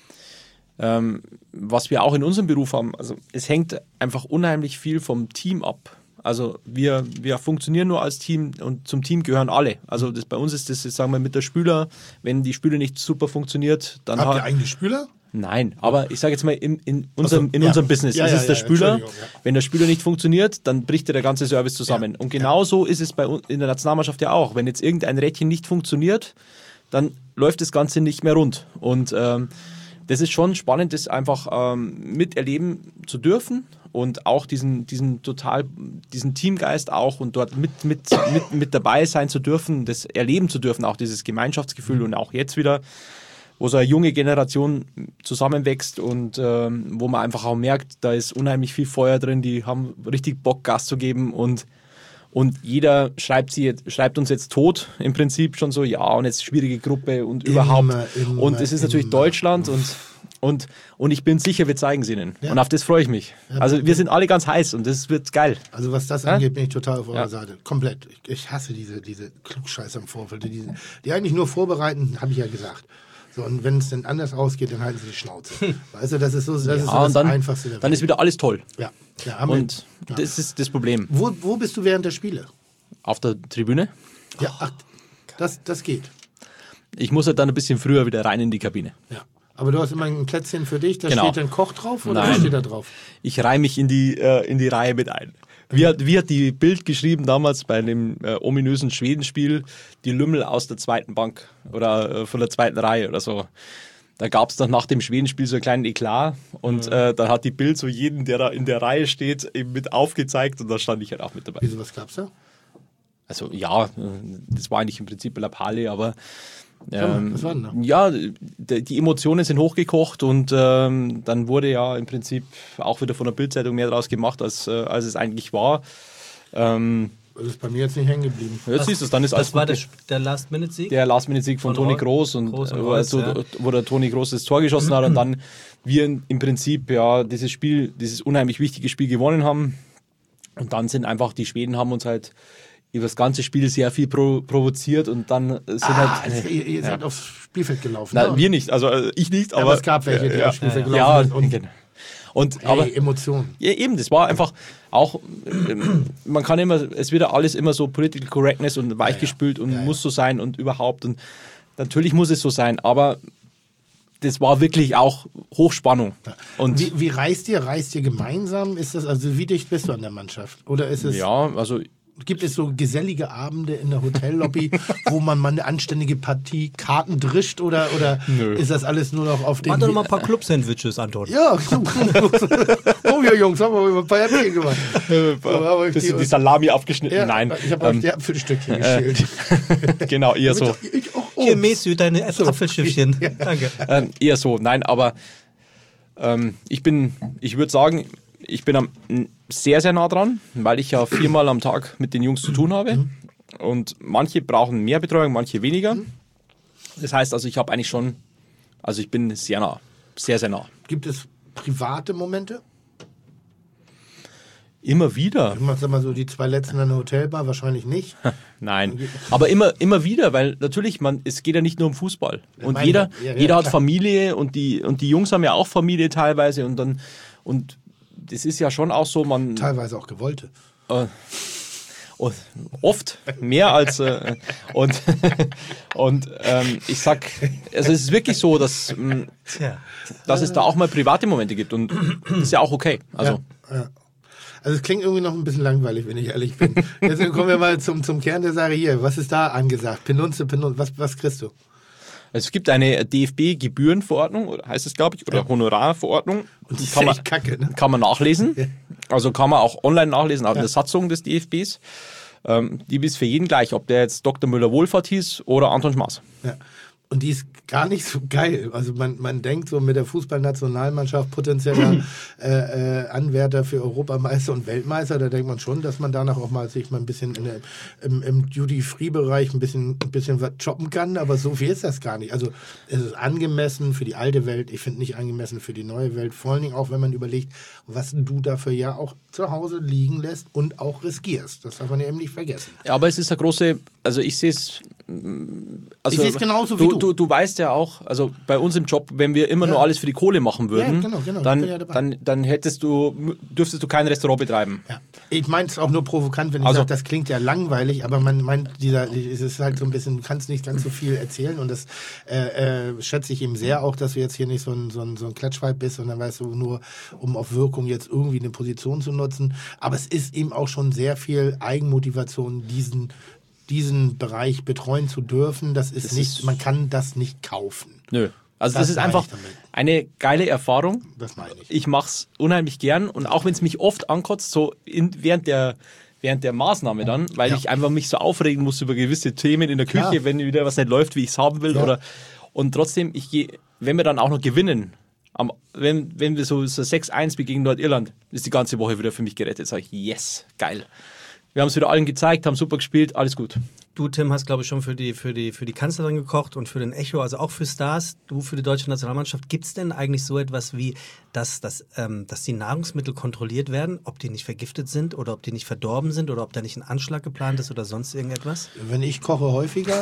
ähm, was wir auch in unserem Beruf haben. Also es hängt einfach unheimlich viel vom Team ab. Also wir, wir funktionieren nur als Team und zum Team gehören alle. Also das, bei uns ist das, sagen wir, mit der Spüler, wenn die Spüle nicht super funktioniert, dann... Habt ihr eigene Spüler? Nein, aber ich sage jetzt mal, in, in unserem, so, in ja. unserem Business ja, ist ja, es der ja, Spüler. ja. Wenn der Spüler nicht funktioniert, dann bricht dir der ganze Service zusammen. Ja. Und genauso ja. ist es bei uns in der Nationalmannschaft ja auch. Wenn jetzt irgendein Rädchen nicht funktioniert, dann läuft das Ganze nicht mehr rund. Und ähm, das ist schon spannend, das einfach ähm, miterleben zu dürfen und auch diesen, diesen total, diesen Teamgeist auch und dort mit, mit, mit, mit dabei sein zu dürfen, das erleben zu dürfen, auch dieses Gemeinschaftsgefühl und auch jetzt wieder, wo so eine junge Generation zusammenwächst und ähm, wo man einfach auch merkt, da ist unheimlich viel Feuer drin, die haben richtig Bock, Gas zu geben und, und jeder schreibt, sie jetzt, schreibt uns jetzt tot, im Prinzip schon so, ja, und jetzt schwierige Gruppe und immer, überhaupt. Immer, und es ist natürlich immer. Deutschland und, und, und ich bin sicher, wir zeigen es ihnen. Ja. Und auf das freue ich mich. Ja, also wir sind alle ganz heiß und das wird geil. Also was das ja? angeht, bin ich total auf eurer Ja. Seite. Komplett. Ich, ich hasse diese, diese Klugscheißer im Vorfeld. Die, die eigentlich nur vorbereiten, habe ich ja gesagt. So, und wenn es dann anders ausgeht, dann halten sie die Schnauze. Weißt du, das ist so das, Ja, ist so das dann, Einfachste der Welt. Dann ist wieder alles toll. Ja. ja haben wir- Und ja. das ist das Problem. Wo, wo bist du während der Spiele? Auf der Tribüne. Ja, ach, das, das geht. Ich muss halt dann ein bisschen früher wieder rein in die Kabine. Ja. Aber du hast immer ein Plätzchen für dich, da Genau. steht dann Koch drauf oder Nein. was steht da drauf? Ich reihe mich in die, äh, in die Reihe mit ein. Wie hat, wie hat die Bild geschrieben damals bei dem äh, ominösen Schwedenspiel, die Lümmel aus der zweiten Bank oder äh, von der zweiten Reihe oder so. Da gab es dann nach dem Schwedenspiel so einen kleinen Eklat und Mhm. äh, dann hat die Bild so jeden, der da in der Reihe steht, eben mit aufgezeigt und da stand ich halt auch mit dabei. Wieso, was gab's da? Also ja, äh, das war eigentlich im Prinzip Lappale, aber ähm, was war denn da? ja, d- die Emotionen sind hochgekocht und ähm, dann wurde ja im Prinzip auch wieder von der Bildzeitung mehr draus gemacht, als, äh, als es eigentlich war. Ähm, Das ist bei mir jetzt nicht hängen geblieben. jetzt siehst du es, dann ist alles Das war der, gut. Sp- der Last-Minute-Sieg? Der Last-Minute-Sieg von, Von Toni Reus- Kroos und Kroos und äh, Reus, also, ja. wo der Toni Kroos das Tor geschossen hat und dann wir in, im Prinzip ja dieses Spiel, dieses unheimlich wichtige Spiel gewonnen haben und dann sind einfach die Schweden haben uns halt über das ganze Spiel sehr viel pro, provoziert und dann sind Ah, halt also ihr, ihr seid aufs Spielfeld gelaufen. na, ne? wir nicht, also äh, ich nicht, aber, aber es gab welche, die ja, aufs Spielfeld ja, gelaufen ja, sind. Und, genau. Und hey, aber Emotionen. ja, eben, das war einfach auch, ähm, man kann immer, es wird ja alles immer so Political Correctness und weichgespült und Ja, ja. muss so sein und überhaupt und natürlich muss es so sein, aber das war wirklich auch Hochspannung. Und Wie, wie reist ihr? Reist ihr gemeinsam? Ist das, also wie dicht bist du an der Mannschaft? Oder ist es, ja, also gibt es so gesellige Abende in der Hotellobby, wo man mal eine anständige Partie Karten drischt oder, oder ist das alles nur noch auf den... Mach doch noch mal ein paar Club-Sandwiches, Anton. Ja, oh ja Jungs, haben wir ein paar Häppchen gemacht. So, aber ich bisschen die- die Salami abgeschnitten. ja, Nein, Ich habe euch ähm, die Apfelstückchen geschält. genau, eher so. Ich auch Hier, Obst. Mesü, deine Apfelschiffchen. Danke. Ähm, eher so, nein, aber ähm, ich bin, ich würde sagen, ich bin am, sehr, sehr nah dran, weil ich ja viermal am Tag mit den Jungs zu tun habe. Und manche brauchen mehr Betreuung, manche weniger. Das heißt also, ich habe eigentlich schon, also ich bin sehr nah, sehr, sehr nah. Gibt es private Momente? Immer wieder. Ich sag mal so, die zwei letzten an der Hotelbar wahrscheinlich nicht. Nein, aber immer, immer wieder, weil natürlich, man, es geht ja nicht nur um Fußball. Und meine, jeder, ja, ja, jeder hat klar. Familie und die, und die Jungs haben ja auch Familie teilweise und dann, und das ist ja schon auch so, man, Teilweise auch gewollte. äh, und oft mehr als, äh, und, und ähm, ich sag, also es ist wirklich so, dass, mh, Tja. dass es da auch mal private Momente gibt und das ist ja auch okay. Also, Ja. Also Also es klingt irgendwie noch ein bisschen langweilig, wenn ich ehrlich bin. Deswegen kommen wir mal zum, zum Kern der Sache hier. Was ist da angesagt? Penunze, Penunze, was, was kriegst du? Es gibt eine D F B-Gebührenverordnung, heißt es, glaube ich, oder Ja. Honorarverordnung. Und die ist kann man, echt kacke, ne? kann man nachlesen. Ja. Also kann man auch online nachlesen, auch in Ja. der Satzung des D F Bs. Ähm, die ist für jeden gleich, ob der jetzt Doktor Müller-Wohlfahrt hieß oder Anton Schmaß. Ja. Und die ist gar nicht so geil. Also man, man denkt so mit der Fußballnationalmannschaft potenzieller äh, äh, Anwärter für Europameister und Weltmeister, da denkt man schon, dass man danach auch mal sich mal ein bisschen in der, im, im Duty-Free-Bereich ein bisschen, ein bisschen was shoppen kann, aber so viel ist das gar nicht. Also es ist angemessen für die alte Welt, ich finde nicht angemessen für die neue Welt, vor allen Dingen auch, wenn man überlegt, was du dafür ja auch zu Hause liegen lässt und auch riskierst. Das darf man ja eben nicht vergessen. Ja, aber es ist eine große, also ich sehe es, also Ich sehe es genauso wie du. Du, du weißt ja auch, also bei uns im Job, wenn wir immer Ja. nur alles für die Kohle machen würden, Ja, genau, genau, ich dann, bin ja dabei. dann, dann hättest du, dürftest du kein Restaurant betreiben. Ja. Ich meine es auch nur provokant, wenn ich Also- sage, das klingt ja langweilig, aber man meint, dieser, es ist halt so ein bisschen, du kannst nicht ganz so viel erzählen und das äh, äh, schätze ich eben sehr auch, dass du jetzt hier nicht so ein, so ein, so ein Klatschweib bist, sondern weißt du, nur um auf Wirkung jetzt irgendwie eine Position zu nutzen. Aber es ist eben auch schon sehr viel Eigenmotivation, diesen, diesen Bereich betreuen zu dürfen. Das ist Das nicht, ist- man kann das nicht kaufen. Nö. Also Das das, ist meine einfach ich damit. eine geile Erfahrung. Das meine ich. Ich mache es unheimlich gern und auch wenn es mich oft ankotzt, so in, während der während der Maßnahme dann, weil Ja. ich einfach mich so aufregen muss über gewisse Themen in der Küche, Klar. wenn wieder was nicht läuft, wie ich es haben will. Ja. Oder, und trotzdem, ich gehe, wenn wir dann auch noch gewinnen, am, wenn, wenn wir so, so sechs eins gegen Nordirland, ist die ganze Woche wieder für mich gerettet. Sage ich, yes, geil. Wir haben es wieder allen gezeigt, haben super gespielt, alles gut. Du, Tim, hast, glaube ich, schon für die, für, die, für die Kanzlerin gekocht und für den Echo, also auch für Stars. Du für die deutsche Nationalmannschaft. Gibt es denn eigentlich so etwas wie, dass, dass, ähm, dass die Nahrungsmittel kontrolliert werden, ob die nicht vergiftet sind oder ob die nicht verdorben sind oder ob da nicht ein Anschlag geplant ist oder sonst irgendetwas? Wenn ich koche häufiger,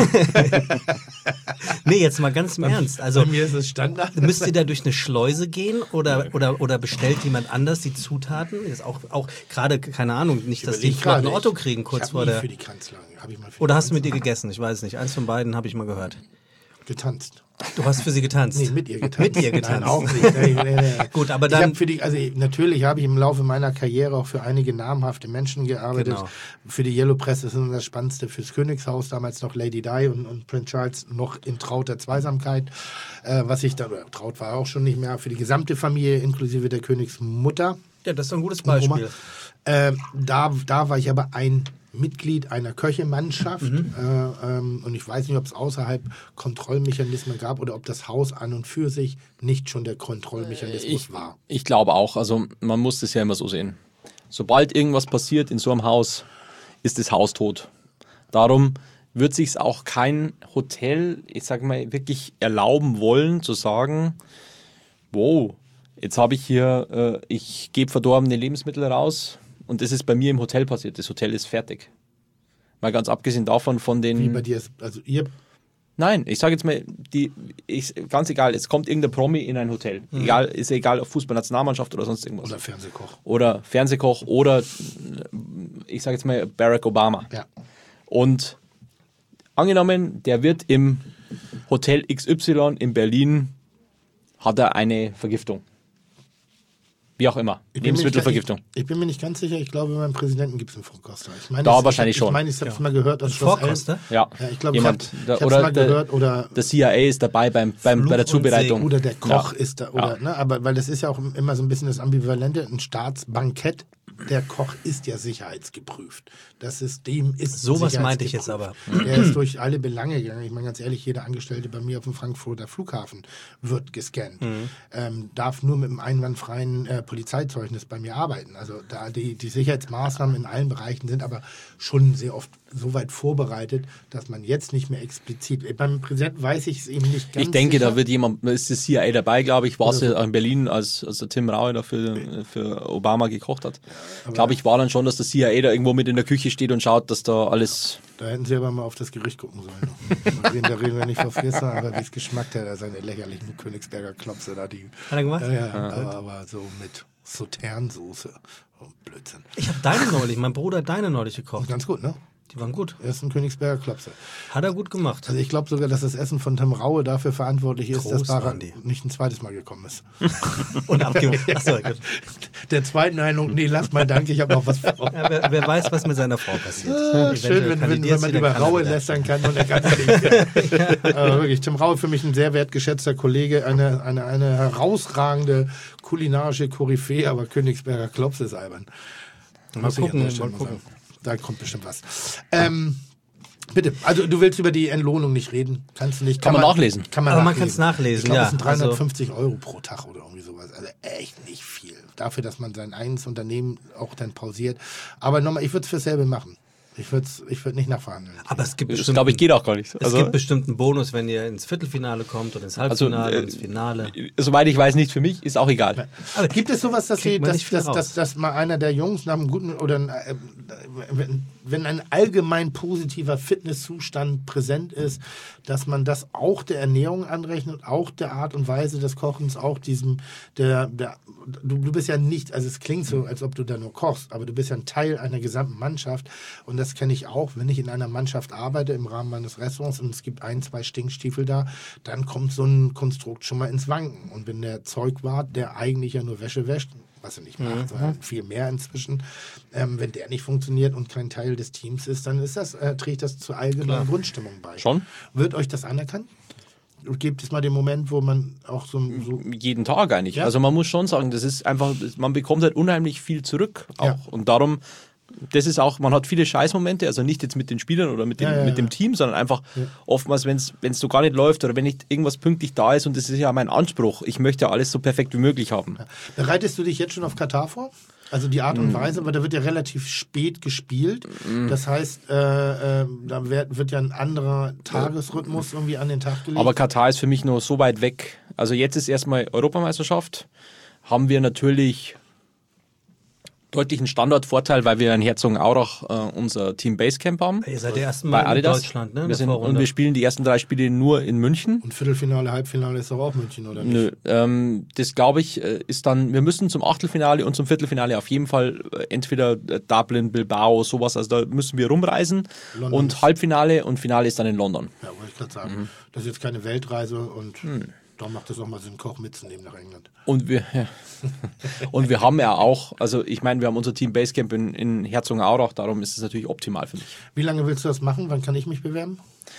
Nee, jetzt mal ganz im Ernst. Also, bei mir ist es Standard. müsst ihr da durch eine Schleuse gehen oder, oder, oder bestellt jemand anders die Zutaten? Ist auch, auch gerade, keine Ahnung, nicht, dass die Überleg einen gerade, Otto ich- kriegen ich kurz hab vor nie der... für die Kanzlerin. Hab ich mal für Oder die hast du mit ihr Kanzlerin gegessen? Ich weiß nicht. Eins von beiden habe ich mal gehört. getanzt? Du hast für sie getanzt? Nee, mit ihr getanzt. Mit ihr getanzt. Nein, auch nicht. Nee, nee, nee. Gut, aber Ich dann... hab für die, also natürlich habe ich im Laufe meiner Karriere auch für einige namhafte Menschen gearbeitet. Genau. Für die Yellow Press ist das Spannendste fürs Königshaus, damals noch Lady Di und, und Prince Charles noch in trauter Zweisamkeit. Äh, was ich da, oder traut war auch schon nicht mehr, für die gesamte Familie inklusive der Königsmutter. Ja, das ist doch ein gutes Oma. Beispiel. Äh, da, da war ich aber ein Mitglied einer Köchemannschaft Mhm. äh, ähm, und ich weiß nicht, ob es außerhalb Kontrollmechanismen gab oder ob das Haus an und für sich nicht schon der Kontrollmechanismus Ich, war. ich glaube auch, also man muss das ja immer so sehen. Sobald irgendwas passiert in so einem Haus, ist das Haus tot. Darum wird sich auch kein Hotel, ich sag mal, wirklich erlauben wollen, zu sagen, wow, jetzt habe ich hier, äh, ich gebe verdorbene Lebensmittel raus und das ist bei mir im Hotel passiert. Das Hotel ist fertig. Mal ganz abgesehen davon von den... Wie bei dir ist, also ihr, Nein, ich sage jetzt mal, die, ich, ganz egal, es kommt irgendein Promi in ein Hotel. Egal, ist egal, ob Fußballnationalmannschaft oder sonst irgendwas. oder Fernsehkoch. Oder Fernsehkoch oder ich sage jetzt mal Barack Obama. Ja. Und angenommen, der wird im Hotel X Y in Berlin, hat er eine Vergiftung. Wie auch immer. Ich bin mir nicht- Lebensmittelvergiftung. Ich, ich bin mir nicht ganz sicher, ich glaube, beim Präsidenten gibt es einen Vorkoster. Ich meine, Da ich, wahrscheinlich ich, schon. Ich meine, ich habe es mal gehört. Dass Vorkoster? Ja, Ja, ich glaube, ich jemand. habe der- es oder mal der, gehört. Oder der C I A ist dabei beim, beim, Fluch bei der und Zubereitung. Oder der Koch Ja. ist da, oder, Ja. ne, aber weil das ist ja auch immer so ein bisschen das Ambivalente, ein Staatsbankett, der Koch ist ja sicherheitsgeprüft. Das System ist Sowas meinte ich jetzt sicherheitsgeprüft. Der ist durch alle Belange gegangen. Ich meine ganz ehrlich, jeder Angestellte bei mir auf dem Frankfurter Flughafen wird gescannt. Ähm, darf nur mit einem einwandfreien äh, Polizeizeugnis bei mir arbeiten. Also da die, die Sicherheitsmaßnahmen in allen Bereichen sind aber schon sehr oft so weit vorbereitet, dass man jetzt nicht mehr explizit. Beim Präsidenten weiß ich es eben nicht ganz Ich denke, sicher. da wird jemand, da ist das C I A dabei, glaube ich, war es Oder so. ja in Berlin, als, als der Tim Raue da für, für Obama gekocht hat. Glaube ich, war dann schon, dass der C I A da irgendwo mit in der Küche steht und schaut, dass da alles... Da hätten sie aber mal auf das Gericht gucken sollen. Da reden- da reden wir nicht von Frissen, aber wie es geschmeckt hat, seine lächerlichen Königsberger Klopse da. Die, Hat er gemacht? Ja, ja, aber, aber so mit Sauternsoße. Oh, Blödsinn. Ich habe deine neulich, mein Bruder hat deine neulich gekocht. Ganz gut, ne? Die waren gut. Essen Königsberger Klopse. Hat er gut gemacht. Also ich glaube sogar, dass das Essen von Tim Raue dafür verantwortlich ist, Groß dass Baran waren die. nicht ein zweites Mal gekommen ist. Und abgemacht. Achso, gut. Der zweiten Eindruck, nee, lass mal, danke, ich habe noch was vor. Ja, wer, wer weiß, was mit seiner Frau passiert. Ah, schön, wenn, wenn, wenn man über Raue lästern kann und er kann es nicht. Ja. Aber wirklich, Tim Raue für mich ein sehr wertgeschätzter Kollege, eine, eine, eine herausragende kulinarische Koryphäe, aber Königsberger Klopse ist albern. Mal Muss ich an gucken, der Stelle mal mal gucken. sagen. Da kommt bestimmt was. Ähm, bitte, also du willst über die Entlohnung nicht reden? Kannst du nicht? Kann man nachlesen. Kann man Aber man nachlesen. kann es nachlesen, Ich glaube, ja. das sind dreihundertfünfzig Euro pro Tag oder irgendwie sowas. Also echt nicht viel. Dafür, dass man sein eigenes Unternehmen auch dann pausiert. Aber nochmal, ich würde es für selber machen. Ich würde ich würd nicht nachverhandeln. Aber es gibt Das bestimmt, glaube ich geht auch gar nicht. es Also, gibt bestimmt einen Bonus, wenn ihr ins Viertelfinale kommt oder ins Halbfinale, Also, äh, ins Finale. soweit ich weiß, nicht für mich, ist auch egal. Aber Gibt es sowas, dass, kriegt sie, man dass, nicht viel dass, raus. dass, dass mal einer der Jungs nach einem guten oder äh, wenn, wenn ein allgemein positiver Fitnesszustand präsent ist, dass man das auch der Ernährung anrechnet, auch der Art und Weise des Kochens, auch diesem, der, der du, du bist ja nicht, also es klingt so, als ob du da nur kochst, aber du bist ja ein Teil einer gesamten Mannschaft und das kenne ich auch, wenn ich in einer Mannschaft arbeite im Rahmen meines Restaurants und es gibt ein, zwei Stinkstiefel da, dann kommt so ein Konstrukt schon mal ins Wanken und wenn der Zeugwart, der eigentlich ja nur Wäsche wäscht, was er nicht macht, sondern viel mehr inzwischen, ähm, wenn der nicht funktioniert und kein Teil des Teams ist, dann ist das, äh, trägt das zur allgemeinen Grundstimmung bei. Schon? Wird euch das anerkannt? Gibt es mal den Moment, wo man auch so, so Jeden Tag eigentlich. Ja. Also man muss schon sagen, das ist einfach, man bekommt halt unheimlich viel zurück auch. Ja. Und darum, das ist auch, man hat viele Scheißmomente, also nicht jetzt mit den Spielern oder mit dem, Ja, ja, mit dem ja. Team, sondern einfach oftmals, wenn es so gar nicht läuft oder wenn nicht irgendwas pünktlich da ist und das ist ja mein Anspruch, ich möchte ja alles so perfekt wie möglich haben. bereitest du dich jetzt schon auf Katar vor? Also die Art und Weise, aber da wird ja relativ spät gespielt. Das heißt, äh, äh, da wird, wird ja ein anderer Tagesrhythmus irgendwie an den Tag gelegt. Aber Katar ist für mich noch so weit weg. Also jetzt ist erstmal Europameisterschaft, haben wir natürlich deutlichen Standortvorteil, weil wir in Herzogenaurach äh, unser Team Basecamp haben. Ihr seid der erste Bei Mal in Adidas. Deutschland, ne? in Wir der sind, Vorrunde. und wir spielen die ersten drei Spiele nur in München. und Viertelfinale, Halbfinale ist doch auch München, oder nicht? Nö, ähm, das glaube ich äh, ist dann, wir müssen zum Achtelfinale und zum Viertelfinale auf jeden Fall äh, entweder äh, Dublin, Bilbao, sowas, also da müssen wir rumreisen. London Und ist- Halbfinale und Finale ist dann in London. Ja, wollte ich gerade sagen. Das ist jetzt keine Weltreise und da macht es auch mal Sinn, Koch mitzunehmen nach England. Und wir, ja. und wir haben ja auch, also ich meine, wir haben unser Team Basecamp in, in Herzogenaurach, darum ist es natürlich optimal für mich. Wie lange willst du das machen? Wann kann ich mich bewerben?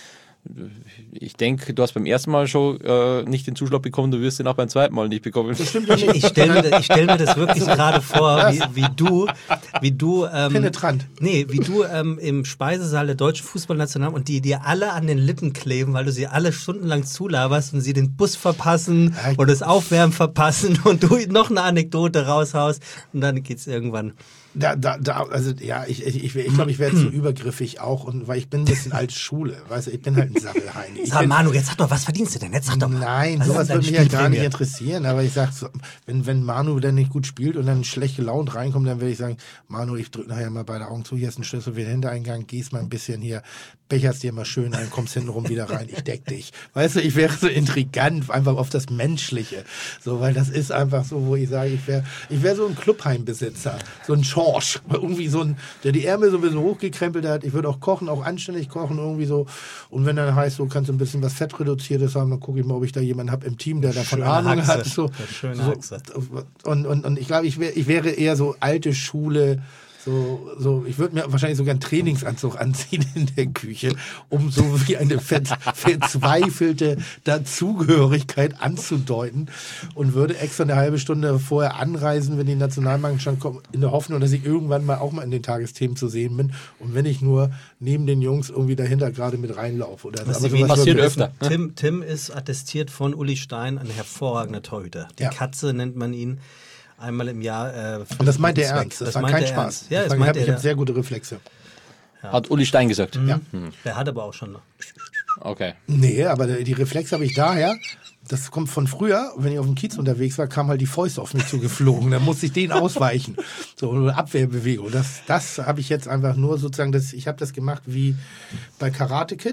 Ich denke, du hast beim ersten Mal schon äh, nicht den Zuschlag bekommen, du wirst den auch beim zweiten Mal nicht bekommen. Das stimmt ja nicht. Ich stelle mir, ich stell mir das wirklich gerade vor, wie, wie du, wie du, ähm, Penetrant. Nee, wie du ähm, im Speisesaal der deutschen Fußballnationalmannschaft und die dir alle an den Lippen kleben, weil du sie alle stundenlang zulaberst und sie den Bus verpassen Ja, oder das Aufwärmen verpassen und du noch eine Anekdote raushaust und dann geht's irgendwann. Da, da, da, also ja, ich ich, ich, ich glaube, ich wäre zu übergriffig auch, und weil ich bin ein bisschen alte Schule, weißt du, ich bin halt ein Sabbelheini. Ich Sag bin- Manu, jetzt sag doch, was verdienst du denn? Jetzt sag doch mal. Nein, Was sowas ist deine würde mich ja gar Spielprämie? nicht interessieren, aber ich sag so, wenn, wenn Manu dann nicht gut spielt und dann schlecht gelaunt reinkommt, dann würde ich sagen, Manu, ich drücke nachher mal beide Augen zu, hier ist ein Schlüssel für den Hintereingang, gehst mal ein bisschen hier, becherst dir mal schön ein, kommst hintenrum wieder rein, ich deck dich. Weißt du, ich wäre so intrigant, einfach auf das Menschliche, so, weil das ist einfach so, wo ich sage, ich wäre ich wär so ein Clubheimbesitzer, so ein Schorsch, irgendwie so ein, der die Ärmel so ein bisschen hochgekrempelt hat, ich würde auch kochen, auch anständig kochen, irgendwie so, und wenn dann heißt, so kannst du ein bisschen was Fettreduziertes haben, dann gucke ich mal, ob ich da jemanden habe im Team, der davon Schöne Ahnung Haxe. hat. So, Eine schöne so, Haxe. und, und, und ich glaube, ich, wär, ich wäre eher so alte Schule, so, so, ich würde mir wahrscheinlich sogar einen Trainingsanzug anziehen in der Küche, um so wie eine ver verzweifelte Dazugehörigkeit anzudeuten, und würde extra eine halbe Stunde vorher anreisen, wenn die Nationalmannschaft kommt, in der Hoffnung, dass ich irgendwann mal auch mal in den Tagesthemen zu sehen bin, und wenn ich nur neben den Jungs irgendwie dahinter gerade mit reinlaufe. Oder Was aber die sowas passiert würde- öfter. Tim, Tim ist attestiert von Uli Stein, ein hervorragender Torhüter. Die Ja. Katze nennt man ihn. Einmal im Jahr. Äh, für Und das meint er Zweck. ernst, das, war meint kein er Spaß. ernst. Ja, das das war, meint ich er. habe sehr gute Reflexe. Hat Uli Stein gesagt. Ja. Der hat aber auch schon noch. Okay. Nee, aber die Reflexe habe ich daher. Das kommt von früher, wenn ich auf dem Kiez unterwegs war, kam halt die Fäuste auf mich zugeflogen. Dann musste ich denen ausweichen. So eine Abwehrbewegung. Das, das habe ich jetzt einfach nur sozusagen, das, ich habe das gemacht wie bei Karate Kid.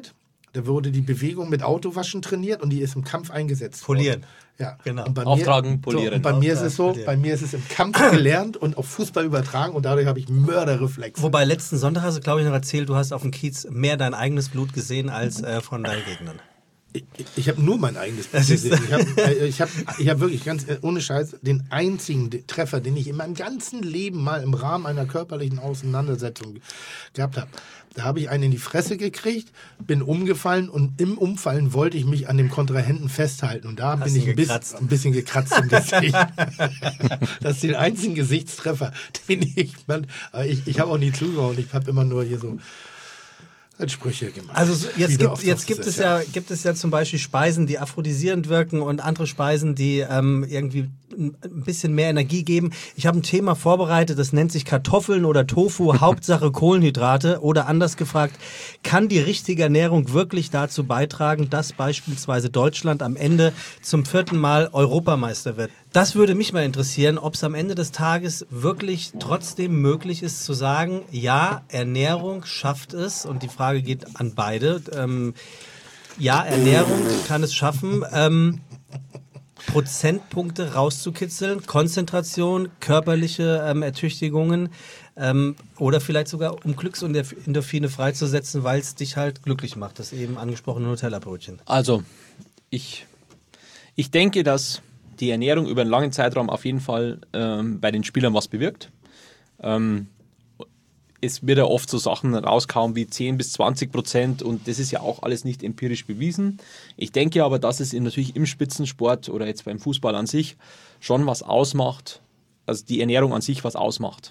Da wurde die Bewegung mit Autowaschen trainiert und die ist im Kampf eingesetzt. Polieren. Worden. Ja, genau. Und bei Auftragen, mir, polieren. So, und bei mir ist es so, Auftragen, bei mir ist es im Kampf gelernt und auf Fußball übertragen und dadurch habe ich Mörderreflexe. Wobei letzten Sonntag hast du, glaube ich, noch erzählt, du hast auf dem Kiez mehr dein eigenes Blut gesehen als äh, von deinen Gegnern. Ich, ich habe nur mein eigenes Blut gesehen. Ich habe äh, ich hab, ich hab wirklich ganz äh, ohne Scheiß den einzigen Treffer, den ich in meinem ganzen Leben mal im Rahmen einer körperlichen Auseinandersetzung gehabt habe. Da habe ich einen in die Fresse gekriegt, bin umgefallen und im Umfallen wollte ich mich an dem Kontrahenten festhalten. Und da Hast bin ich ihn ein bisschen, gekratzt. ein bisschen gekratzt im Gesicht. Das ist der einzige Gesichtstreffer, den ich... Man, ich ich habe auch nie zugehauen, ich habe immer nur hier so... Sprüche gemacht. Also so- jetzt, Wieder gibt, aufs jetzt gibt, es ja, gibt es ja zum Beispiel Speisen, die aphrodisierend wirken und andere Speisen, die ähm, irgendwie ein ein bisschen mehr Energie geben. Ich habe ein Thema vorbereitet, das nennt sich Kartoffeln oder Tofu, Hauptsache Kohlenhydrate. Oder anders gefragt, kann die richtige Ernährung wirklich dazu beitragen, dass beispielsweise Deutschland am Ende zum vierten Mal Europameister wird? Das würde mich mal interessieren, ob es am Ende des Tages wirklich trotzdem möglich ist zu sagen, ja, Ernährung schafft es, und die Frage geht an beide. Ähm, ja, Ernährung kann es schaffen, ähm, Prozentpunkte rauszukitzeln, Konzentration, körperliche ähm, Ertüchtigungen ähm, oder vielleicht sogar um Glücksendorphine freizusetzen, weil es dich halt glücklich macht, das eben angesprochene Nutella-Brötchen. Also, ich, ich denke, dass die Ernährung über einen langen Zeitraum auf jeden Fall ähm, bei den Spielern was bewirkt. Ähm, es wird ja oft so Sachen rauskauen wie zehn bis zwanzig Prozent und das ist ja auch alles nicht empirisch bewiesen. Ich denke aber, dass es in, natürlich im Spitzensport oder jetzt beim Fußball an sich schon was ausmacht, also die Ernährung an sich was ausmacht.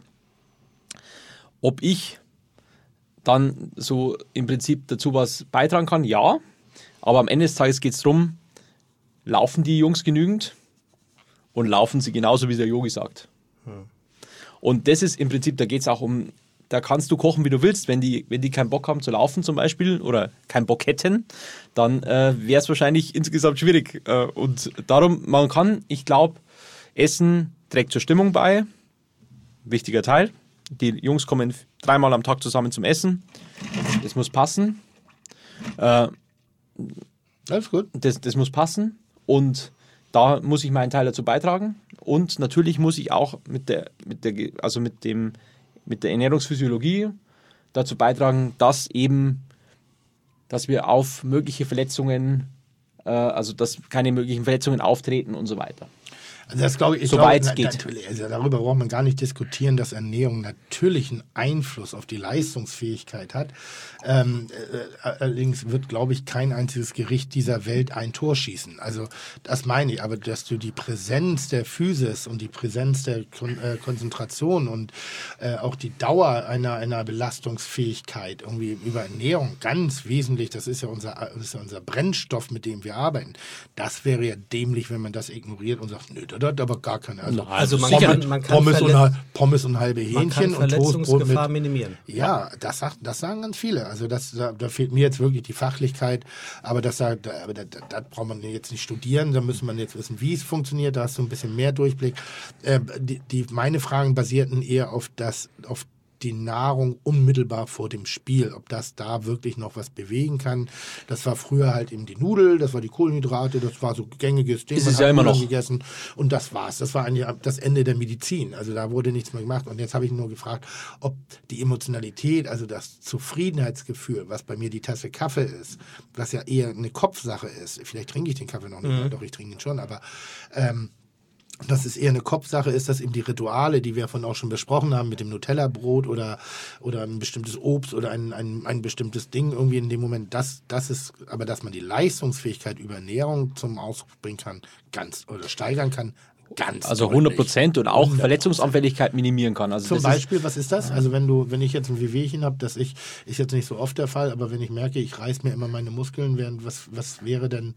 Ob ich dann so im Prinzip dazu was beitragen kann, ja, aber am Ende des Tages geht es darum, laufen die Jungs genügend und laufen sie genauso, wie der Yogi sagt. Hm. Und das ist im Prinzip, da geht es auch um, da kannst du kochen, wie du willst. Wenn die, wenn die keinen Bock haben zu laufen zum Beispiel oder keinen Bock hätten, dann äh, wäre es wahrscheinlich insgesamt schwierig. Äh, und darum, man kann, ich glaube, Essen trägt zur Stimmung bei. Wichtiger Teil. Die Jungs kommen dreimal am Tag zusammen zum Essen. Das muss passen. Äh, Alles gut. Das, das muss passen. Und da muss ich meinen Teil dazu beitragen. Und natürlich muss ich auch mit der, mit der, also mit dem, mit der Ernährungsphysiologie dazu beitragen, dass eben, dass wir auf mögliche Verletzungen, äh, also dass keine möglichen Verletzungen auftreten und so weiter. Also das glaube ich, ich Soweit glaube, es geht. Natürlich, also darüber braucht man gar nicht diskutieren, dass Ernährung natürlich einen Einfluss auf die Leistungsfähigkeit hat. Ähm, äh, allerdings wird, glaube ich, kein einziges Gericht dieser Welt ein Tor schießen. Also das meine ich, aber dass du die Präsenz der Physis und die Präsenz der Kon- äh, Konzentration und äh, auch die Dauer einer, einer Belastungsfähigkeit irgendwie über Ernährung ganz wesentlich, das ist ja unser, das ist ja unser Brennstoff, mit dem wir arbeiten. Das wäre ja dämlich, wenn man das ignoriert und sagt, nö, das hat aber gar keine. Also, Also man sicher kann- mit man kann Pommes, und, verletz- hal- Pommes und halbe Man kann Hähnchen und Toastbrot Verletzungsgefahr mit. minimieren. Ja, das, sagt, das sagen ganz viele. Also das, da, da fehlt mir jetzt wirklich die Fachlichkeit. Aber das, da, aber das, das braucht man jetzt nicht studieren. Da müssen man jetzt wissen, wie es funktioniert. Da hast du ein bisschen mehr Durchblick. Äh, die, die, meine Fragen basierten eher auf das, auf die Nahrung unmittelbar vor dem Spiel, ob das da wirklich noch was bewegen kann. Das war früher halt eben die Nudel, das war die Kohlenhydrate, das war so gängiges Ding. Ist man es hat ja immer Nudeln noch. gegessen und das war's. Das war eigentlich das Ende der Medizin. Also da wurde nichts mehr gemacht. Und jetzt habe ich nur gefragt, ob die Emotionalität, also das Zufriedenheitsgefühl, was bei mir die Tasse Kaffee ist, was ja eher eine Kopfsache ist. Vielleicht trinke ich den Kaffee noch nicht, Mhm. doch ich trinke ihn schon, aber ähm, dass es eher eine Kopfsache ist, dass eben die Rituale, die wir von auch schon besprochen haben, mit dem Nutella-Brot oder, oder ein bestimmtes Obst oder ein, ein, ein bestimmtes Ding irgendwie in dem Moment, das, das ist, aber dass man die Leistungsfähigkeit über Ernährung zum Ausdruck bringen kann, ganz, oder steigern kann, ganz Also deutlich. hundert Prozent und auch hundert Prozent. Verletzungsanfälligkeit minimieren kann. Also Zum das Beispiel, was ist das? Also wenn du, wenn ich jetzt ein Wehwehchen habe, dass ich, ist jetzt nicht so oft der Fall, aber wenn ich merke, ich reiß mir immer meine Muskeln, während was, was wäre denn?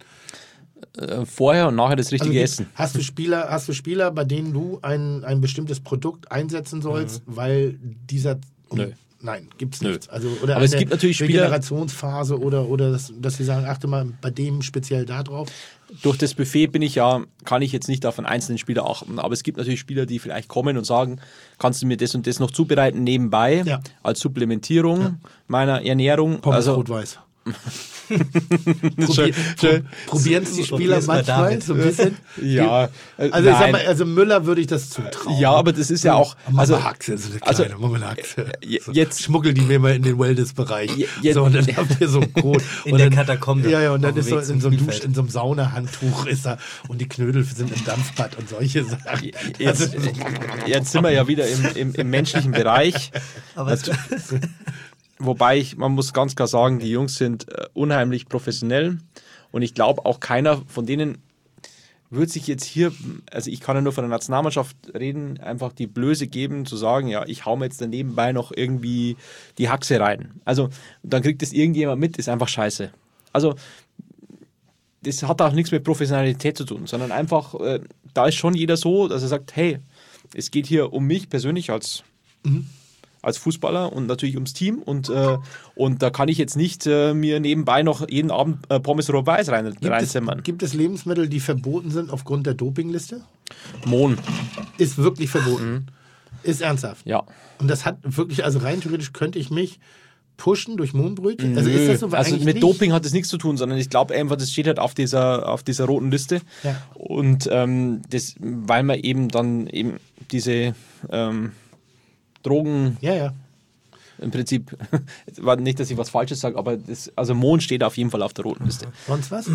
ist äh, vorher und nachher das richtige Also, Essen. Hast du Spieler, hast du Spieler, bei denen du ein, ein bestimmtes Produkt einsetzen sollst, weil dieser Nö. Nein, gibt's Nö. nicht. Also, oder Aber es eine gibt natürlich Spieler- Regenerationsphase oder, oder das, dass sie sagen, achte mal bei dem speziell da drauf. Durch das Buffet bin ich ja, kann ich jetzt nicht auf einen einzelnen Spieler achten, aber es gibt natürlich Spieler, die vielleicht kommen und sagen, kannst du mir das und das noch zubereiten nebenbei Ja. als Supplementierung meiner Ernährung. Pommes Also rot-weiß. Probier, pro, Probieren es die Spieler manchmal so ein bisschen? Ja, äh, also, ich sag nein. mal, also Müller würde ich das zutrauen. Ja, aber das ist ja auch. Also, Also, Haxe, so eine also, kleine Mummelhaxe. äh, So, jetzt- schmuggel die mir mal in den Wellness-Bereich. Jetzt- So, und dann habt ihr so einen Code. In und der dann, Katakombe. Ja, ja, und dann Auf dem ist so Weg zum in so einem Dusch, Spielfeld. in so einem Saunahandtuch ist er und die Knödel sind im Dampfbad und solche Sachen. Jetzt, Also, jetzt sind wir ja wieder im, im, im menschlichen Bereich. Aber Also, wobei ich, man muss ganz klar sagen, die Jungs sind äh, unheimlich professionell und ich glaube auch keiner von denen wird sich jetzt hier, also ich kann ja nur von der Nationalmannschaft reden, einfach die Blöße geben, zu sagen, ja, ich hau mir jetzt dann nebenbei noch irgendwie die Haxe rein. Also dann kriegt das irgendjemand mit, ist einfach scheiße. Also das hat auch nichts mit Professionalität zu tun, sondern einfach, äh, da ist schon jeder so, dass er sagt, hey, es geht hier um mich persönlich als, Mhm. als Fußballer und natürlich ums Team und, äh, und da kann ich jetzt nicht äh, mir nebenbei noch jeden Abend äh, Pommes Rot-Weiß rein, gibt, es, reinzimmern. gibt es Lebensmittel, die verboten sind aufgrund der Dopingliste? Mohn, Ist wirklich verboten. Mhm. Ist ernsthaft. ja. Und das hat wirklich, also rein theoretisch könnte ich mich pushen durch Mohnbrötchen. Also Nö, ist das so? also Eigentlich mit nicht? Doping hat das nichts zu tun, sondern ich glaube einfach, das steht halt auf dieser, auf dieser roten Liste. Ja. Und ähm, das, weil man eben dann eben diese ähm, Drogen Ja, ja. im Prinzip, war nicht, dass ich was Falsches sage, aber das, also Mohn steht auf jeden Fall auf der roten Liste. Sonst was?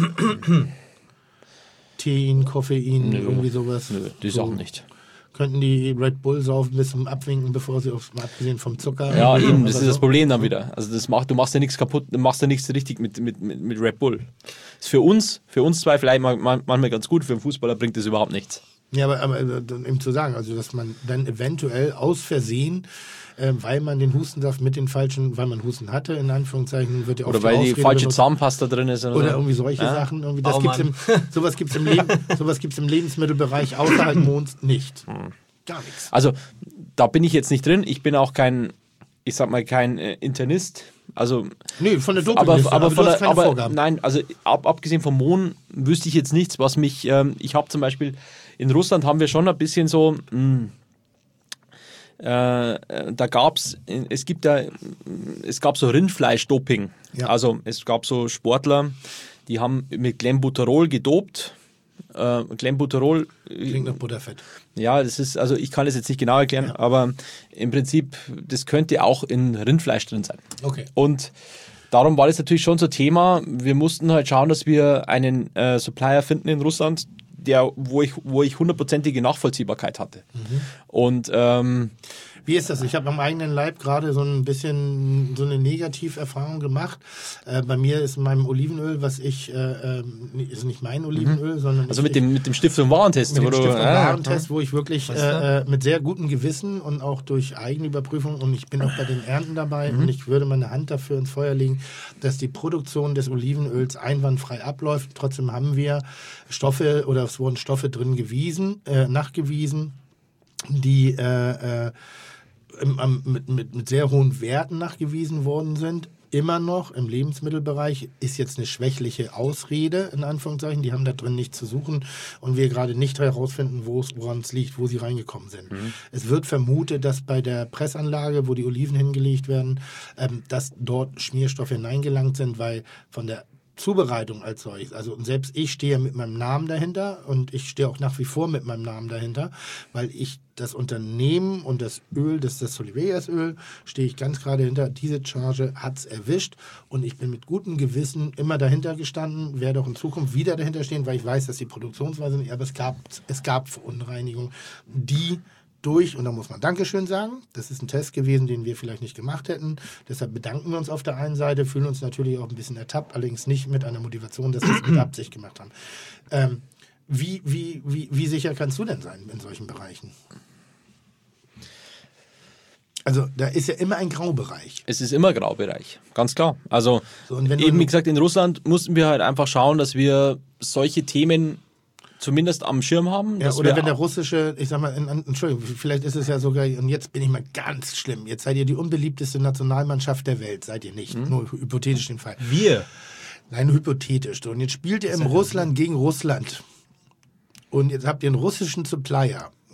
Tein, Koffein, Nö. irgendwie sowas. Nö, die So. Sachen nicht. Könnten die Red Bull saufen bis zum Abwinken, bevor sie aufs, mal abgesehen vom Zucker. Ja, eben, oder das ist so. das Problem dann wieder. Also das macht, du machst ja nichts kaputt, du machst ja nichts richtig mit, mit, mit, mit Red Bull. Ist für uns, für uns zwei vielleicht mal, mal, manchmal ganz gut, für einen Fußballer bringt das überhaupt nichts. Ja, aber, aber äh, dann eben zu sagen, also dass man dann eventuell aus Versehen, äh, weil man den Hustensaft mit den falschen, weil man Husten hatte, in Anführungszeichen, wird ja oft Oder weil die Ausrede falsche benutzt. Zahnpasta drin ist. Oder, Oder so. irgendwie solche Ja? Sachen. Irgendwie, das Baumann. gibt's im, sowas gibt es im, Leben, sowas gibt's im Lebensmittelbereich außerhalb Monds nicht. Hm. Gar nichts. Also da bin ich jetzt nicht drin. Ich bin auch kein, ich sag mal, kein äh, Internist. Also, Nee, von der aber, Dopingliste, aber, du von hast der, keine aber Vorgaben. nein, also ab, abgesehen vom Mohn wüsste ich jetzt nichts, was mich, ähm, ich habe zum Beispiel, in Russland haben wir schon ein bisschen so, mh, äh, da gab es, es gibt da, es gab so Rindfleisch-Doping. Ja. Also es gab so Sportler, die haben mit Glenbuterol gedopt. Äh, Glenbuterol Klingt nach Butterfett. ja, das ist, also ich kann es jetzt nicht genau erklären, aber im Prinzip, das könnte auch in Rindfleisch drin sein. Okay. Und darum war das natürlich schon so Thema. Wir mussten halt schauen, dass wir einen äh, Supplier finden in Russland, der, wo ich, wo ich hundertprozentige Nachvollziehbarkeit hatte. Mhm. Und ähm, Wie ist das? Ich habe am eigenen Leib gerade so ein bisschen so eine Negativerfahrung gemacht. Äh, bei mir ist in meinem Olivenöl, was ich, äh, ähm, ist nicht mein Olivenöl, sondern also ich, mit dem, mit dem Stift und Warentest. mit dem wo du- Stift- und ja, Warentest, wo ich wirklich äh, äh, mit sehr gutem Gewissen und auch durch Eigenüberprüfung, und ich bin auch bei den Ernten dabei, und ich würde meine Hand dafür ins Feuer legen, dass die Produktion des Olivenöls einwandfrei abläuft. Trotzdem haben wir Stoffe, oder es wurden Stoffe drin gewiesen, äh, nachgewiesen, die äh, äh, im, am, mit, mit, mit sehr hohen Werten nachgewiesen worden sind. Immer noch im Lebensmittelbereich ist jetzt eine schwächliche Ausrede, in Anführungszeichen. Die haben da drin nichts zu suchen und wir gerade nicht herausfinden, wo es, woran es liegt, wo sie reingekommen sind. Mhm. Es wird vermutet, dass bei der Pressanlage, wo die Oliven hingelegt werden, ähm, dass dort Schmierstoffe hineingelangt sind, weil von der Zubereitung als solches. Also selbst ich stehe mit meinem Namen dahinter und ich stehe auch nach wie vor mit meinem Namen dahinter, weil ich das Unternehmen und das Öl, das das Soliveiras Öl, stehe ich ganz gerade hinter. Diese Charge hat es erwischt und ich bin mit gutem Gewissen immer dahinter gestanden, werde auch in Zukunft wieder dahinter stehen, weil ich weiß, dass die Produktionsweise nicht, aber es gab, es gab Verunreinigungen, die durch, und da muss man Dankeschön sagen, das ist ein Test gewesen, den wir vielleicht nicht gemacht hätten. Deshalb bedanken wir uns auf der einen Seite, fühlen uns natürlich auch ein bisschen ertappt, allerdings nicht mit einer Motivation, dass wir es mit Absicht gemacht haben. Ähm, wie, wie, wie, wie sicher kannst du denn sein in solchen Bereichen? Also da ist ja immer ein Graubereich. Es ist immer Graubereich, ganz klar. Also So, und wenn du eben in- wie gesagt, in Russland mussten wir halt einfach schauen, dass wir solche Themen zumindest am Schirm haben. Ja, dass oder wir wenn der russische, ich sag mal, in, Entschuldigung, vielleicht ist es ja sogar, und jetzt bin ich mal ganz schlimm, jetzt seid ihr die unbeliebteste Nationalmannschaft der Welt, seid ihr nicht, Mhm. nur hypothetisch den Fall. Wir. Nein, hypothetisch. Und jetzt spielt ihr im Russland gegen Russland. Und jetzt habt ihr einen russischen Supplier.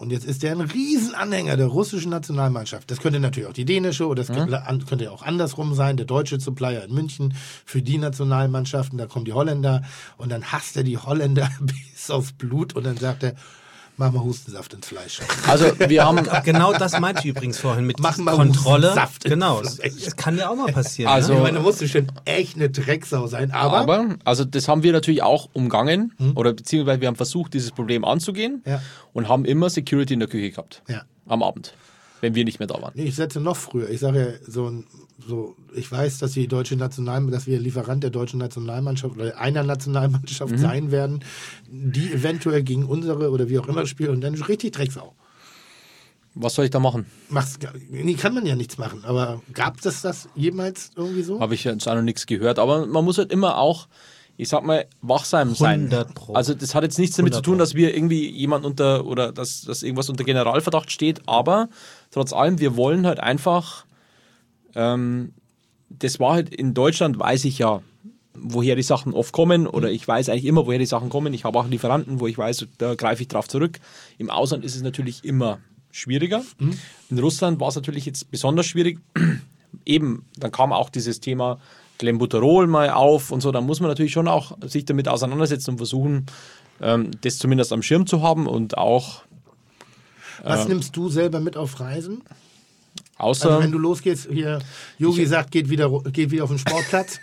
Und jetzt ist der ein Riesenanhänger der russischen Nationalmannschaft. Das könnte natürlich auch die dänische oder das Mhm. könnte, könnte auch andersrum sein. Der deutsche Supplier in München für die Nationalmannschaften. Da kommen die Holländer und dann hasst er die Holländer bis aufs Blut und dann sagt er, mach mal Hustensaft ins Fleisch. Also wir haben... Genau das meinte ich übrigens vorhin mit Mach mal Kontrolle. Saft ins Genau, Fleisch. das kann ja auch mal passieren. Also- ne? Ich meine, da musst du schon echt eine Drecksau sein. Aber, Aber, also das haben wir natürlich auch umgangen, oder beziehungsweise wir haben versucht, dieses Problem anzugehen Ja. und haben immer Security in der Küche gehabt. Ja. Am Abend, wenn wir nicht mehr da waren. nee, ich setze noch früher. Ich sage ja so ein so, ich weiß, dass die deutsche National, dass wir Lieferant der deutschen Nationalmannschaft oder einer Nationalmannschaft sein werden, die eventuell gegen unsere oder wie auch immer spielen und dann richtig Drecksau. Was soll ich da machen? Mach's, nee, kann man ja nichts machen, aber gab es das jemals irgendwie so? Habe ich jetzt auch noch nichts gehört, aber man muss halt immer auch, ich sag mal, wachsam sein. hundert Pro. Also das hat jetzt nichts damit zu hundert tun, Pro. dass wir irgendwie jemand unter, oder dass, dass irgendwas unter Generalverdacht steht, aber trotz allem, wir wollen halt einfach, ähm, das war halt in Deutschland, weiß ich ja, woher die Sachen oft kommen, oder ich weiß eigentlich immer, woher die Sachen kommen. Ich habe auch Lieferanten, wo ich weiß, da greife ich drauf zurück. Im Ausland ist es natürlich immer schwieriger. Mhm. In Russland war es natürlich jetzt besonders schwierig. Eben, dann kam auch dieses Thema Clenbuterol mal auf und so. Da muss man natürlich schon auch sich damit auseinandersetzen und versuchen, ähm, das zumindest am Schirm zu haben und auch Was nimmst du selber mit auf Reisen? außer... Also wenn du losgehst, hier, Yogi sagt, geht wieder, geht wieder auf den Sportplatz.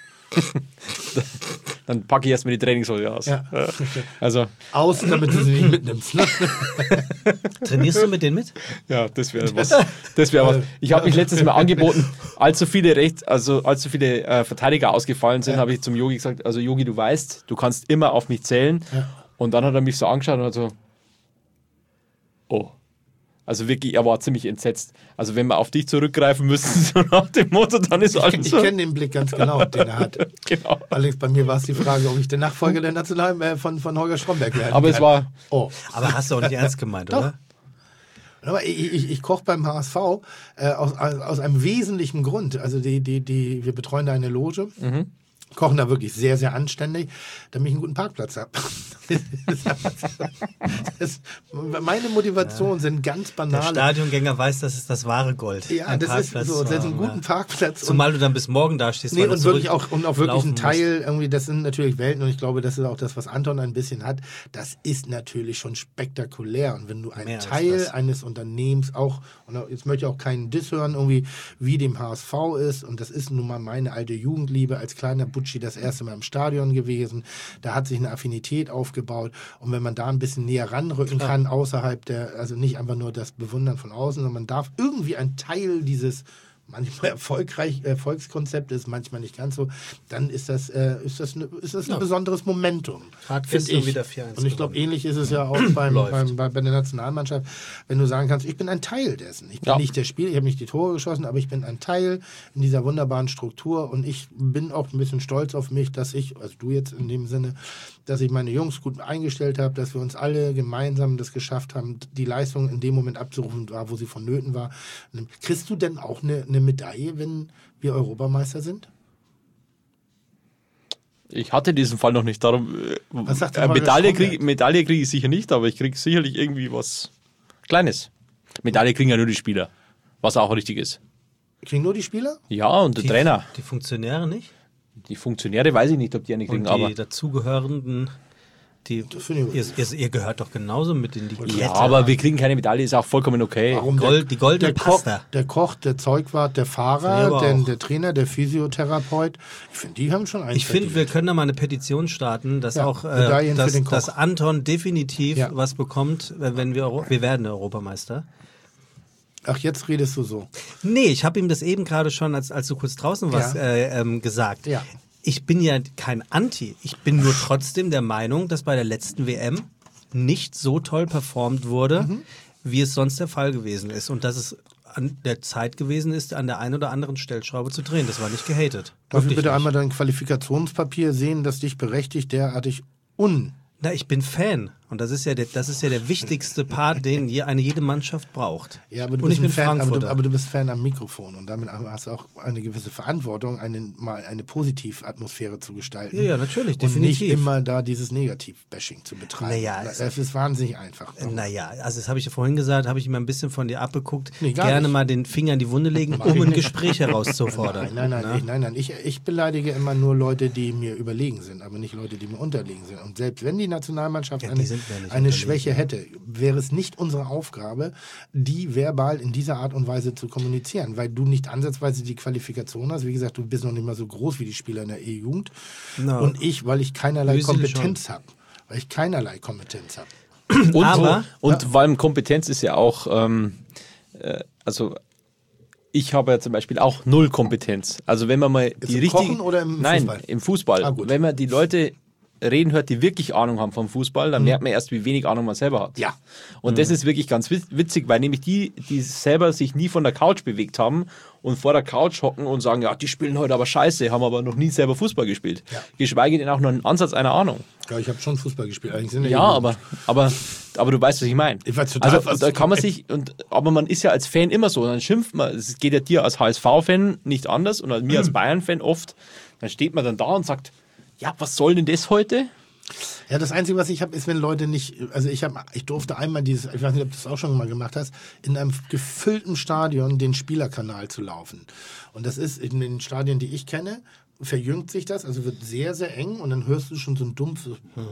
Dann packe ich erstmal die Trainingshose aus. Ja. Äh, Also, Außen, damit du sie nicht mitnimmst. Ne? Trainierst du mit denen mit? ja, das wäre was. Das wäre was. Ich habe mich letztes Mal angeboten, allzu viele Recht, also allzu viele äh, Verteidiger ausgefallen sind, Ja. habe ich zum Yogi gesagt, also Yogi, du weißt, du kannst immer auf mich zählen. Ja. Und dann hat er mich so angeschaut und hat so, oh. Also wirklich, er war ziemlich entsetzt. Also wenn wir auf dich zurückgreifen müssen, so nach dem Motto, dann ist alles Ich so. kenne den Blick ganz genau, den er hat. Genau. Allerdings bei mir war es die Frage, ob ich der Nachfolger der National äh, von, von Holger Stromberg werden Aber kann. es war, Oh. Aber hast du auch nicht ernst gemeint, Doch. oder? Aber ich, ich, ich koche beim H S V äh, aus, aus einem wesentlichen Grund. Also die, die, die, wir betreuen da eine Loge, kochen da wirklich sehr, sehr anständig, damit ich einen guten Parkplatz habe. Das, meine Motivationen sind ganz Der banale. Stadiongänger weiß, das ist das wahre Gold. Ja, einen das ist Parkplatz so, zu das ist ein haben, guten ja. Parkplatz. Zumal du dann bis morgen da stehst. Nee, weil du und wirklich zurück auch, und auch wirklich laufen ein musst. Teil, irgendwie, das sind natürlich Welten und ich glaube, das ist auch das, was Anton ein bisschen hat. Das ist natürlich schon spektakulär. Und wenn du ein Mehr als Teil das. eines Unternehmens auch, und jetzt möchte ich auch keinen Diss hören, irgendwie, wie dem H S V ist, und das ist nun mal meine alte Jugendliebe, als kleiner Butschi das erste Mal im Stadion gewesen, da hat sich eine Affinität aufgebaut und wenn man da ein bisschen näher ranrücken kann, außerhalb der, also nicht einfach nur das Bewundern von außen, sondern man darf irgendwie ein Teil dieses manchmal erfolgreich, Erfolgskonzept ist, manchmal nicht ganz so, dann ist das, äh, ist das, ne, ist das ein Ja. besonderes Momentum. Gerade Find gestern wieder vier eins Und ich glaube, gewonnen. ähnlich ist es ja auch beim, Läuft. beim, bei, bei der Nationalmannschaft, wenn du sagen kannst, ich bin ein Teil dessen. Ich bin Ja. nicht der Spieler, ich habe nicht die Tore geschossen, aber ich bin ein Teil in dieser wunderbaren Struktur und ich bin auch ein bisschen stolz auf mich, dass ich, also du jetzt in dem Sinne, dass ich meine Jungs gut eingestellt habe, dass wir uns alle gemeinsam das geschafft haben, die Leistung in dem Moment abzurufen war, wo sie vonnöten war. Kriegst du denn auch eine, eine Medaille, wenn wir Europameister sind? ich hatte diesen Fall noch nicht, darum äh, Was sagt denn äh, Holger Medaille Stromberg? kriege Medaille krieg ich sicher nicht, aber ich kriege sicherlich irgendwie was Kleines. Medaille kriegen ja nur die Spieler, was auch richtig ist. Kriegen nur die Spieler? Ja, und der Die, Trainer. Die Funktionäre nicht? Die Funktionäre weiß ich nicht, ob die eine kriegen, Und die aber... dazugehörenden, die, finde ihr, ich- ihr, ihr gehört doch genauso mit in die Kette. Ja, aber wir kriegen keine Medaille, ist auch vollkommen okay. Warum? Gold, die goldene der Koch, Pasta. der Koch, der Zeugwart, der Finde ich Fahrer, aber der, auch. der Trainer, der Physiotherapeut. Ich finde, die haben schon einen. Ich finde, wir können da mal eine Petition starten, dass Ja, auch äh, Medaillen für dass, den Koch. dass Anton definitiv Ja. was bekommt, äh, wenn wir Euro wir werden Europameister. Ach, jetzt redest du so. Nee, ich habe ihm das eben gerade schon, als, als du kurz draußen warst, Ja. äh, ähm, gesagt. Ja. Ich bin ja kein Anti. Ich bin nur trotzdem der Meinung, dass bei der letzten W M nicht so toll performt wurde, Mhm. wie es sonst der Fall gewesen ist. Und dass es an der Zeit gewesen ist, an der einen oder anderen Stellschraube zu drehen. Das war nicht gehatet. Darf ich Wirklich bitte nicht. einmal dein Qualifikationspapier sehen, das dich berechtigt, derartig un... Na, ich bin Fan. Und das ist ja der, das ist ja der wichtigste Part, den je, eine jede Mannschaft braucht. Ja, aber du, und bist ich bin ein Fan, aber, du, Frankfurter. aber du bist Fan am Mikrofon und damit hast du auch eine gewisse Verantwortung, eine, mal eine Positiv-Atmosphäre zu gestalten. Ja, ja, natürlich, und definitiv. nicht immer da dieses Negativ-Bashing zu betreiben. Naja, das, es- das ist wahnsinnig einfach. Naja, also das habe ich ja vorhin gesagt, habe ich immer ein bisschen von dir abgeguckt. Nee, gar Gerne nicht. mal den Finger in die Wunde legen, Mach um ich ein nicht. Gespräch herauszufordern. Nein, nein, nein, Na? ich, nein, nein. Ich, ich beleidige immer nur Leute, die mir überlegen sind, aber nicht Leute, die mir unterlegen sind. Und selbst wenn die Nationalmannschaft Ja, die eine, sind mir nicht eine unterlegen. Schwäche hätte, wäre es nicht unsere Aufgabe, die verbal in dieser Art und Weise zu kommunizieren, weil du nicht ansatzweise die Qualifikation hast. Wie gesagt, du bist noch nicht mal so groß wie die Spieler in der E-Jugend. No. Und ich, weil ich keinerlei Özil Kompetenz habe. Weil ich keinerlei Kompetenz habe. Und, Aber- und vor allem Kompetenz ist ja auch, ähm, äh, also ich habe ja zum Beispiel auch null Kompetenz. Also wenn man mal die im richtigen... Kochen oder im Nein, Fußball? im Fußball. Ah, gut. Wenn man die Leute reden hört, die wirklich Ahnung haben vom Fußball, dann merkt man erst, wie wenig Ahnung man selber hat. Ja. Und das ist wirklich ganz wit- witzig, weil nämlich die, die selber sich nie von der Couch bewegt haben und vor der Couch hocken und sagen, ja, die spielen heute aber scheiße, haben aber noch nie selber Fußball gespielt. Ja. Geschweige denn auch nur einen Ansatz einer Ahnung. Ja, ich habe schon Fußball gespielt. Allerdings in der Ja, E-Jugend. aber, aber, aber du weißt, was ich meine. Ich weiß total, also was da du kann man meinst. sich, und, aber man ist ja als Fan immer so, dann schimpft man, es geht ja dir als H S V-Fan nicht anders und mir als Bayern-Fan oft, dann steht man dann da und sagt, ja, was soll denn das heute? Ja, das Einzige, was ich habe, ist, wenn Leute nicht, also ich habe, ich durfte einmal dieses, ich weiß nicht, ob du das auch schon mal gemacht hast, in einem gefüllten Stadion den Spielerkanal zu laufen. Und das ist in den Stadien, die ich kenne, verjüngt sich das, also wird sehr, sehr eng und dann hörst du schon so ein dumpfes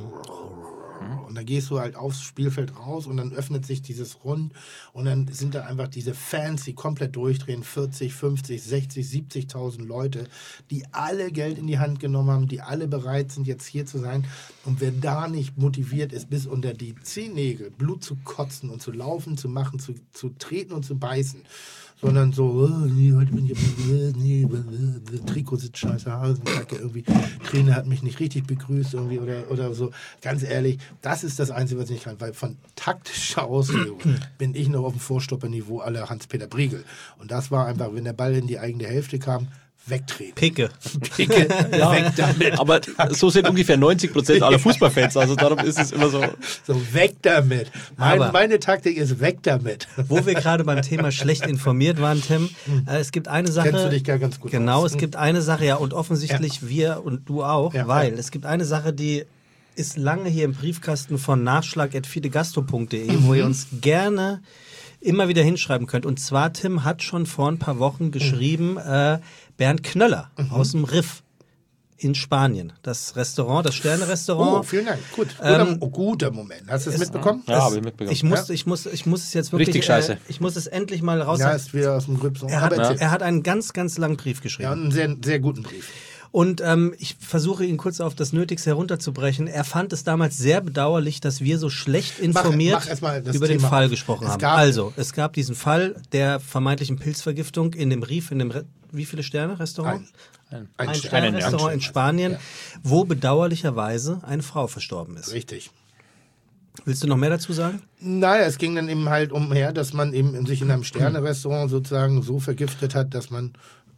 und dann gehst du halt aufs Spielfeld raus und dann öffnet sich dieses Rund und dann sind da einfach diese Fans, die komplett durchdrehen, vierzig, fünfzig, sechzig, siebzigtausend Leute, die alle Geld in die Hand genommen haben, die alle bereit sind, jetzt hier zu sein. Und wer da nicht motiviert ist, bis unter die Zehennägel Blut zu kotzen und zu laufen, zu machen, zu, zu treten und zu beißen, sondern so, oh, nee, heute bin ich, äh, nee, äh, Trikot sitzt scheiße, Hasenkacke, irgendwie, Trainer hat mich nicht richtig begrüßt, irgendwie, oder, oder so. Ganz ehrlich, das ist das Einzige, was ich nicht kann, weil von taktischer Auslegung bin ich noch auf dem Vorstopperniveau aller Hans-Peter Briegel. Und das war einfach, wenn der Ball in die eigene Hälfte kam, wegtreten. Picke. Picke, weg damit. Aber so sind ungefähr neunzig Prozent aller Fußballfans, also darum ist es immer so. So, weg damit. Mein, Aber- meine Taktik ist weg damit. Wo wir gerade beim Thema schlecht informiert waren, Tim, äh, es gibt eine Sache. Kennst du dich gar ganz gut Genau, aus. es gibt eine Sache, ja, und offensichtlich wir und du auch, Ja, weil ja. es gibt eine Sache, die ist lange hier im Briefkasten von nachschlag at fidegastro punkt de, wo ihr uns gerne immer wieder hinschreiben könnt. Und zwar, Tim hat schon vor ein paar Wochen geschrieben, äh, Bernd Knöller aus dem Riff in Spanien. Das Restaurant, das Oh, Sterne-Restaurant. vielen Dank. Gut. Guter, Ähm, oh, guter Moment. Hast du es mitbekommen? Ja, habe ich mitbekommen. Ich muss, ich, muss, ich muss es jetzt wirklich... Richtig scheiße. Äh, ich muss es endlich mal raus... Ja, ist wieder aus dem Grübson. er, hat, Aber erzähl. er hat einen ganz, ganz langen Brief Ja, geschrieben. und einen sehr, sehr guten Brief. Und ähm, ich versuche ihn kurz auf das Nötigste herunterzubrechen. Er fand es damals sehr bedauerlich, dass wir so schlecht informiert mach erst mal das über den Thema Fall auf. gesprochen Es haben. gab- Also, es gab diesen Fall der vermeintlichen Pilzvergiftung in dem Rief, in dem Re wie viele Sterne Restaurant? Ein, Ein Stern. Sternrestaurant in Spanien, Ja. wo bedauerlicherweise eine Frau verstorben ist. Richtig. Willst du noch mehr dazu sagen? Naja, es ging dann eben halt umher, dass man eben sich in einem Sterne-Restaurant sozusagen so vergiftet hat, dass man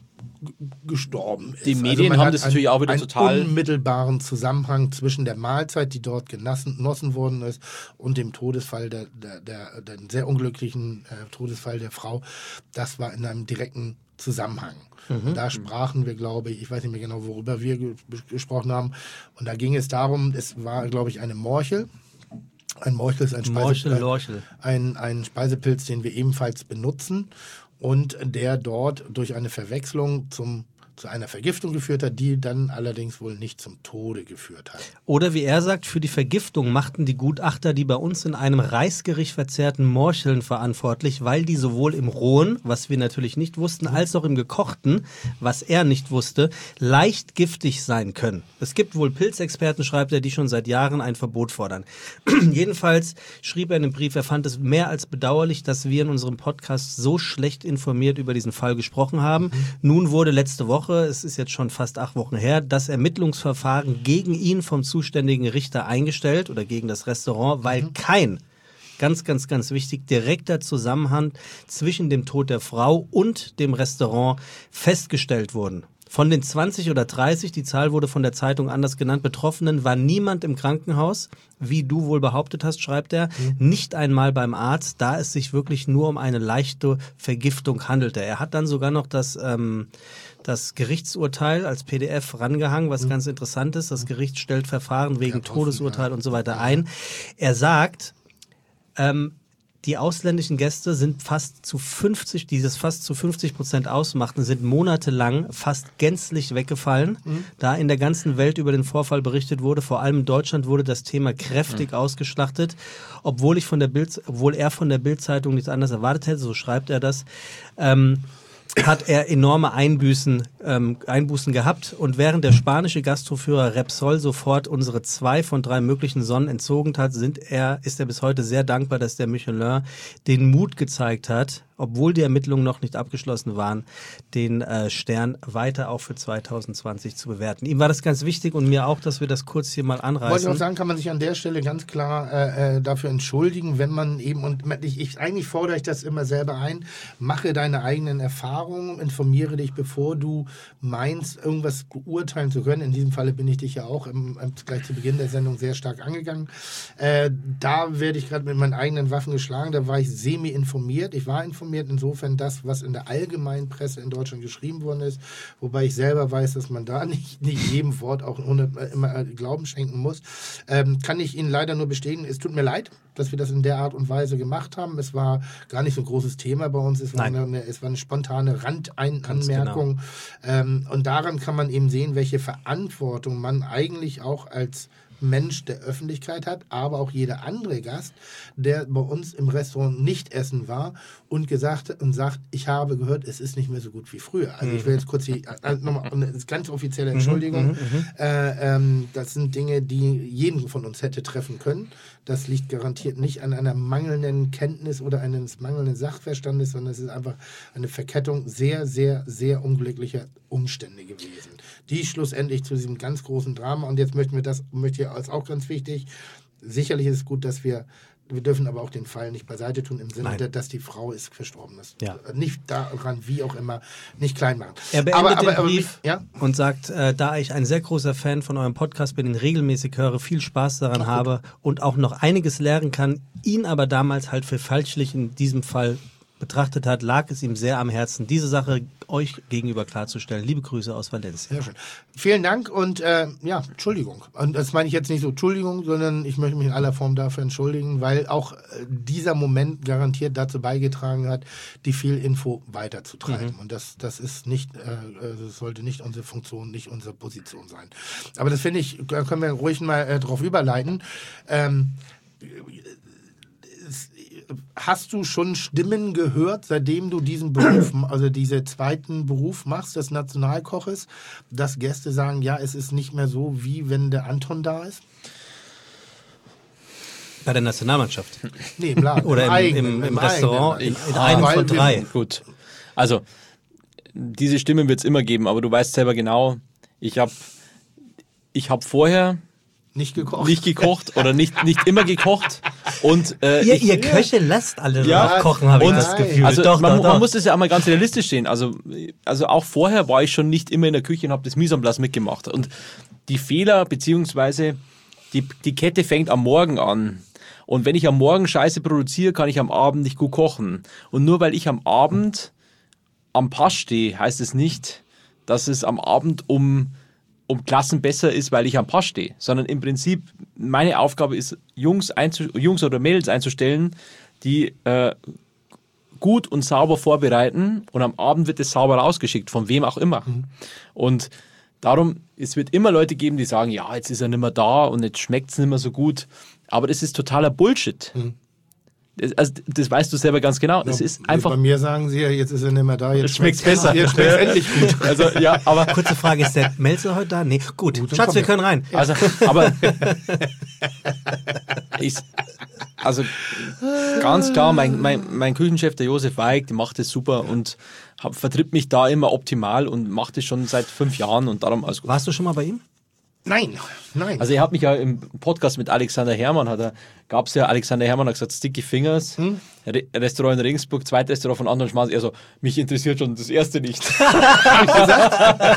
g- gestorben ist. Die Medien man haben hat das natürlich auch wieder einen total- unmittelbaren Zusammenhang zwischen der Mahlzeit, die dort genossen, genossen worden ist, und dem Todesfall, der, der, der, der sehr unglücklichen äh, Todesfall der Frau. Das war in einem direkten Zusammenhang. Und da sprachen wir, glaube ich, ich weiß nicht mehr genau, worüber wir ge gesprochen haben. Und da ging es darum, es war, glaube ich, eine Morchel. Ein Morchel ist ein, Speise Morchel, Lorchel. ein, ein Speisepilz, den wir ebenfalls benutzen und der dort durch eine Verwechslung zum, zu einer Vergiftung geführt hat, die dann allerdings wohl nicht zum Tode geführt hat. Oder wie er sagt, für die Vergiftung machten die Gutachter die bei uns in einem Reisgericht verzehrten Morcheln verantwortlich, weil die sowohl im rohen, was wir natürlich nicht wussten, als auch im gekochten, was er nicht wusste, leicht giftig sein können. Es gibt wohl Pilzexperten, schreibt er, die schon seit Jahren ein Verbot fordern. Jedenfalls schrieb er in dem Brief, er fand es mehr als bedauerlich, dass wir in unserem Podcast so schlecht informiert über diesen Fall gesprochen haben. Mhm. Nun wurde letzte Woche, es ist jetzt schon fast acht Wochen her, das Ermittlungsverfahren gegen ihn vom zuständigen Richter eingestellt oder gegen das Restaurant, weil mhm. kein, ganz, ganz, ganz wichtig, direkter Zusammenhang zwischen dem Tod der Frau und dem Restaurant festgestellt wurden. Von den zwanzig oder dreißig, die Zahl wurde von der Zeitung anders genannt, Betroffenen war niemand im Krankenhaus, wie du wohl behauptet hast, schreibt er, mhm. nicht einmal beim Arzt, da es sich wirklich nur um eine leichte Vergiftung handelte. Er hat dann sogar noch das, ähm, das Gerichtsurteil als P D F rangehangen, was mhm. ganz interessant ist. Das Gericht stellt Verfahren wegen ja, Todesurteil ja. und so weiter ein. Er sagt, ähm, die ausländischen Gäste sind fast zu fünfzig, die das fast zu fünfzig Prozent ausmachten, sind monatelang fast gänzlich weggefallen, mhm. da in der ganzen Welt über den Vorfall berichtet wurde. Vor allem in Deutschland wurde das Thema kräftig mhm. ausgeschlachtet, obwohl ich von der Bild, obwohl er von der Bild-Zeitung nichts anderes erwartet hätte, so schreibt er das. Ähm, hat er enorme Einbüßen, ähm, Einbußen gehabt und während der spanische Gastroführer Repsol sofort unsere zwei von drei möglichen Sonnen entzogen hat, sind er, ist er bis heute sehr dankbar, dass der Michelin den Mut gezeigt hat, obwohl die Ermittlungen noch nicht abgeschlossen waren, den äh, Stern weiter auch für zwanzig zwanzig zu bewerten. Ihm war das ganz wichtig und mir auch, dass wir das kurz hier mal anreißen. Wollte ich auch sagen, kann man sich an der Stelle ganz klar äh, dafür entschuldigen, wenn man eben, und ich, ich eigentlich fordere ich das immer selber ein, mache deine eigenen Erfahrungen, informiere dich, bevor du meinst, irgendwas beurteilen zu können. In diesem Falle bin ich dich ja auch im, gleich zu Beginn der Sendung sehr stark angegangen. Äh, da werde ich gerade mit meinen eigenen Waffen geschlagen, da war ich semi-informiert, ich war informiert, insofern das, was in der allgemeinen Presse in Deutschland geschrieben worden ist, wobei ich selber weiß, dass man da nicht, nicht jedem Wort auch ohne, immer Glauben schenken muss, ähm, kann ich Ihnen leider nur bestätigen, es tut mir leid, dass wir das in der Art und Weise gemacht haben. Es war gar nicht so ein großes Thema bei uns, es war, eine, es war eine spontane Randanmerkung genau. ähm, und daran kann man eben sehen, welche Verantwortung man eigentlich auch als Mensch der Öffentlichkeit hat, aber auch jeder andere Gast, der bei uns im Restaurant nicht essen war und gesagt und sagt, ich habe gehört, es ist nicht mehr so gut wie früher. Also ich will jetzt kurz die also nochmal eine ganz offizielle Entschuldigung. Äh, ähm, das sind Dinge, die jeden von uns hätte treffen können. Das liegt garantiert nicht an einer mangelnden Kenntnis oder eines mangelnden Sachverstandes, sondern es ist einfach eine Verkettung sehr, sehr, sehr unglücklicher Umstände gewesen, die schlussendlich zu diesem ganz großen Drama, und jetzt möchten wir das, möchte ich als auch ganz wichtig, sicherlich ist es gut, dass wir, wir dürfen aber auch den Fall nicht beiseite tun, im Sinne, Nein. dass die Frau ist verstorben ist. Ja. Nicht daran, wie auch immer, nicht klein machen. Er beendet aber, aber, den aber, Brief ja? und sagt, äh, da ich ein sehr großer Fan von eurem Podcast bin, den regelmäßig höre, viel Spaß daran Ach, habe und auch noch einiges lernen kann, ihn aber damals halt für falschlich in diesem Fall betrachtet hat, lag es ihm sehr am Herzen, diese Sache euch gegenüber klarzustellen. Liebe Grüße aus Valencia. Sehr schön. Vielen Dank und äh, ja, Entschuldigung. Und das meine ich jetzt nicht so Entschuldigung, sondern ich möchte mich in aller Form dafür entschuldigen, weil auch äh, dieser Moment garantiert dazu beigetragen hat, die Fehlinfo weiterzutreiben. Mhm. Und das, das ist nicht, äh, das sollte nicht unsere Funktion, nicht unsere Position sein. Aber das finde ich, da können wir ruhig mal äh, drauf überleiten. Ähm, Hast du schon Stimmen gehört, seitdem du diesen Beruf, also diesen zweiten Beruf machst, des Nationalkoches, dass Gäste sagen, ja, es ist nicht mehr so, wie wenn der Anton da ist? Bei der Nationalmannschaft? Nee, im Laden. Oder im, eigenen, im, im, im Restaurant, eigenen. in, in einem von drei. Gut. Also, diese Stimmen wird es immer geben, aber du weißt selber genau, ich habe ich hab vorher Nicht gekocht. Nicht gekocht oder nicht, nicht immer gekocht. Und, äh, ihr, ich, ihr Köche lasst alle ja, drauf kochen, habe ich das Gefühl. Also doch, man, doch, man doch. muss das ja auch mal ganz realistisch sehen. Also, also auch vorher war ich schon nicht immer in der Küche und habe das Mise en place mitgemacht. Und die Fehler, beziehungsweise die, die Kette fängt am Morgen an. Und wenn ich am Morgen Scheiße produziere, kann ich am Abend nicht gut kochen. Und nur weil ich am Abend am Pass stehe, heißt es nicht, dass es am Abend um um Klassen besser ist, weil ich am Pass stehe, sondern im Prinzip meine Aufgabe ist, Jungs, einzu- Jungs oder Mädels einzustellen, die äh, gut und sauber vorbereiten und am Abend wird es sauber rausgeschickt, von wem auch immer. Mhm. Und darum, es wird immer Leute geben, die sagen, ja, jetzt ist er nicht mehr da und jetzt schmeckt es nicht mehr so gut, aber das ist totaler Bullshit. Mhm. Das, also, das weißt du selber ganz genau. Es ja, ist einfach. Bei mir sagen sie ja, jetzt ist er nicht mehr da, jetzt schmeckt es besser. Jetzt schmeckt es endlich gut. Also, ja, aber kurze Frage, ist der Melzer heute da? Nee, gut. gut Schatz, wir können rein. Also, aber ich, also ganz klar, mein, mein, mein Küchenchef, der Josef Weig, der macht das super und hab, vertritt mich da immer optimal und macht das schon seit fünf Jahren und darum alles gut. Warst du schon mal bei ihm? Nein, nein. Also, ihr habt mich ja im Podcast mit Alexander Herrmann, hat er, gab es ja, Alexander Herrmann hat gesagt, Sticky Fingers, hm? Re- Restaurant in Regensburg, zweites Restaurant von Anton Schmaß. Er so, mich interessiert schon das erste nicht. Hab ich gesagt?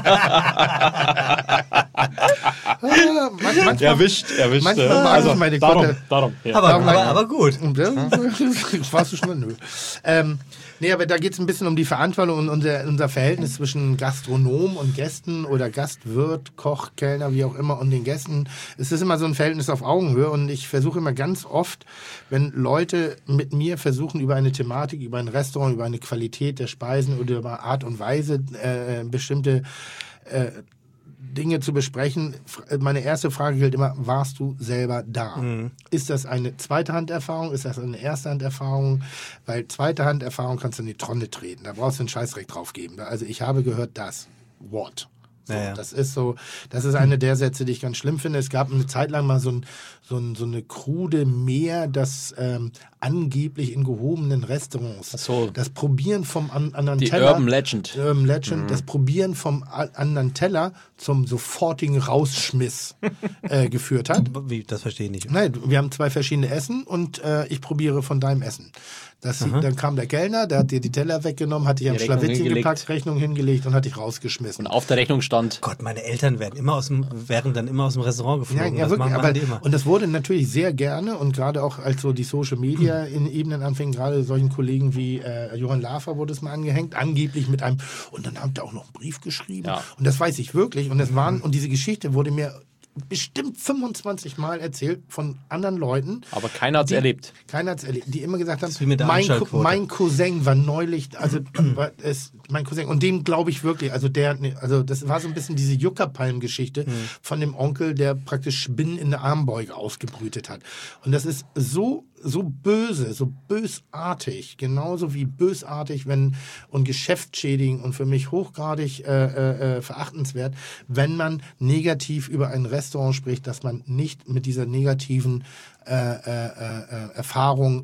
Man, manchmal, erwischt, erwischt. Manchmal äh, mag also, ich meine darum, Kutte. darum. Ja. Aber, Darum aber, like- aber gut. Warst du schon? Nö. Ähm, nee, aber da geht es ein bisschen um die Verantwortung und unser, unser Verhältnis zwischen Gastronom und Gästen oder Gastwirt, Koch, Kellner, wie auch immer und den Gästen. Es ist immer so ein Verhältnis auf Augenhöhe und ich versuche immer ganz oft, wenn Leute mit mir versuchen, über eine Thematik, über ein Restaurant, über eine Qualität der Speisen oder über Art und Weise äh, bestimmte äh, Dinge zu besprechen. Meine erste Frage gilt immer, warst du selber da? Mhm. Ist das eine zweite Handerfahrung? Ist das eine erste Handerfahrung? Weil zweite Handerfahrung kannst du in die Tonne treten. Da brauchst du einen Scheißdreck drauf geben. Also ich habe gehört das. What? So, ja, ja. Das ist so, das ist eine der Sätze, die ich ganz schlimm finde. Es gab eine Zeit lang mal so, ein, so, ein, so eine krude Mehr, das ähm, angeblich in gehobenen Restaurants, so. das Probieren vom an, anderen die Teller, Urban Legend, Urban Legend, mhm. das Probieren vom a- anderen Teller zum sofortigen Rausschmiss äh, geführt hat. Wie, das verstehe ich nicht. Nein, wir haben zwei verschiedene Essen und äh, ich probiere von deinem Essen. Das, dann kam der Kellner, der hat dir die Teller weggenommen, hat dich am Schlawittchen gepackt, Rechnung hingelegt und hat dich rausgeschmissen. Und auf der Rechnung stand... Gott, meine Eltern werden immer aus dem, wären dann immer aus dem Restaurant geflogen. Ja, ja das wirklich. machen, Aber, machen die immer. und das wurde natürlich sehr gerne und gerade auch als so die Social Media in Ebenen anfingen, gerade solchen Kollegen wie äh, Johann Lafer wurde es mal angehängt, angeblich mit einem, und dann habt ihr auch noch einen Brief geschrieben. Ja. Und das weiß ich wirklich. Und das waren, und diese Geschichte wurde mir bestimmt fünfundzwanzig Mal erzählt von anderen Leuten. Aber keiner hat es erlebt. Keiner hat es erlebt. Die immer gesagt haben, mit der mein, Co- mein Cousin war neulich, also war es, mein Cousin, und dem glaube ich wirklich, also der, also das war so ein bisschen diese Juckerpalm-Geschichte mhm. von dem Onkel, der praktisch Spinnen in der Armbeuge ausgebrütet hat. Und das ist so so böse, so bösartig, genauso wie bösartig, wenn und geschäftsschädigend und für mich hochgradig äh, äh, verachtenswert, wenn man negativ über ein Restaurant spricht, dass man nicht mit dieser negativen äh, äh, äh, Erfahrung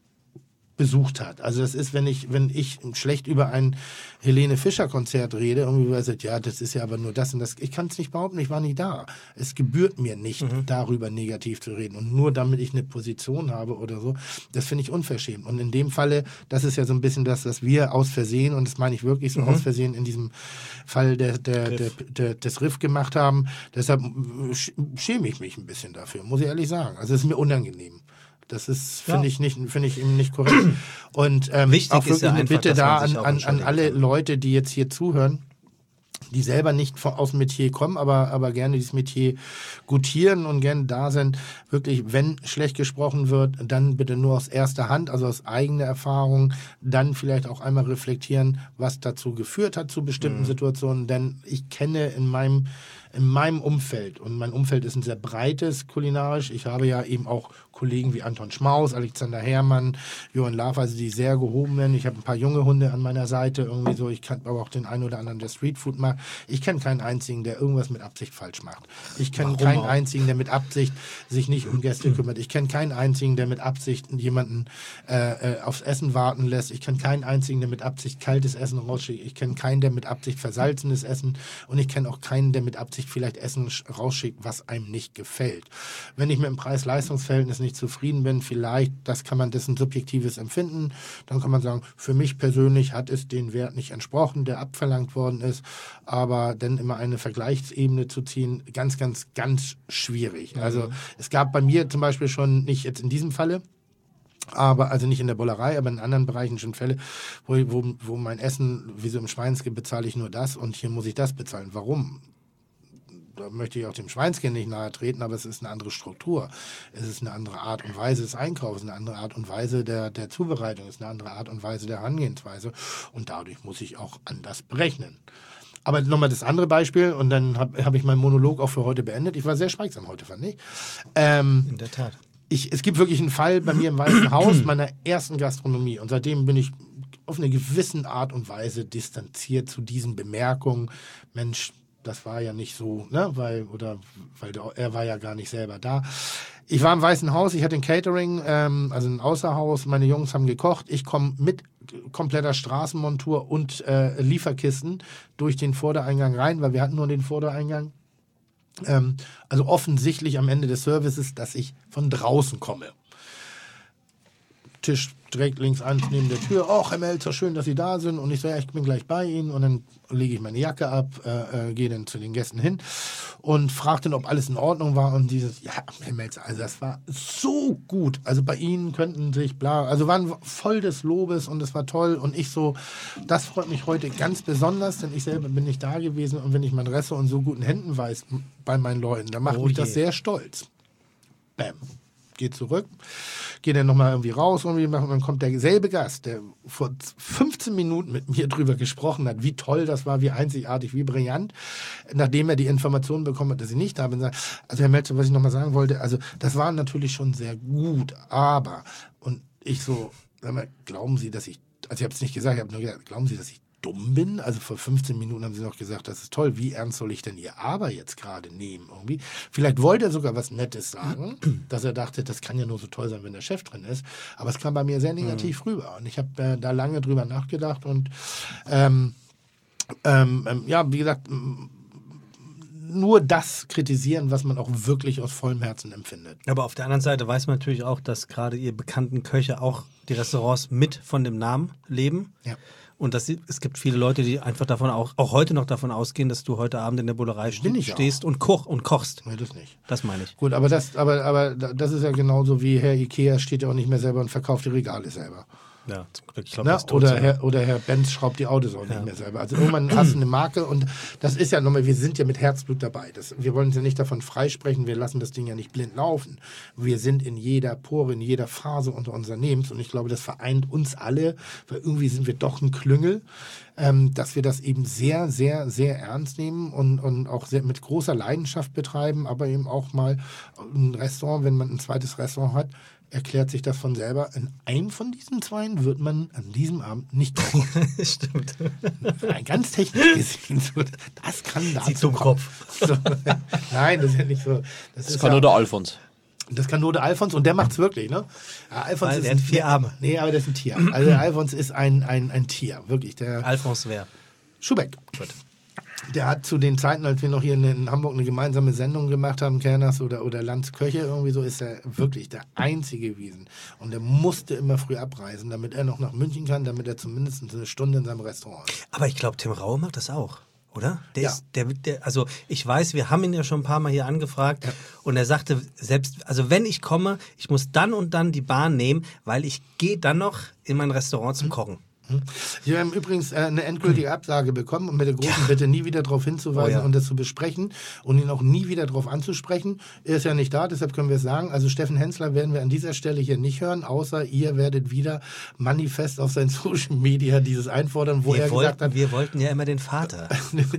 besucht hat. Also das ist, wenn ich, wenn ich schlecht über ein Helene Fischer Konzert rede, irgendwie weil sagt, ja, das ist ja aber nur das und das. Ich kann es nicht behaupten, ich war nie da. Es gebührt mir nicht, mhm. darüber negativ zu reden. Und nur damit ich eine Position habe oder so, das finde ich unverschämt. Und in dem Falle, das ist ja so ein bisschen das, was wir aus Versehen, und das meine ich wirklich so mhm. aus Versehen in diesem Fall der, der, der, der, des Riff gemacht haben. Deshalb schäme ich mich ein bisschen dafür, muss ich ehrlich sagen. Also es ist mir unangenehm. Das ist, finde ja. ich, nicht, finde ich eben nicht korrekt. Und ähm, Wichtig auch wirklich ist ja eine einfach, Bitte da an, an, an alle kann. Leute, die jetzt hier zuhören, die selber nicht von, aus dem Metier kommen, aber, aber gerne dieses Metier gutieren und gerne da sind. Wirklich, wenn schlecht gesprochen wird, dann bitte nur aus erster Hand, also aus eigener Erfahrung, dann vielleicht auch einmal reflektieren, was dazu geführt hat zu bestimmten mhm. Situationen. Denn ich kenne in meinem in meinem Umfeld, und mein Umfeld ist ein sehr breites kulinarisch, ich habe ja eben auch Kollegen wie Anton Schmaus, Alexander Herrmann, Johann Lafer, also die sehr gehoben werden. Ich habe ein paar junge Hunde an meiner Seite, irgendwie so, ich kann aber auch den einen oder anderen, der Streetfood macht. Ich kenne keinen einzigen, der irgendwas mit Absicht falsch macht. Ich kenne keinen auch? einzigen, der mit Absicht sich nicht um Gäste kümmert. Ich kenne keinen einzigen, der mit Absicht jemanden äh, äh, aufs Essen warten lässt. Ich kenne keinen einzigen, der mit Absicht kaltes Essen rausschickt. Ich kenne keinen, der mit Absicht versalzenes Essen, und ich kenne auch keinen, der mit Absicht vielleicht Essen rausschickt, was einem nicht gefällt. Wenn ich mit dem Preis-Leistungs-Verhältnis nicht zufrieden bin, vielleicht, das kann man, das ist ein subjektives Empfinden, dann kann man sagen, für mich persönlich hat es den Wert nicht entsprochen, der abverlangt worden ist, aber dann immer eine Vergleichsebene zu ziehen, ganz, ganz, ganz schwierig. Mhm. Also es gab bei mir zum Beispiel schon, nicht jetzt in diesem Falle, aber, also nicht in der Bullerei, aber in anderen Bereichen schon Fälle, wo, wo, wo mein Essen, wie so im Schweinske, bezahle ich nur das und hier muss ich das bezahlen. Warum? Da möchte ich auch dem Schweinskind nicht nahe treten, aber es ist eine andere Struktur. Es ist eine andere Art und Weise des Einkaufs, eine andere Art und Weise der, der Zubereitung, es ist eine andere Art und Weise der Herangehensweise, und dadurch muss ich auch anders berechnen. Aber nochmal das andere Beispiel, und dann habe hab ich meinen Monolog auch für heute beendet. Ich war sehr schweigsam heute, fand ich. Ähm, In der Tat. Ich, es gibt wirklich einen Fall bei mir im Weißen Haus, meiner ersten Gastronomie, und seitdem bin ich auf eine gewisse Art und Weise distanziert zu diesen Bemerkungen. Mensch, das war ja nicht so, ne, weil, oder, weil der, er war ja gar nicht selber da. Ich war im Weißen Haus, ich hatte ein Catering, ähm, also ein Außerhaus, meine Jungs haben gekocht, ich komme mit kompletter Straßenmontur und äh, Lieferkisten durch den Vordereingang rein, weil wir hatten nur den Vordereingang. Ähm, also offensichtlich am Ende des Services, dass ich von draußen komme. Tisch direkt links eins neben der Tür. Oh, Herr Melzer, schön, dass Sie da sind. Und ich sage, ja, ich bin gleich bei Ihnen. Und dann lege ich meine Jacke ab, äh, äh, gehe dann zu den Gästen hin und frage dann, ob alles in Ordnung war. Und dieses, ja, Herr Melzer, also das war so gut. Also bei Ihnen könnten sich bla, also waren voll des Lobes und es war toll. Und ich so, das freut mich heute ganz besonders, denn ich selber bin nicht da gewesen. Und wenn ich mein Restaurant in so guten Händen weiß bei meinen Leuten, dann macht Oh mich je. das sehr stolz. Bam. Geht zurück, geht dann nochmal irgendwie raus und dann kommt derselbe Gast, der vor fünfzehn Minuten mit mir drüber gesprochen hat, wie toll das war, wie einzigartig, wie brillant, nachdem er die Informationen bekommen hat, dass ich nicht da bin. Sagt, also Herr Melzer, was ich nochmal sagen wollte, also das war natürlich schon sehr gut, aber, und ich so, sag mal, glauben Sie, dass ich, also ich habe es nicht gesagt, ich habe nur gesagt, glauben Sie, dass ich dumm bin? Also vor fünfzehn Minuten haben sie noch gesagt, das ist toll. Wie ernst soll ich denn Ihr Aber jetzt gerade nehmen? Irgendwie? Vielleicht wollte er sogar was Nettes sagen, dass er dachte, das kann ja nur so toll sein, wenn der Chef drin ist. Aber es kam bei mir sehr negativ mhm. rüber. Und ich habe äh, da lange drüber nachgedacht und ähm, ähm, ähm, ja, wie gesagt, nur das kritisieren, was man auch wirklich aus vollem Herzen empfindet. Aber auf der anderen Seite weiß man natürlich auch, dass gerade ihr bekannten Köche auch die Restaurants mit von dem Namen leben. Ja. Und das, es gibt viele Leute, die einfach davon auch, auch heute noch davon ausgehen, dass du heute Abend in der Bullerei Bin ich stehst und, koch, und kochst. Nee, das nicht. Das meine ich. Gut, aber das, aber, aber das ist ja genauso wie Herr Ikea steht ja auch nicht mehr selber und verkauft die Regale selber. Ja, zum Glück. Ich glaub, Na, das ist tot oder, sogar. Herr, oder Herr Benz schraubt die Autos auch Ja. nicht mehr selber. Also irgendwann hast du eine Marke und das ist ja nochmal, wir sind ja mit Herzblut dabei. Das, wir wollen uns ja nicht davon freisprechen, wir lassen das Ding ja nicht blind laufen. Wir sind in jeder Pore, in jeder Phase unseres Unternehmens und ich glaube, das vereint uns alle, weil irgendwie sind wir doch ein Klüngel, ähm, dass wir das eben sehr, sehr, sehr ernst nehmen und, und auch sehr, mit großer Leidenschaft betreiben, aber eben auch mal ein Restaurant, wenn man ein zweites Restaurant hat, erklärt sich das von selber. In einem von diesen zweien wird man an diesem Abend nicht kochen. Stimmt. Ganz technisch gesehen. So, das kann da Sie zum Kopf. So, nein, das ist ja nicht so. Das, Das ist kann ja, nur der Alfons. das kann nur der Alfons und der macht's wirklich, ne? Ja, Alfons Weil ist der ein hat vier Arme. Nee, aber der ist ein Tier. Also der Alfons ist ein, ein, ein Tier, wirklich. Der Alphonse wer? Schubeck. Der hat zu den Zeiten, als wir noch hier in, in Hamburg eine gemeinsame Sendung gemacht haben, Kerners oder, oder Lanz Köche, irgendwie so, ist er wirklich der Einzige gewesen. Und er musste immer früh abreisen, damit er noch nach München kann, damit er zumindest eine Stunde in seinem Restaurant ist. Aber ich glaube, Tim Raue macht das auch, oder? Der Ja. ist, der, der, also ich weiß, wir haben ihn ja schon ein paar Mal hier angefragt und er sagte selbst, also wenn ich komme, ich muss dann und dann die Bahn nehmen, weil ich gehe dann noch in mein Restaurant zum Kochen. Wir haben übrigens äh, eine endgültige Absage bekommen und mit der großen Bitte nie wieder darauf hinzuweisen Oh ja. und das zu besprechen und ihn auch nie wieder darauf anzusprechen. Er ist ja nicht da, deshalb können wir es sagen. Also Steffen Hensler werden wir an dieser Stelle hier nicht hören, außer ihr werdet wieder manifest auf seinen Social Media dieses einfordern, wo Wir er wollten, gesagt hat, wir wollten ja immer den Vater.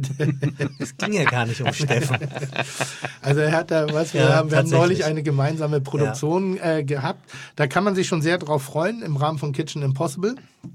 Es ging ja gar nicht um Steffen. also er hat da, was wir Ja, haben, wir haben tatsächlich. neulich eine gemeinsame Produktion äh, gehabt. Da kann man sich schon sehr drauf freuen im Rahmen von Kitchen Impossible.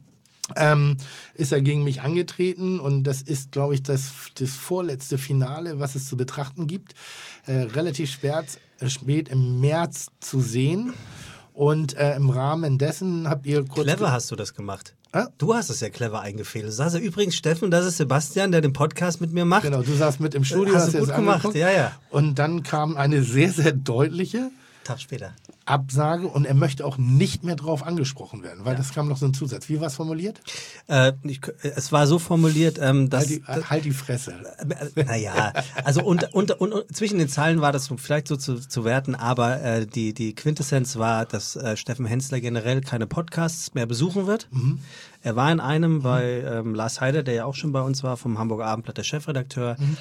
Ähm, ist er gegen mich angetreten und das ist, glaube ich, das, das vorletzte Finale, was es zu betrachten gibt. Äh, relativ spät, äh, spät im März zu sehen und äh, im Rahmen dessen habt ihr kurz... Clever hast du das gemacht. Ah? Du hast es ja clever eingefehlt. Du sagst ja übrigens, Steffen, das ist Sebastian, der den Podcast mit mir macht. Genau, du saßt mit im Studio, Hast du dir gut das gemacht, angeguckt. ja, ja. Und dann kam eine sehr, sehr deutliche Tag später. Absage und er möchte auch nicht mehr drauf angesprochen werden, weil das kam noch so ein Zusatz. Wie war es formuliert? Äh, ich, es war so formuliert, ähm, dass... Halt die, halt die Fresse. Naja, also und, und, und, und zwischen den Zeilen war das vielleicht so zu, zu werten, aber äh, die, die Quintessenz war, dass äh, Steffen Hensler generell keine Podcasts mehr besuchen wird. Mhm. Er war in einem mhm. bei ähm, Lars Heider, der ja auch schon bei uns war, vom Hamburger Abendblatt, der Chefredakteur. Mhm.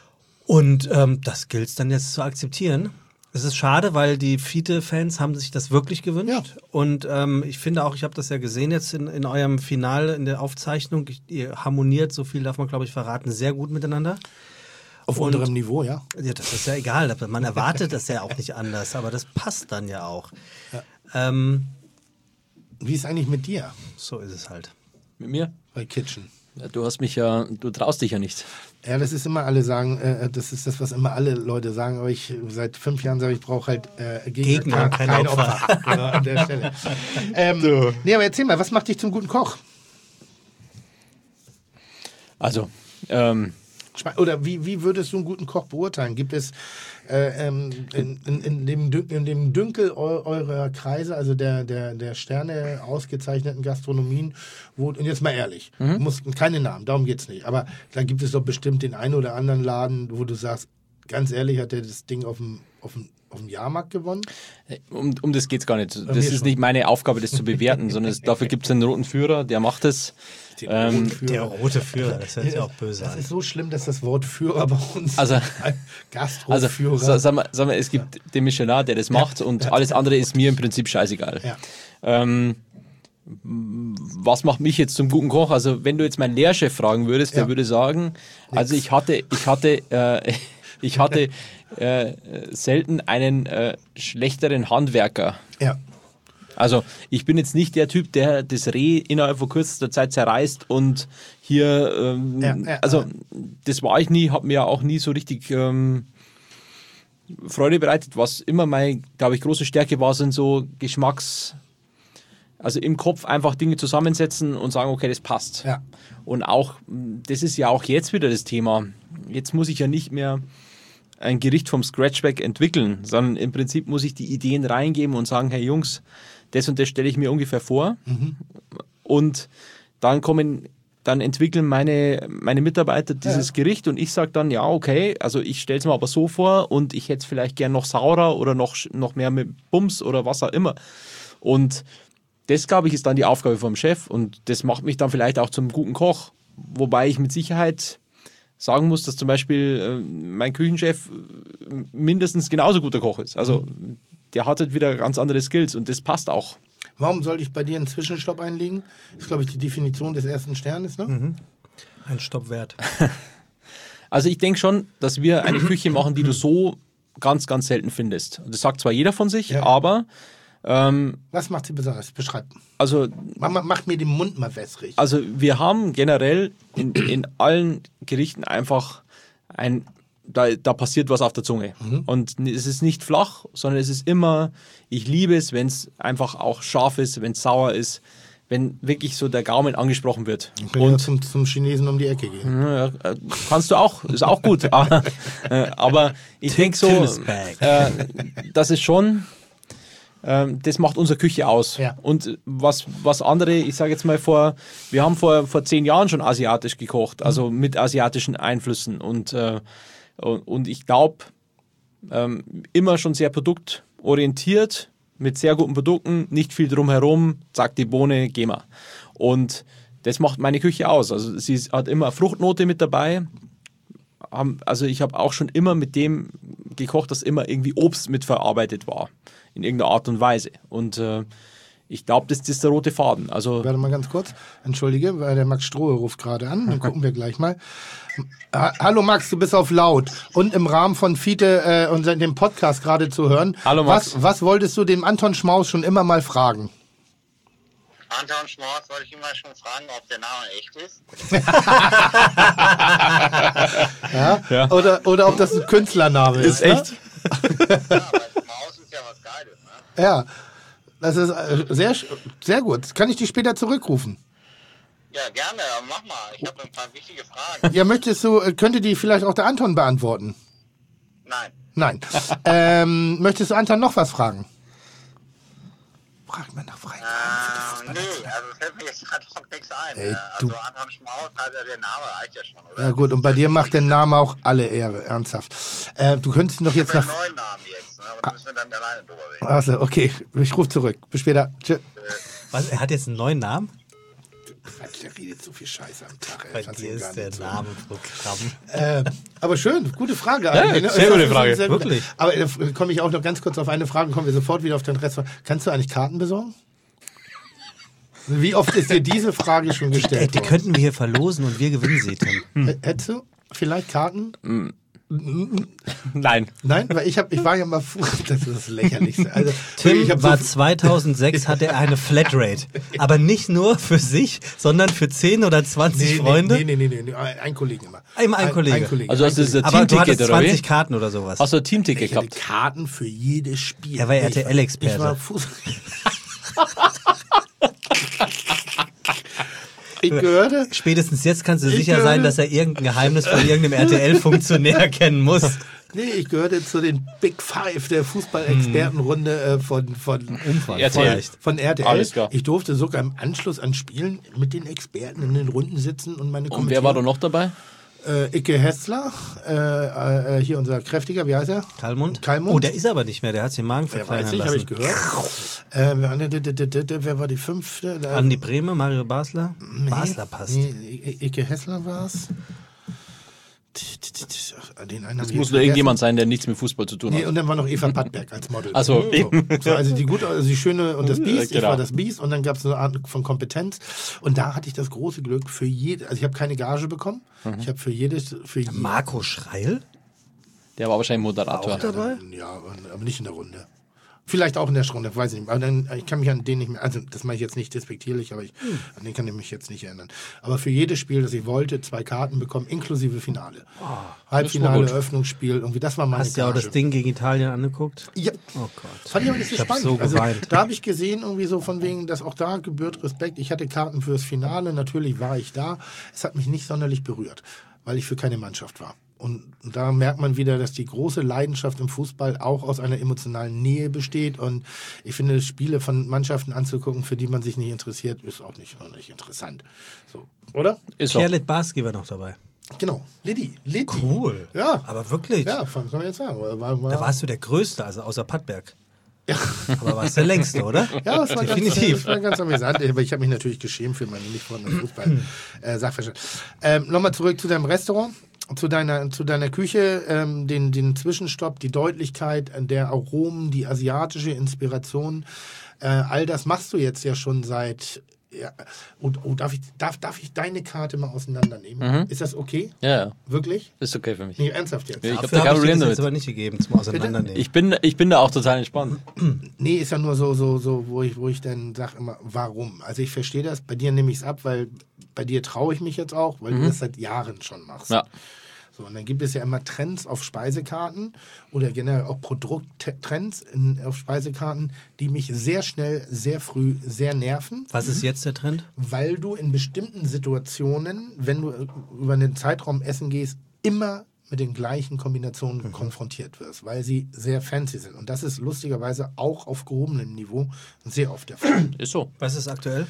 Und ähm, das gilt es dann jetzt zu akzeptieren. Es ist schade, weil die Fiete-Fans haben sich das wirklich gewünscht. Ja. Und ähm, ich finde auch, ich habe das ja gesehen jetzt in, in eurem Finale, in der Aufzeichnung, ich, ihr harmoniert, so viel darf man, glaube ich, verraten, sehr gut miteinander. Auf Und- unterem Niveau, ja. Ja, das ist ja egal, man erwartet das ja auch nicht anders, aber das passt dann ja auch. Ja. Ähm, Wie ist eigentlich mit dir so ist es halt. Mit mir? bei Kitchen? Ja, du hast mich ja, du traust dich ja nicht. Ja, das ist immer alle sagen, äh, das ist das, was immer alle Leute sagen, aber ich seit fünf Jahren sage, ich brauche halt äh, Gegner, Gegner, kein kein Opfer. Opfer. Genau, an der Stelle. Ähm, So. Nee, aber erzähl mal, was macht dich zum guten Koch? Also, ähm, Oder wie, wie würdest du einen guten Koch beurteilen? Gibt es äh, ähm, in, in, in, dem, Dün- in dem Dünkel eu- eurer Kreise, also der, der, der Sterne ausgezeichneten Gastronomien, wo, und jetzt mal ehrlich, Mhm. du musst keine Namen, darum geht's nicht, aber da gibt es doch bestimmt den einen oder anderen Laden, wo du sagst, ganz ehrlich, hat der das Ding auf dem, auf dem, auf dem Jahrmarkt gewonnen? Um, um das geht es gar nicht. mir Das ist schon. nicht meine Aufgabe, das zu bewerten, sondern es, dafür gibt es einen roten Führer, der macht es. Ähm, Der rote Führer, das hört sich auch böse Das an. ist so schlimm, dass das Wort Führer bei uns Also- also, Gastroführer. sa- sagen wir, sagen wir, es gibt den Missionar, der das macht und alles andere ist mir im Prinzip scheißegal. Ja. Ähm, was macht mich jetzt zum guten Koch? Also wenn du jetzt meinen Lehrchef fragen würdest, der Ja. würde sagen, also ich hatte, ich hatte, äh, ich hatte äh, selten einen äh, schlechteren Handwerker. Ja. Also ich bin jetzt nicht der Typ, der das Reh innerhalb von kürzester Zeit zerreißt und hier, ähm, Ja, ja, also ja. das war ich nie, habe mir auch nie so richtig ähm, Freude bereitet. Was immer meine, glaube ich, große Stärke war, sind so Geschmacks, also im Kopf einfach Dinge zusammensetzen und sagen, okay, das passt. Ja. Und auch, das ist ja auch jetzt wieder das Thema. Jetzt muss ich ja nicht mehr ein Gericht vom Scratch weg entwickeln, sondern im Prinzip muss ich die Ideen reingeben und sagen, hey Jungs, das und das stelle ich mir ungefähr vor. Mhm. Und dann kommen, dann entwickeln meine, meine Mitarbeiter dieses Ja. Gericht und ich sage dann, ja, okay, also ich stelle es mir aber so vor und ich hätte es vielleicht gern noch saurer oder noch, noch mehr mit Bums oder was auch immer. Und das, glaube ich, ist dann die Aufgabe vom Chef und das macht mich dann vielleicht auch zum guten Koch. Wobei ich mit Sicherheit sagen muss, dass zum Beispiel äh, mein Küchenchef äh, mindestens genauso guter Koch ist. Also der hat halt wieder ganz andere Skills und das passt auch. Warum soll ich bei dir einen Zwischenstopp einlegen? Das ist, glaube ich, die Definition des ersten Sternes, ne? Ein Stopp wert. Also ich denke schon, dass wir eine Küche machen, die du so ganz, ganz selten findest. Das sagt zwar jeder von sich, Ja. aber ähm, Was macht sie besonders? Beschreib. also Mach, mach- mach mir den Mund mal wässrig. Also wir haben generell in, in allen Gerichten einfach ein, da, da passiert was auf der Zunge. Und es ist nicht flach, sondern es ist immer, ich liebe es, wenn es einfach auch scharf ist, wenn es sauer ist, wenn wirklich so der Gaumen angesprochen wird. Ich kann ja zum, zum Chinesen um die Ecke gehen. Ja, äh, kannst du auch, ist auch gut. aber, äh, aber ich denke so, Tim is back. äh, das ist schon, ähm, das macht unsere Küche aus. Ja. Und was, was andere, ich sage jetzt mal vor, wir haben vor, vor zehn Jahren schon asiatisch gekocht, also mit asiatischen Einflüssen. Und, äh, und, und ich glaube, ähm, immer schon sehr produktorientiert, mit sehr guten Produkten, nicht viel drumherum, zack, die Bohne, geh mal. Und das macht meine Küche aus. Also sie hat immer Fruchtnote mit dabei. Haben- Also ich habe auch schon immer mit dem gekocht, dass immer irgendwie Obst mitverarbeitet war. In irgendeiner Art und Weise. Und äh, ich glaube, das ist der rote Faden. Also Warte mal ganz kurz. Entschuldige, weil der Max Strohe ruft gerade an. Dann gucken wir gleich mal. Ha- Hallo Max, du bist auf laut. Und im Rahmen von Fiete äh, und dem Podcast gerade zu hören. Hallo, Max. Was, was wolltest du dem Anton Schmaus schon immer mal fragen? Anton Schmorz wollte ich immer schon fragen, ob der Name echt ist. Ja? Ja. Oder, oder ob das ein Künstlername ist. ist echt. Ja, weil Schmaus ist ja was Geiles, ne? Ja. Das ist äh, sehr, sch- sehr gut. Kann ich dich später zurückrufen? Ja, gerne, aber mach mal. Ich habe ein paar wichtige Fragen. Ja, möchtest du, äh, könnte die vielleicht auch der Anton beantworten? Nein. Nein. ähm, möchtest du Anton noch was fragen? Frag mal nach Freitag. Ähm, nö, also fällt mir jetzt gerade noch nichts ein. Ey, ne? du- Also Anton Schmaus, halt der Name reicht ja schon, oder? Ja gut, und bei dir macht der Name auch alle Ehre, ernsthaft. Äh, du könntest ihn doch Ich jetzt habe einen nach... neuen Namen jetzt, ne? aber da müssen wir dann alleine drüber reden. Achso, okay, ich rufe zurück. Bis später. Tschö. Was, er hat jetzt einen neuen Namen? Quatsch, der redet so viel Scheiße am Tag. ey. Bei Kannst dir ihm gar ist der nicht so. Name Programm. Äh, aber schön, gute Frage. eigentlich, ne? sehr Das gute ist Frage, sehr gut. wirklich. Aber äh, komme ich auch noch ganz kurz auf eine Frage, kommen wir sofort wieder auf den Rest. Kannst du eigentlich Karten besorgen? Wie oft ist dir diese Frage schon Ey, gestellt die worden? könnten wir hier verlosen und wir gewinnen sie, Tim. H- Hättest du vielleicht Karten? Nein. Nein, weil ich, hab, ich war ja mal... Das ist das Lächerlichste. Also, Tim ich hab war so, zweitausendsechs, hatte er eine Flatrate. Aber nicht nur für sich, sondern für zehn oder zwanzig nee, Freunde. Nee, nee, nee, nee, nee, ein Kollegen immer. Immer ein Kollege. Ein Kollege. Also hast du das ein Aber du Teamticket hattest oder wie? zwanzig Karten oder sowas. Hast du ein Teamticket Ich hatte gehabt? Karten für jedes Spiel. Er war Ich R T L-Experte. Ich war Fuß. Ich gehörte. Spätestens jetzt kannst du Ich sicher gehörte- sein, dass er irgendein Geheimnis von irgendeinem R T L-Funktionär kennen muss. Nee, ich gehörte zu den Big Five der Fußball-Expertenrunde äh, von, von, Umfang R T L. vielleicht. von R T L. Alles klar. Ich durfte sogar im Anschluss an Spielen mit den Experten in den Runden sitzen und meine Und wer war da noch dabei? Äh, Icke Hessler, äh, äh, hier unser Kräftiger, wie heißt er? Kalmund? Kalmund. Oh, der ist aber nicht mehr, der hat sich den Magen Wer verkleinern weiß nicht, habe ich lassen. gehört. Äh, wer, d- d- d- d- d- wer war die fünfte? Da- Andi Brehme, Mario Basler? Nee, Basler passt. Nee, I- Icke Hessler war es. Den einen Es muss nur irgendjemand sein, der nichts mit Fußball zu tun Nee, hat. und dann war noch Eva Pattberg als Model. Also, so, so, also die gute, also die Schöne und das Biest. Ich Genau. war das Biest und dann gab es eine Art von Kompetenz. Und da hatte ich das große Glück für jede, also ich habe keine Gage bekommen. Ich habe für jedes, für je- Marco Schreil? Der war wahrscheinlich Moderator. Auch dabei? Ja, und- aber nicht in der Runde. Vielleicht auch in der Runde, weiß ich nicht. Aber dann, ich kann mich an den nicht mehr, also das mache ich jetzt nicht despektierlich, aber ich, Hm. an den kann ich mich jetzt nicht erinnern. Aber für jedes Spiel, das ich wollte, zwei Karten bekommen, inklusive Finale. Halbfinale, gut. Eröffnungsspiel, irgendwie, das war meine Hast du ja auch Gage. das Ding gegen Italien angeguckt? Ja. Oh Gott. Fand ich aber nicht so Ich hab spannend. so also, geweint. da habe ich gesehen, irgendwie so von wegen, dass auch da gebührt Respekt. Ich hatte Karten fürs Finale, natürlich war ich da. Es hat mich nicht sonderlich berührt, weil ich für keine Mannschaft war. Und da merkt man wieder, dass die große Leidenschaft im Fußball auch aus einer emotionalen Nähe besteht. Und ich finde, Spiele von Mannschaften anzugucken, für die man sich nicht interessiert, ist auch nicht, nicht interessant. So, oder? Ist so. Kerlet Barski war noch dabei. Genau. Liddy. Liddy. Cool. Ja. Aber wirklich. Ja, kann man jetzt sagen. War, war, Da warst du der Größte, also außer Pattberg. Ja. Aber warst der Längste, oder? Ja, das war ganz, Definitiv. das war ganz amüsant. Aber ich habe mich natürlich geschämt für meinen nicht vorhandenen Fußball. Äh, Sachverstand. Ähm, Nochmal zurück zu deinem Restaurant, zu deiner, zu deiner Küche, ähm, den, den Zwischenstopp, die Deutlichkeit der Aromen, die asiatische Inspiration. Äh, all das machst du jetzt ja schon seit. Ja, und, oh, darf, ich, darf, darf ich deine Karte mal auseinandernehmen? Ist das okay? Ja, ja. Wirklich? Ist okay für mich. Nee, ernsthaft jetzt? Ja, ich hab Dafür da kein habe ich dir Problem das jetzt damit. aber nicht gegeben zum Auseinandernehmen. Ich bin, ich bin da auch total entspannt. Nee, ist ja nur so, so, so wo ich, wo ich dann sage immer, warum? Also ich verstehe das, bei dir nehme ich es ab, weil bei dir traue ich mich jetzt auch, weil du das seit Jahren schon machst. Ja. So, und dann gibt es ja immer Trends auf Speisekarten oder generell auch Produkttrends in, auf Speisekarten, die mich sehr schnell, sehr früh, sehr nerven, Was ist jetzt der Trend? weil du in bestimmten Situationen, wenn du über einen Zeitraum essen gehst, immer mit den gleichen Kombinationen konfrontiert wirst, weil sie sehr fancy sind. Und das ist lustigerweise auch auf gehobenem Niveau sehr oft der Fall. Ist so. Was ist aktuell?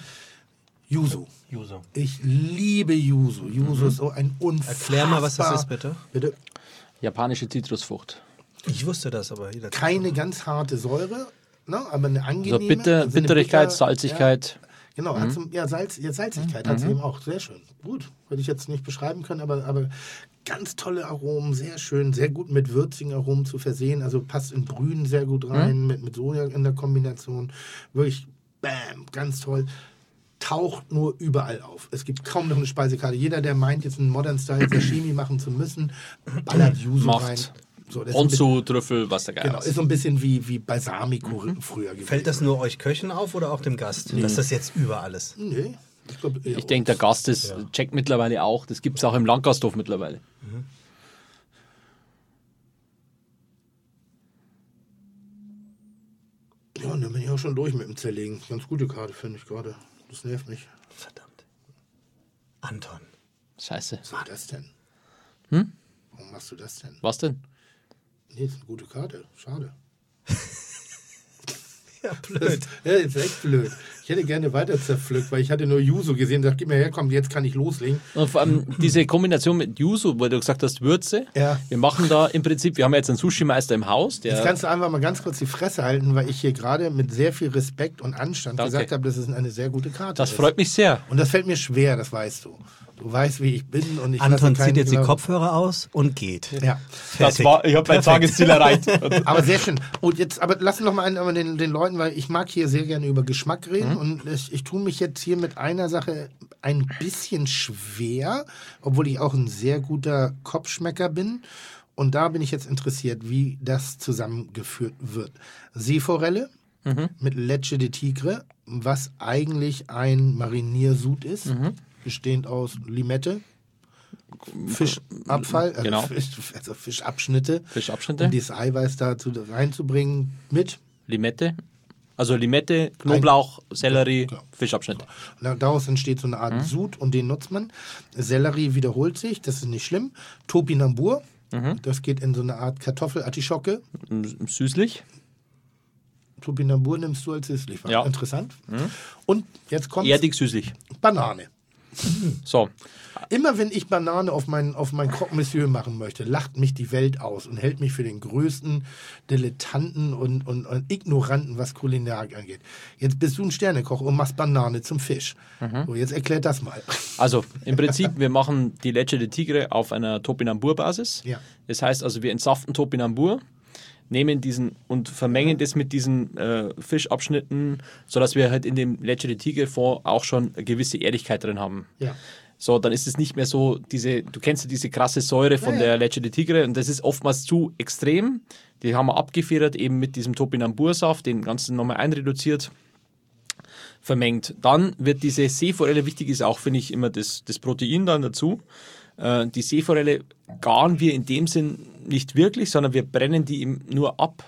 Yuzu. Yuzu. Ich liebe Yuzu. Yuzu ist so ein unfassbar... Erklär mal, was das ist, bitte. Bitte. Japanische Zitrusfrucht. Ich wusste das, aber jeder. Keine ganz harte Säure, ne, aber eine angenehme... So Bitter, also eine Bitterigkeit, Bitter- Salzigkeit. Ja, genau, hat so, ja, Salz, ja, Salzigkeit hat sie eben auch. Sehr schön. Gut, würde ich jetzt nicht beschreiben können, aber, aber ganz tolle Aromen, sehr schön, sehr gut mit würzigen Aromen zu versehen. Also passt in Brühen sehr gut rein, mit, mit Soja in der Kombination. Wirklich, bam, ganz toll. Taucht nur überall auf. Es gibt kaum noch eine Speisekarte. Jeder, der meint, jetzt einen Modern Style Sashimi machen zu müssen, ballert Yuzu Macht. rein. So, das ist ein Onzu, Trüffel, was der Geil bisschen- Genau, ist. ist so ein bisschen wie, wie Balsamico früher gewesen. Fällt das nur euch Köchen auf oder auch dem Gast? Dass das jetzt überall ist? Nee, ich glaube eher Ich denke, der Gast ist, checkt mittlerweile auch. Das gibt es auch im Landgasthof mittlerweile. Ja, und dann bin ich auch schon durch mit dem Zerlegen. Ganz gute Karte, finde ich gerade. Das nervt mich. Verdammt. Anton. Scheiße. Was war das denn? Hm? Warum machst du das denn? Was denn? Nee, das ist eine gute Karte. Schade. Ja, blöd. Ja, ist echt blöd. Ich hätte gerne weiter zerpflückt, weil ich hatte nur Yuzu gesehen und dachte, gib mir her, komm, jetzt kann ich loslegen. Und vor allem diese Kombination mit Yuzu, weil du gesagt hast, Würze. Ja. Wir machen da im Prinzip, wir haben ja jetzt einen Sushi-Meister im Haus. Jetzt Der, kannst du einfach mal ganz kurz die Fresse halten, weil ich hier gerade mit sehr viel Respekt und Anstand Danke. gesagt habe, dass es eine sehr gute Karte das ist. freut mich sehr. Und das fällt mir schwer, das weißt du. Du weißt, wie ich bin und ich Anton lasse keinen zieht jetzt die glauben. Kopfhörer aus und geht. Ja. Das war, ich habe mein Tagesziel erreicht. Aber sehr schön. Und jetzt, aber lass noch mal einen, aber den, den Leuten, weil ich mag hier sehr gerne über Geschmack reden und ich, ich tue mich jetzt hier mit einer Sache ein bisschen schwer, obwohl ich auch ein sehr guter Kopfschmecker bin. Und da bin ich jetzt interessiert, wie das zusammengeführt wird. Seeforelle mit Leche de Tigre, was eigentlich ein Mariniersud ist, bestehend aus Limette, Fischabfall, also, Genau. Fisch, also Fischabschnitte, Fischabschnitte. um dieses Eiweiß dazu reinzubringen mit Limette, Also Limette, Knoblauch, Sellerie, Ja. Fischabschnitt. Da- Daraus entsteht so eine Art Sud und den nutzt man. Sellerie wiederholt sich, das ist nicht schlimm. Topinambur, das geht in so eine Art Kartoffelartischocke. Süßlich. Topinambur nimmst du als süßlich. Ja. Interessant. Und jetzt kommt Erdig süßlich. Banane. So. Immer wenn ich Banane auf mein, auf mein Croque Monsieur machen möchte, lacht mich die Welt aus und hält mich für den größten Dilettanten und, und, und Ignoranten, was Kulinarik angeht. Jetzt bist du ein Sternekoch und machst Banane zum Fisch. So, jetzt erklär das mal. Also im Prinzip, wir machen die Leche de Tigre auf einer Topinambur-Basis. Ja. Das heißt also, wir entsaften Topinambur, nehmen diesen und vermengen das mit diesen äh, Fischabschnitten, sodass wir halt in dem Leche de Tigre Fond auch schon eine gewisse Erdigkeit drin haben. Ja. So, dann ist es nicht mehr so, diese, du kennst ja diese krasse Säure von Ja, ja. der Leche de Tigre und das ist oftmals zu extrem. Die haben wir abgefedert, eben mit diesem Topinambur-Saft, den ganzen nochmal einreduziert, vermengt. Dann wird diese Seeforelle, wichtig ist auch, finde ich, immer das, das Protein dann dazu. Äh, die Seeforelle garen wir in dem Sinn nicht wirklich, sondern wir brennen die eben nur ab.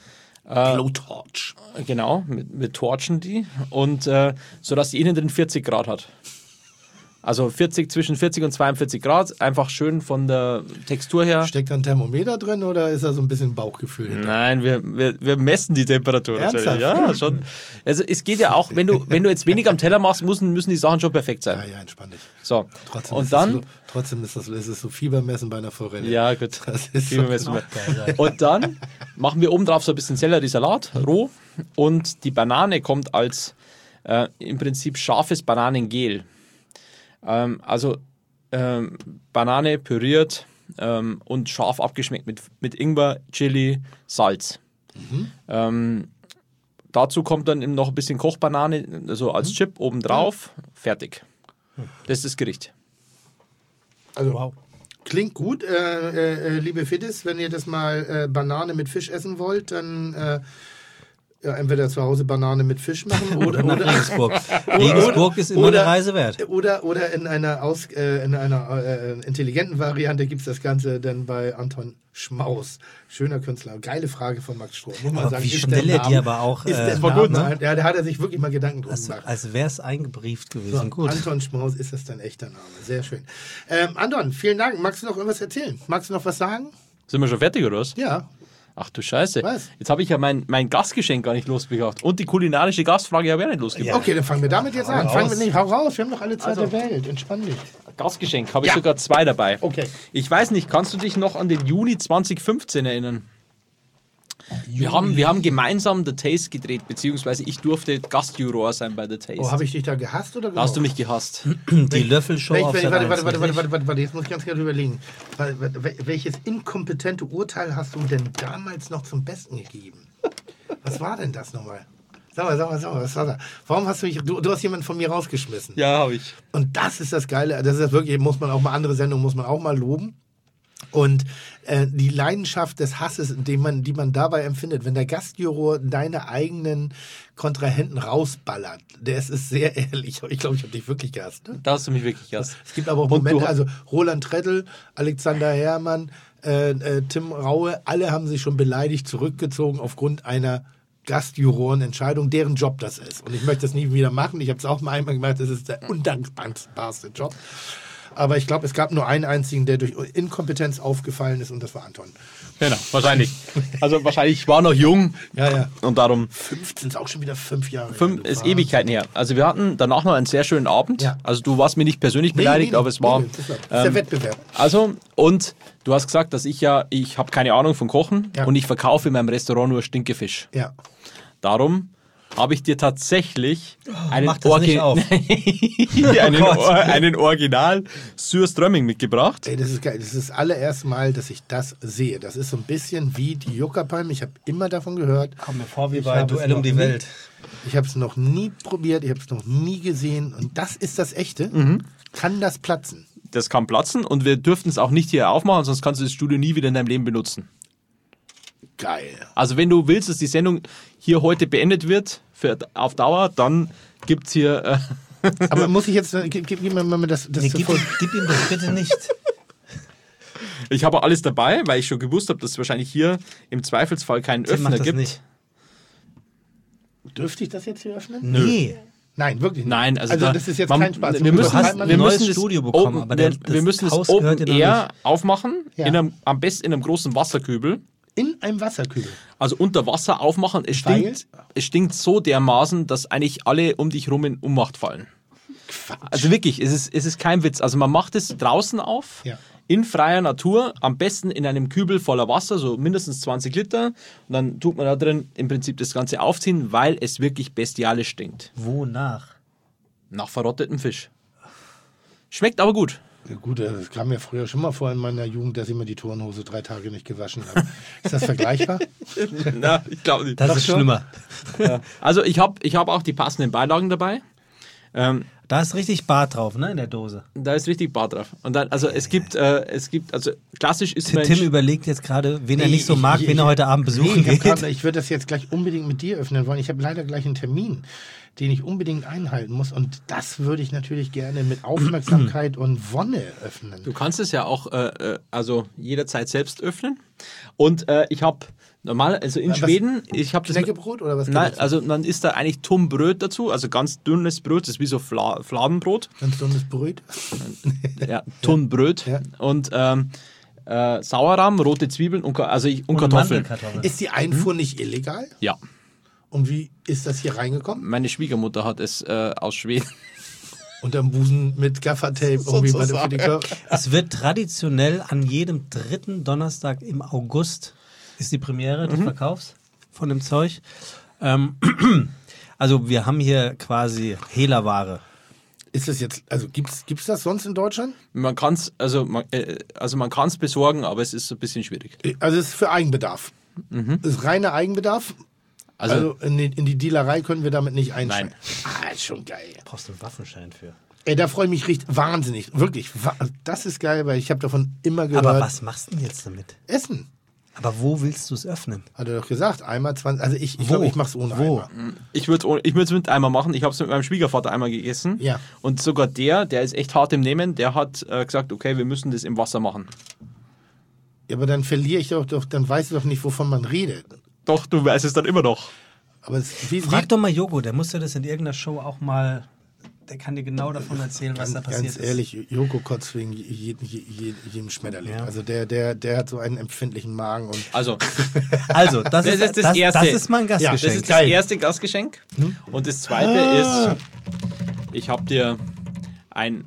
Blowtorch. Genau, wir, wir torchen die und äh, sodass die innen drin vierzig Grad hat. Also vierzig, zwischen vierzig und zweiundvierzig Grad, einfach schön von der Textur her. Steckt da ein Thermometer drin oder ist da so ein bisschen Bauchgefühl hinter? Nein, wir, wir, wir messen die Temperatur. Ernsthaft? Ja, schon. Also es geht ja auch, wenn du, wenn du jetzt wenig am Teller machst, müssen, müssen die Sachen schon perfekt sein. Ja, ja, entspann dich. So, Trotzdem und ist das dann... so, trotzdem ist das, ist es so Fiebermessen bei einer Forelle. Ja, gut. Das ist Wie wir so messen wir. geil. Und dann machen wir oben drauf so ein bisschen Selleriesalat, roh. Und die Banane kommt als äh, im Prinzip scharfes Bananengel. Ähm, also ähm, Banane püriert ähm, und scharf abgeschmeckt mit, mit Ingwer, Chili, Salz. Ähm, dazu kommt dann eben noch ein bisschen Kochbanane, also als Chip obendrauf. Fertig. Das ist das Gericht. Also, Wow. klingt gut. Äh, äh, liebe Fiddes, wenn ihr das mal äh, Banane mit Fisch essen wollt, dann äh, ja, entweder zu Hause Banane mit Fisch machen oder, Nach oder, Regensburg. Regensburg ist immer oder- eine Reise wert. oder, oder in einer, Aus, äh, in einer äh, intelligenten Variante gibt es das Ganze dann bei Anton Schmaus. Schöner Künstler. Geile Frage von Max Stroh. Muss man Aber sagen, wie ist schnell der er die Name- aber auch, Ist äh, der war Name, gut, ne? Ja, da hat er sich wirklich mal Gedanken drum Als, gemacht. als wäre es eingebrieft gewesen. So, Gut. Anton Schmaus ist das dein echter Name. Sehr schön. Ähm, Anton, vielen Dank. Magst du noch irgendwas erzählen? Magst du noch was sagen? Sind wir schon fertig oder was? Ja. Ach du Scheiße. Was? Jetzt habe ich ja mein, mein Gastgeschenk gar nicht losgebracht. Und die kulinarische Gastfrage habe ich auch nicht losgebracht. Okay, dann fangen wir damit jetzt an. raus. Fangen wir nicht, hau raus. Wir haben noch alle Zeit Also- der Welt. Entspann dich. Gastgeschenk habe ich Ja. sogar zwei dabei. Okay. Ich weiß nicht, kannst du dich noch an den Juni zwanzig fünfzehn erinnern? Wir haben, wir haben gemeinsam The Taste gedreht, beziehungsweise ich durfte Gastjuror sein bei The Taste. Oh, habe ich dich da gehasst oder da hast du gemocht? mich gehasst. Die Löffelshow Welch, auf welch, Sat warte, eins, warte, warte, warte, richtig? warte, warte, warte, jetzt muss ich ganz gerne überlegen. Wel- wel- Welches inkompetente Urteil hast du denn damals noch zum Besten gegeben? Was war denn das nochmal? Sag mal, sag mal, sag mal, was war das? Warum hast du mich, du, du hast jemanden von mir rausgeschmissen. Ja, habe ich. Und das ist das Geile, das ist wirklich, muss man auch mal, andere Sendungen muss man auch mal loben. Und äh, die Leidenschaft des Hasses, die man, die man dabei empfindet, wenn der Gastjuror deine eigenen Kontrahenten rausballert, der ist, ist sehr ehrlich. Ich glaube, ich habe dich wirklich gehasst. Ne? Da hast du mich wirklich gehasst. Es gibt aber auch Und du- Momente, also Roland Trettl, Alexander Herrmann, äh, äh, Tim Raue, alle haben sich schon beleidigt zurückgezogen aufgrund einer Gastjurorenentscheidung, deren Job das ist. Und ich möchte das nie wieder machen. Ich habe es auch mal einmal gemacht, das ist der undankbarste Job. Aber ich glaube, es gab nur einen einzigen, der durch Inkompetenz aufgefallen ist und das war Anton. Genau, wahrscheinlich. Also wahrscheinlich, ich war noch jung Ja, ja. und darum fünfzehn ist auch schon wieder fünf Jahre. fünf, her. ist Ewigkeiten her. Also wir hatten danach noch einen sehr schönen Abend. Ja. Also du warst mir nicht persönlich Nee, beleidigt, nee, aber es war... nee, das ist der ähm, Wettbewerb. Also, und du hast gesagt, dass ich ja, ich habe keine Ahnung von Kochen Ja. und ich verkaufe in meinem Restaurant nur Stinkefisch. Ja. Darum habe ich dir tatsächlich einen, mach das nicht auf. einen, Gott. Or einen Original Surströmming mitgebracht. Ey, das ist geil. Das ist das allererste Mal, dass ich das sehe. Das ist so ein bisschen wie die Juckerpalme. Ich habe immer davon gehört. Kommt mir vor wie Ich bei habe es Duell um noch die nie- Welt. Ich habe es noch nie probiert, ich habe es noch nie gesehen. Und das ist das Echte. Mhm. Kann das platzen? Das kann platzen und wir dürften es auch nicht hier aufmachen, sonst kannst du das Studio nie wieder in deinem Leben benutzen. Geil. Also wenn du willst, dass die Sendung hier heute beendet wird, für, auf Dauer, dann gibt es hier... Äh, Aber muss ich jetzt, gib, gib, gib mir mal das, das Nee, zu gib, voll- ihm, gib ihm das bitte nicht. ich habe alles dabei, weil ich schon gewusst habe, dass es wahrscheinlich hier im Zweifelsfall keinen Tim, mach Öffner das gibt. nicht. Dürfte ich das jetzt hier öffnen? Nee. Nein, wirklich nicht. Nein, also, also da, das ist jetzt man, kein Spaß. Wir müssen, Du hast wir ein müssen neues das Studio bekommen, Open, aber der- wir, das wir müssen das Haus Open gehört dir noch Air nicht. aufmachen, Ja. in einem, am besten in einem großen Wasserkübel. In einem Wasserkübel. Also unter Wasser aufmachen. Es Weil? stinkt, es stinkt so dermaßen, dass eigentlich alle um dich rum in Ohnmacht fallen. Quatsch. Also wirklich, es ist, es ist kein Witz. Also man macht es draußen auf, Ja. in freier Natur, am besten in einem Kübel voller Wasser, so mindestens zwanzig Liter. Und dann tut man da drin im Prinzip das Ganze aufziehen, weil es wirklich bestialisch stinkt. Wonach? Nach verrottetem Fisch. Schmeckt aber gut. Ja, gut, das kam mir früher schon mal vor in meiner Jugend, dass ich mir die Turnhose drei Tage nicht gewaschen habe. Ist das vergleichbar? Na, ich glaube nicht. Das Doch ist schon? schlimmer. Also ich habe ich hab auch die passenden Beilagen dabei. Ähm, Da ist richtig Bart drauf, ne, in der Dose. da ist richtig Bart drauf. Und dann, also es gibt, äh, es gibt, also klassisch ist man... Tim überlegt jetzt gerade, wen er nicht so ich- mag, ich- wen er heute Abend besuchen nee, ich, hab geht. grad, ich würde das jetzt gleich unbedingt mit dir öffnen wollen. Ich habe leider gleich einen Termin, den ich unbedingt einhalten muss. Und das würde ich natürlich gerne mit Aufmerksamkeit und Wonne öffnen. Du kannst es ja auch äh, äh, also jederzeit selbst öffnen. Und äh, ich habe normal, also in Was? Schweden, ich habe das... Knäckebrot oder was? Nein, gibt's? also dann ist da eigentlich Tummbröt dazu, also ganz dünnes Brot, das ist wie so Fla Fladenbrot. Ganz dünnes Brot. Ja, Tunnbröt. Ja. Und ähm, äh, Sauerrahm, rote Zwiebeln und, Ka- also ich, und, Kartoffeln. Mandelkartoffeln. Ist die Einfuhr nicht illegal? Ja, Und wie ist das hier reingekommen? meine Schwiegermutter hat es äh, aus Schweden. Unterm Busen mit Gaffertape irgendwie bei der für die Kör- Es wird traditionell an jedem dritten Donnerstag im August ist die Premiere des Verkaufs von dem Zeug. Ähm, also wir haben hier quasi Hehlerware. Ist das jetzt, also gibt's, gibt's das sonst in Deutschland? Man kann es also man, äh, also man kann's besorgen, aber es ist ein bisschen schwierig. Also es ist für Eigenbedarf. Das ist reiner Eigenbedarf. Also, Also, in, die, in die Dealerei können wir damit nicht einsteigen. Ah, ist schon geil. Brauchst du einen Waffenschein für. Ey, da freue ich mich richtig wahnsinnig. Wirklich. wa- Das ist geil, weil ich habe davon immer gehört. Aber was machst du denn jetzt damit? Essen. Aber wo willst du es öffnen? Hat er doch gesagt. Einmal zwanzig. Also ich, ich Wo? glaube, ich mache es ohne Wo? Eimer. ich würde ich es mit einmal machen. Ich habe es mit meinem Schwiegervater einmal gegessen. Ja. Und sogar der, der ist echt hart im Nehmen, der hat äh, gesagt, okay, wir müssen das im Wasser machen. Ja, aber dann verliere ich doch, doch, dann weiß ich doch nicht, wovon man redet. Doch, du weißt es dann immer noch. Aber es, wie, Frag wie, doch mal Jogo, der muss dir das in irgendeiner Show auch mal. Der kann dir genau davon erzählen, was da passiert ganz ehrlich, Joko kotzt wegen je, je, je, jedem Schmetterling. Ja. Also der, der, der hat so einen empfindlichen Magen und Also, ist. Also, das, Das ist, ist das das, Erste. das ist mein Ja, Gastgeschenk. das ist das erste Gastgeschenk. Und das zweite ist, ich habe dir ein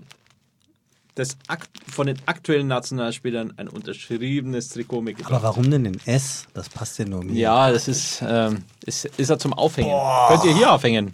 das akt von den aktuellen Nationalspielern ein unterschriebenes Trikot mitgebracht. Aber warum denn in S? Das passt ja nur mir. Ja, das ist, ähm, ist, ist ja zum Aufhängen. Könnt ihr hier aufhängen.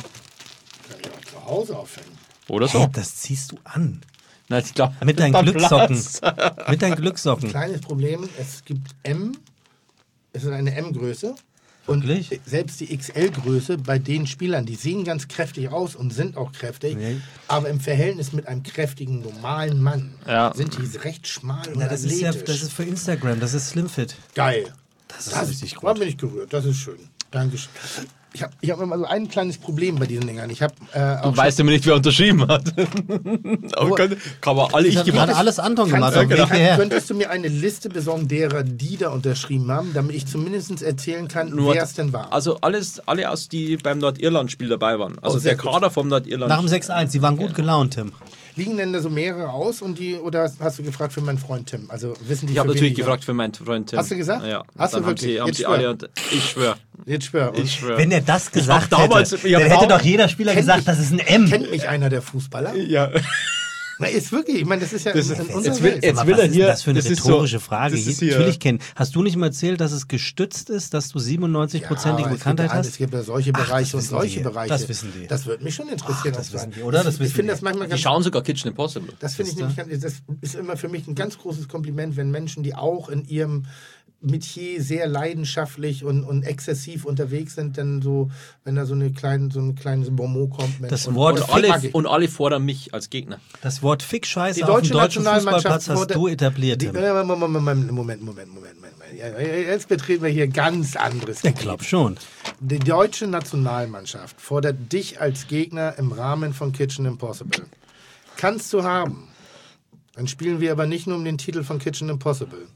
zu Hause aufhängen. Oder Hä, so. das ziehst du an. Na, ich glaub, Mit deinen dann Glücksocken. Platz. Mit deinen Glücksocken. Kleines Problem, es gibt M, es ist eine M-Größe. Und Wirklich? selbst die X L-Größe bei den Spielern, die sehen ganz kräftig aus und sind auch kräftig, Nee. aber im Verhältnis mit einem kräftigen, normalen Mann Ja. sind die recht schmal und Ja, das ist ja, athletisch. das ist für Instagram, das ist Slimfit. Geil. Das ist richtig gut. Da bin ich gerührt, das ist schön. Dankeschön. Ich habe ich hab immer so ein kleines Problem bei diesen Dingern. Ich habe äh, auch Du weißt immer nicht, wer unterschrieben hat. Aber kann, kann man alle Ich ich habe gemacht. gerade alles Anton Kannst gemacht. du, auf dem Weg kann, hierher. könntest du mir eine Liste besorgen derer, die da unterschrieben haben, damit ich zumindest erzählen kann, Nur- wer es denn war? Also alles, alle aus, die beim Nordirland-Spiel dabei waren. Also Oh, sehr der gut. Kader vom Nordirland. Nach dem sechs eins, die waren gut gelaunt, Tim. Liegen denn da so mehrere aus und die oder hast du gefragt für meinen Freund Tim? Also wissen die Ich habe für wen natürlich die- gefragt für meinen Freund Tim. Hast du gesagt? Ja. Hast du Dann wirklich? Haben sie, haben Jetzt sie schwör. alle und ich schwöre. Jetzt schwör. Ich schwöre. Wenn er das gesagt damals- hätte, ich hab dann hätte dam- doch jeder Spieler Kennt gesagt, mich- das ist ein M. Kennt mich einer der Fußballer? Ja. Na, ist wirklich, ich meine, das ist ja Das in, ist- in jetzt unserer will- Welt. jetzt Aber will was er ist hier- denn das für eine das ist so- rhetorische Frage? das ist hier- Natürlich kennen. Hast du nicht mal erzählt, dass es gestützt ist, dass du siebenundneunzig-prozentige aber es Bekanntheit gibt ja, hast? Es gibt ja solche Ach, das Bereiche und wissen solche die. Bereiche. Das wissen die. Das würde mich schon interessieren. Ach, das ob wissen da- die, oder? Das ich wissen ich finde die. das manchmal Die ganz schauen sogar Kitchen Impossible. Das finde ich nämlich, ganz- das ist immer für mich ein ganz großes Kompliment, wenn Menschen, die auch in ihrem Metier sehr leidenschaftlich und, und exzessiv unterwegs sind, dann so, wenn da so eine kleine, so ein kleines Bonmot kommt. Mensch, Das und, Wort und Und alle, mag ich. und alle fordern mich als Gegner. Das Wort Fick-Scheiße Die auf dem deutsche deutschen Nationalmannschaft Fußballplatz hast wurde- du etabliert, Die, Tim. äh, Moment, Moment, Moment, Moment, Moment, Moment, Moment. Ja, jetzt betreten wir hier ganz anderes Ich Gebiet. glaube schon. Die deutsche Nationalmannschaft fordert dich als Gegner im Rahmen von Kitchen Impossible. Kannst du haben. Dann spielen wir aber nicht nur um den Titel von Kitchen Impossible.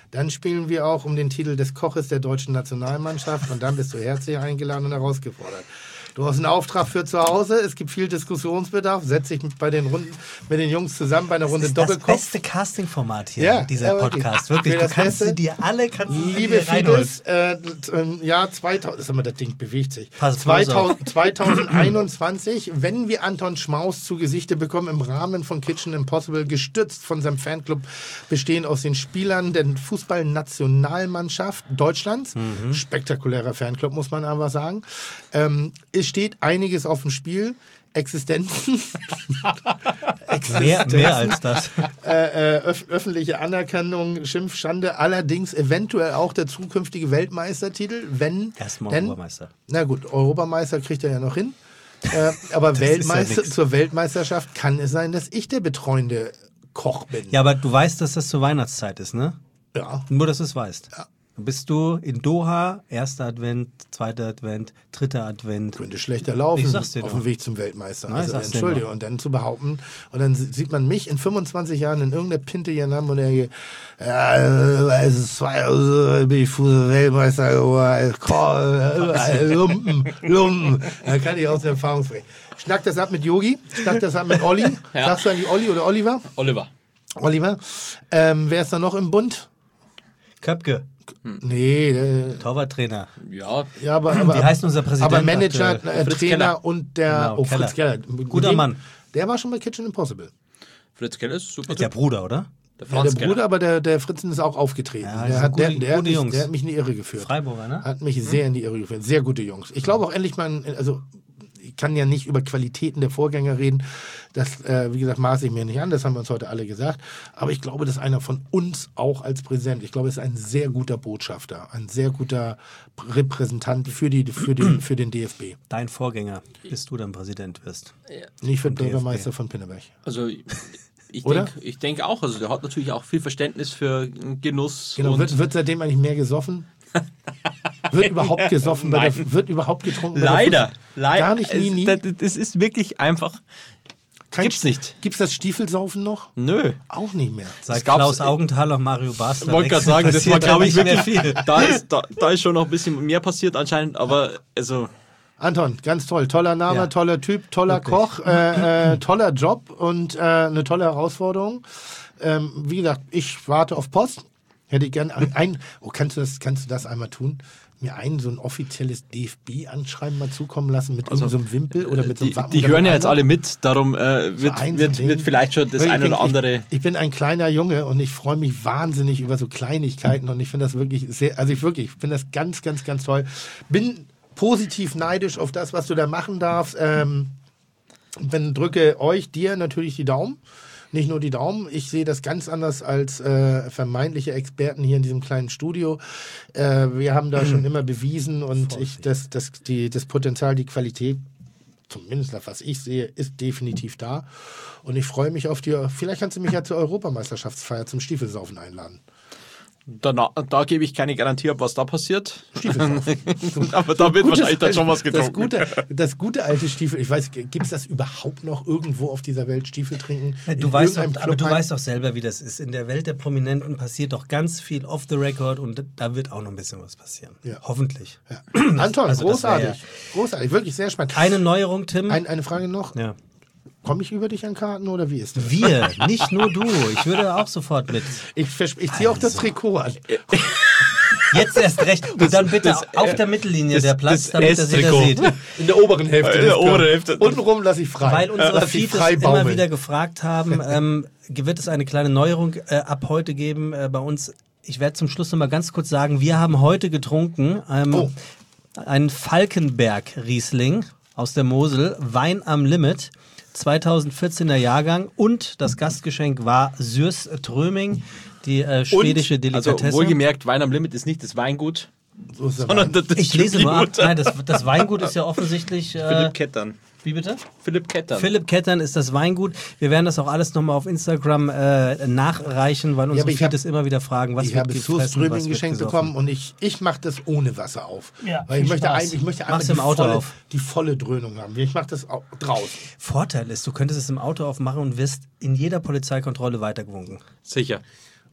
Dann spielen wir auch um den Titel des Koches der deutschen Nationalmannschaft und dann bist du herzlich eingeladen und herausgefordert. Du hast einen Auftrag für zu Hause, es gibt viel Diskussionsbedarf, setz dich mit, bei den Runden, mit den Jungs zusammen bei einer Das Runde ist das Doppelkopf. beste Casting-Format hier, Ja, dieser ja, wirklich. Podcast. Wirklich, Für du das kannst Beste. sie dir alle kannst du Liebe dir reinholen. Fides, äh, im Jahr zweitausend, sag mal, das Ding bewegt sich. Pass bloß zweitausend, zweitausendeinundzwanzig, wenn wir Anton Schmaus zu Gesichte bekommen im Rahmen von Kitchen Impossible, gestützt von seinem Fanclub, bestehend aus den Spielern der Fußballnationalmannschaft Deutschlands. Mhm. Spektakulärer Fanclub, muss man aber sagen. Ähm, es steht einiges auf dem Spiel. Existenzen. Mehr, mehr als das. äh, äh, öf öffentliche Anerkennung, Schimpf, Schande, allerdings eventuell auch der zukünftige Weltmeistertitel, wenn... Erstmal denn, Europameister. Na gut, Europameister kriegt er ja noch hin. Äh, aber Weltmeister, ja nix. zur Weltmeisterschaft kann es sein, dass ich der betreuende Koch bin. Ja, aber du weißt, dass das zur Weihnachtszeit ist, ne? Ja. Nur, dass du es weißt. Ja. Dann bist du in Doha, erster Advent, zweiter Advent, dritter Advent. Könnte schlechter laufen Ich sag's dir auf doch. dem Weg zum Weltmeister. Nein, Also, sag's dir Entschuldige, doch. und dann zu behaupten, und dann sieht man mich in fünfundzwanzig Jahren in irgendeiner Pinte hier haben und er ja, es ist zwei, also bin ich Fußball-Weltmeister geworden, Lumpen, Lumpen. Da kann ich aus der Erfahrung sprechen. Schnack das ab mit Yogi, schnack das ab mit Olli. Ja. Sagst du eigentlich Olli oder Oliver? Oliver. Oliver. Ähm, wer ist da noch im Bund? Köpke, Nee, äh, Torwarttrainer. Ja, ja, aber, aber Wie heißt unser Präsident aber Manager, aktuell? äh, Fritz Trainer Keller. und der Genau, oh, Fritz Keller. Keller. Mit Guter dem- Mann. Der war schon bei Kitchen Impossible. Fritz Keller ist super. Ist der Bruder, oder? Der Ja, Franz der Bruder, Keller. aber der, der Fritzen ist auch aufgetreten. Ja, das der, sind hat, der, gute- der, hat gute mich, Jungs. der hat mich in die Irre geführt. Freiburger, ne? Hat mich sehr in die Irre geführt. Sehr gute Jungs. Ich glaube auch endlich mal, also ich kann ja nicht über Qualitäten der Vorgänger reden. Das, äh, wie gesagt, maße ich mir nicht an. Das haben wir uns heute alle gesagt. Aber ich glaube, dass einer von uns auch als Präsident, ich glaube, es ist ein sehr guter Botschafter, ein sehr guter Repräsentant für, die, für, den, für den D F B. Dein Vorgänger, bis du dann Präsident wirst. Nicht für Vom D F B. Bürgermeister von Pinneberg. Also ich Oder? denke ich denk auch, also der hat natürlich auch viel Verständnis für Genuss. Genau, und wird, wird seitdem eigentlich mehr gesoffen? Wird überhaupt gesoffen? Bei der, wird überhaupt getrunken? bei der leider, Fuß- leider. Gar nicht, nie, Es- nie. Das, das ist wirklich einfach. Kein Gibt's nicht. Gibt's das Stiefelsaufen noch? Nö. Auch nicht mehr. Seit gab's- Klaus Augenthaler, Mario Basler. Ich wollte gerade wechseln, sagen, das war, passiert glaube ich, da nicht wirklich. mehr viel. Da ist, da, da ist schon noch ein bisschen mehr passiert anscheinend, aber also. Anton, ganz toll. Toller Name, Ja. toller Typ, toller Wirklich. Koch, äh, äh, toller Job und äh, eine tolle Herausforderung. Ähm, wie gesagt, ich warte auf Post. Hätte ich gern ein, ein oh, kannst du das, kannst du das einmal tun? Mir ein so ein offizielles D F B-Anschreiben mal zukommen lassen mit Also, so einem Wimpel oder mit so einem Die, Wappen die oder hören mit ja jetzt einem- alle mit, darum äh, wird, ein wird, Ding. wird vielleicht schon das Ich eine bin- oder andere. Ich, ich bin ein kleiner Junge und ich freue mich wahnsinnig über so Kleinigkeiten und ich finde das wirklich sehr, also ich wirklich, ich finde das ganz, ganz, ganz toll. Bin positiv neidisch auf das, was du da machen darfst. Ähm, bin, drücke euch, dir natürlich die Daumen. Nicht nur die Daumen, ich sehe das ganz anders als äh, vermeintliche Experten hier in diesem kleinen Studio. Äh, wir haben da schon immer bewiesen und ich, das, das, die, das Potenzial, die Qualität, zumindest nach was ich sehe, ist definitiv da. Und ich freue mich auf die, vielleicht kannst du mich ja zur Europameisterschaftsfeier zum Stiefelsaufen einladen. Da, da gebe ich keine Garantie ab, was da passiert. Aber da wird wahrscheinlich dann schon was Das getrunken. gute, das gute alte Stiefel, ich weiß, gibt es das überhaupt noch irgendwo auf dieser Welt, Stiefel trinken? Du In weißt, doch, irgendeinem aber du Club? weißt doch selber, wie das ist. In der Welt der Prominenten passiert doch ganz viel off the record und da wird auch noch ein bisschen was passieren. Ja. Hoffentlich. Ja. Anton, also das wär großartig. Großartig, wirklich sehr spannend. Eine Neuerung, Tim. Ein, eine Frage noch. ja. Komme ich über dich an Karten oder wie ist das? Wir, nicht nur du. Ich würde auch sofort mit. Ich, vers- ich ziehe auch das Also. Trikot an. Jetzt erst recht. Und dann bitte das, auf äh, der Mittellinie das- der Platz, das damit das jeder S-Trikot. sieht. In der oberen Hälfte. In der des oberen Körpers. Hälfte. Untenrum lasse ich frei. Weil unsere Lass ich Feeds frei immer baumeln. wieder gefragt haben, ähm, wird es eine kleine Neuerung äh, ab heute geben äh, bei uns. Ich werde zum Schluss noch mal ganz kurz sagen, wir haben heute getrunken ähm, Oh. einen Falkenberg-Riesling aus der Mosel, Wein am Limit, zweitausendvierzehner Jahrgang und das Gastgeschenk war Sürs Tröming, die äh, schwedische Also Delikatesse. wohlgemerkt, Wein am Limit ist nicht das Weingut, So ist es aber. sondern das, das ich lese nur ab. Stückgut. Nein, das, das Weingut ist ja offensichtlich... Äh, Philipp Kettern. wie bitte? Philipp Kettern. Philipp Kettern ist das Weingut. Wir werden das auch alles nochmal auf Instagram äh, nachreichen, weil unsere aber ich hab- Feeds immer wieder fragen, was Ich wird habe gefressen, was Soßströming wird geschenkt gesoffen. bekommen und ich, ich mache das ohne Wasser auf. Ja, Weil ich viel möchte, Spaß. ein, ich möchte einmal Mach's die, im Auto volle, auf. die volle Dröhnung haben. Ich mache das au- draußen. Vorteil ist, du könntest es im Auto aufmachen und wirst in jeder Polizeikontrolle weitergewunken. Sicher.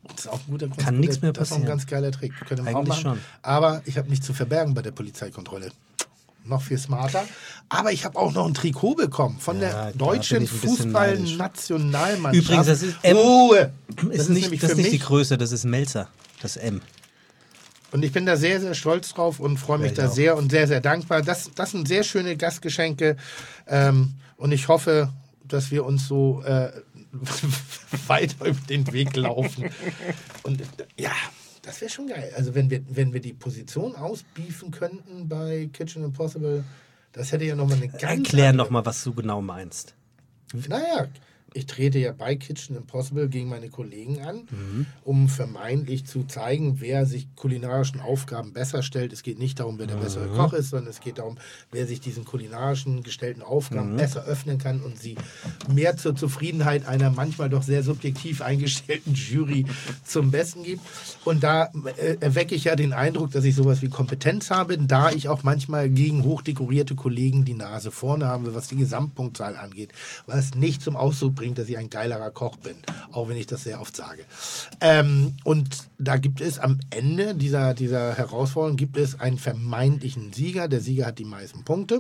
Das ist auch ein guter Kann nichts mehr Das ist auch ein passieren. ganz geiler Trick. Können wir auch Eigentlich machen. schon. Aber ich habe nichts zu verbergen bei der Polizeikontrolle. Noch viel smarter. Aber ich habe auch noch ein Trikot bekommen von Ja, der da deutschen bin ich ein bisschen Fußballnationalmannschaft. Übrigens, das ist M. Ruhe! Ist Das nicht, nämlich das für ist nicht die mich. Größe, das ist Melzer. Das M. Und ich bin da sehr, sehr stolz drauf und freue mich Ja, ich da auch. sehr und sehr, sehr dankbar. Das, das sind sehr schöne Gastgeschenke. Ähm, und ich hoffe, dass wir uns so äh, weiter über den Weg laufen. Und äh, ja, das wäre schon geil. Also wenn wir, wenn wir die Position ausbiefen könnten bei Kitchen Impossible, das hätte ja nochmal eine ganz Erklär andere- nochmal, was du genau meinst. Naja, ich trete ja bei Kitchen Impossible gegen meine Kollegen an, Mhm. um vermeintlich zu zeigen, wer sich kulinarischen Aufgaben besser stellt. Es geht nicht darum, wer der Mhm. bessere Koch ist, sondern es geht darum, wer sich diesen kulinarischen gestellten Aufgaben Mhm. besser öffnen kann und sie mehr zur Zufriedenheit einer manchmal doch sehr subjektiv eingestellten Jury zum Besten gibt. Und da äh, erwecke ich ja den Eindruck, dass ich sowas wie Kompetenz habe, da ich auch manchmal gegen hochdekorierte Kollegen die Nase vorne habe, was die Gesamtpunktzahl angeht, was nicht zum Ausdruck bringt, dass ich ein geilerer Koch bin, auch wenn ich das sehr oft sage. Ähm, und da gibt es am Ende dieser, dieser Herausforderung gibt es einen vermeintlichen Sieger. Der Sieger hat die meisten Punkte.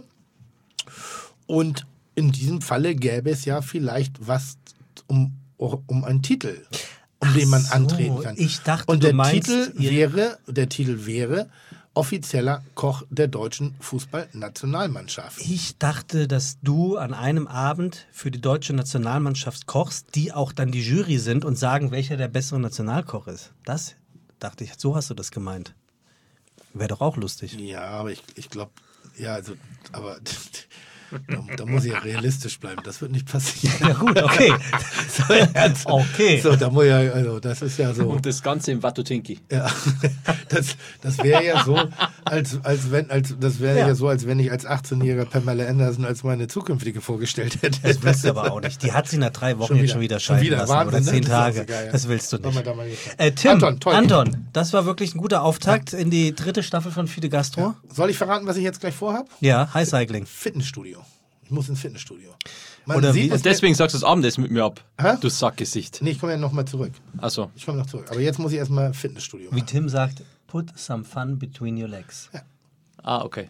Und in diesem Falle gäbe es ja vielleicht was um, um einen Titel, um den man so, antreten kann. ich dachte, und du der meinst, Titel ihr- wäre, der Titel wäre offizieller Koch der deutschen Fußballnationalmannschaft. Ich dachte, dass du an einem Abend für die deutsche Nationalmannschaft kochst, die auch dann die Jury sind und sagen, welcher der bessere Nationalkoch ist. Das dachte ich, so hast du das gemeint. Wäre doch auch lustig. Ja, aber ich, ich glaube, ja, also, aber da, da muss ich ja realistisch bleiben. Das wird nicht passieren. Ja gut, okay. So, Okay. So, da muss ja, also, das ist ja so. Und das Ganze im Watutinki. Ja, das, das wäre ja so, als, als wenn, als, das wäre ja. Ja. so, als wenn ich als achtzehnjähriger Pamela Anderson als meine zukünftige vorgestellt hätte. Das willst du aber auch nicht. Die hat sie nach drei Wochen Schon jetzt wieder. schon wieder Schon scheiden wieder. lassen. Wahnsinn, oder ne? zehn Das ist auch Tage. so geil, ja. Das willst du Wollen wir nicht. da mal nicht- Äh, Tim, Anton, toll. Anton, das war wirklich ein guter Auftakt in die dritte Staffel von Fide Gastro. Soll ich verraten, was ich jetzt gleich vorhab? Ja, High Cycling. Fitnessstudio. Ich muss ins Fitnessstudio. Man Oder sieht wie- es Und deswegen sagst du das Abendessen mit mir ab. Hä? Du Sackgesicht. Nee, ich komme ja nochmal zurück. Achso. Ich komme noch zurück. Aber jetzt muss ich erstmal Fitnessstudio Wie machen. Tim sagt, put some fun between your legs. Ah, okay.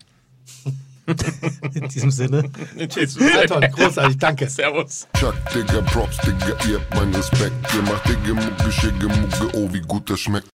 In diesem Sinne. Anton, großartig, danke. Servus. Chuck, Digga, Props, Digga, ihr habt meinen Respekt. Ihr macht Digga, Mucke, Schicke, Mucke, oh, wie gut das schmeckt.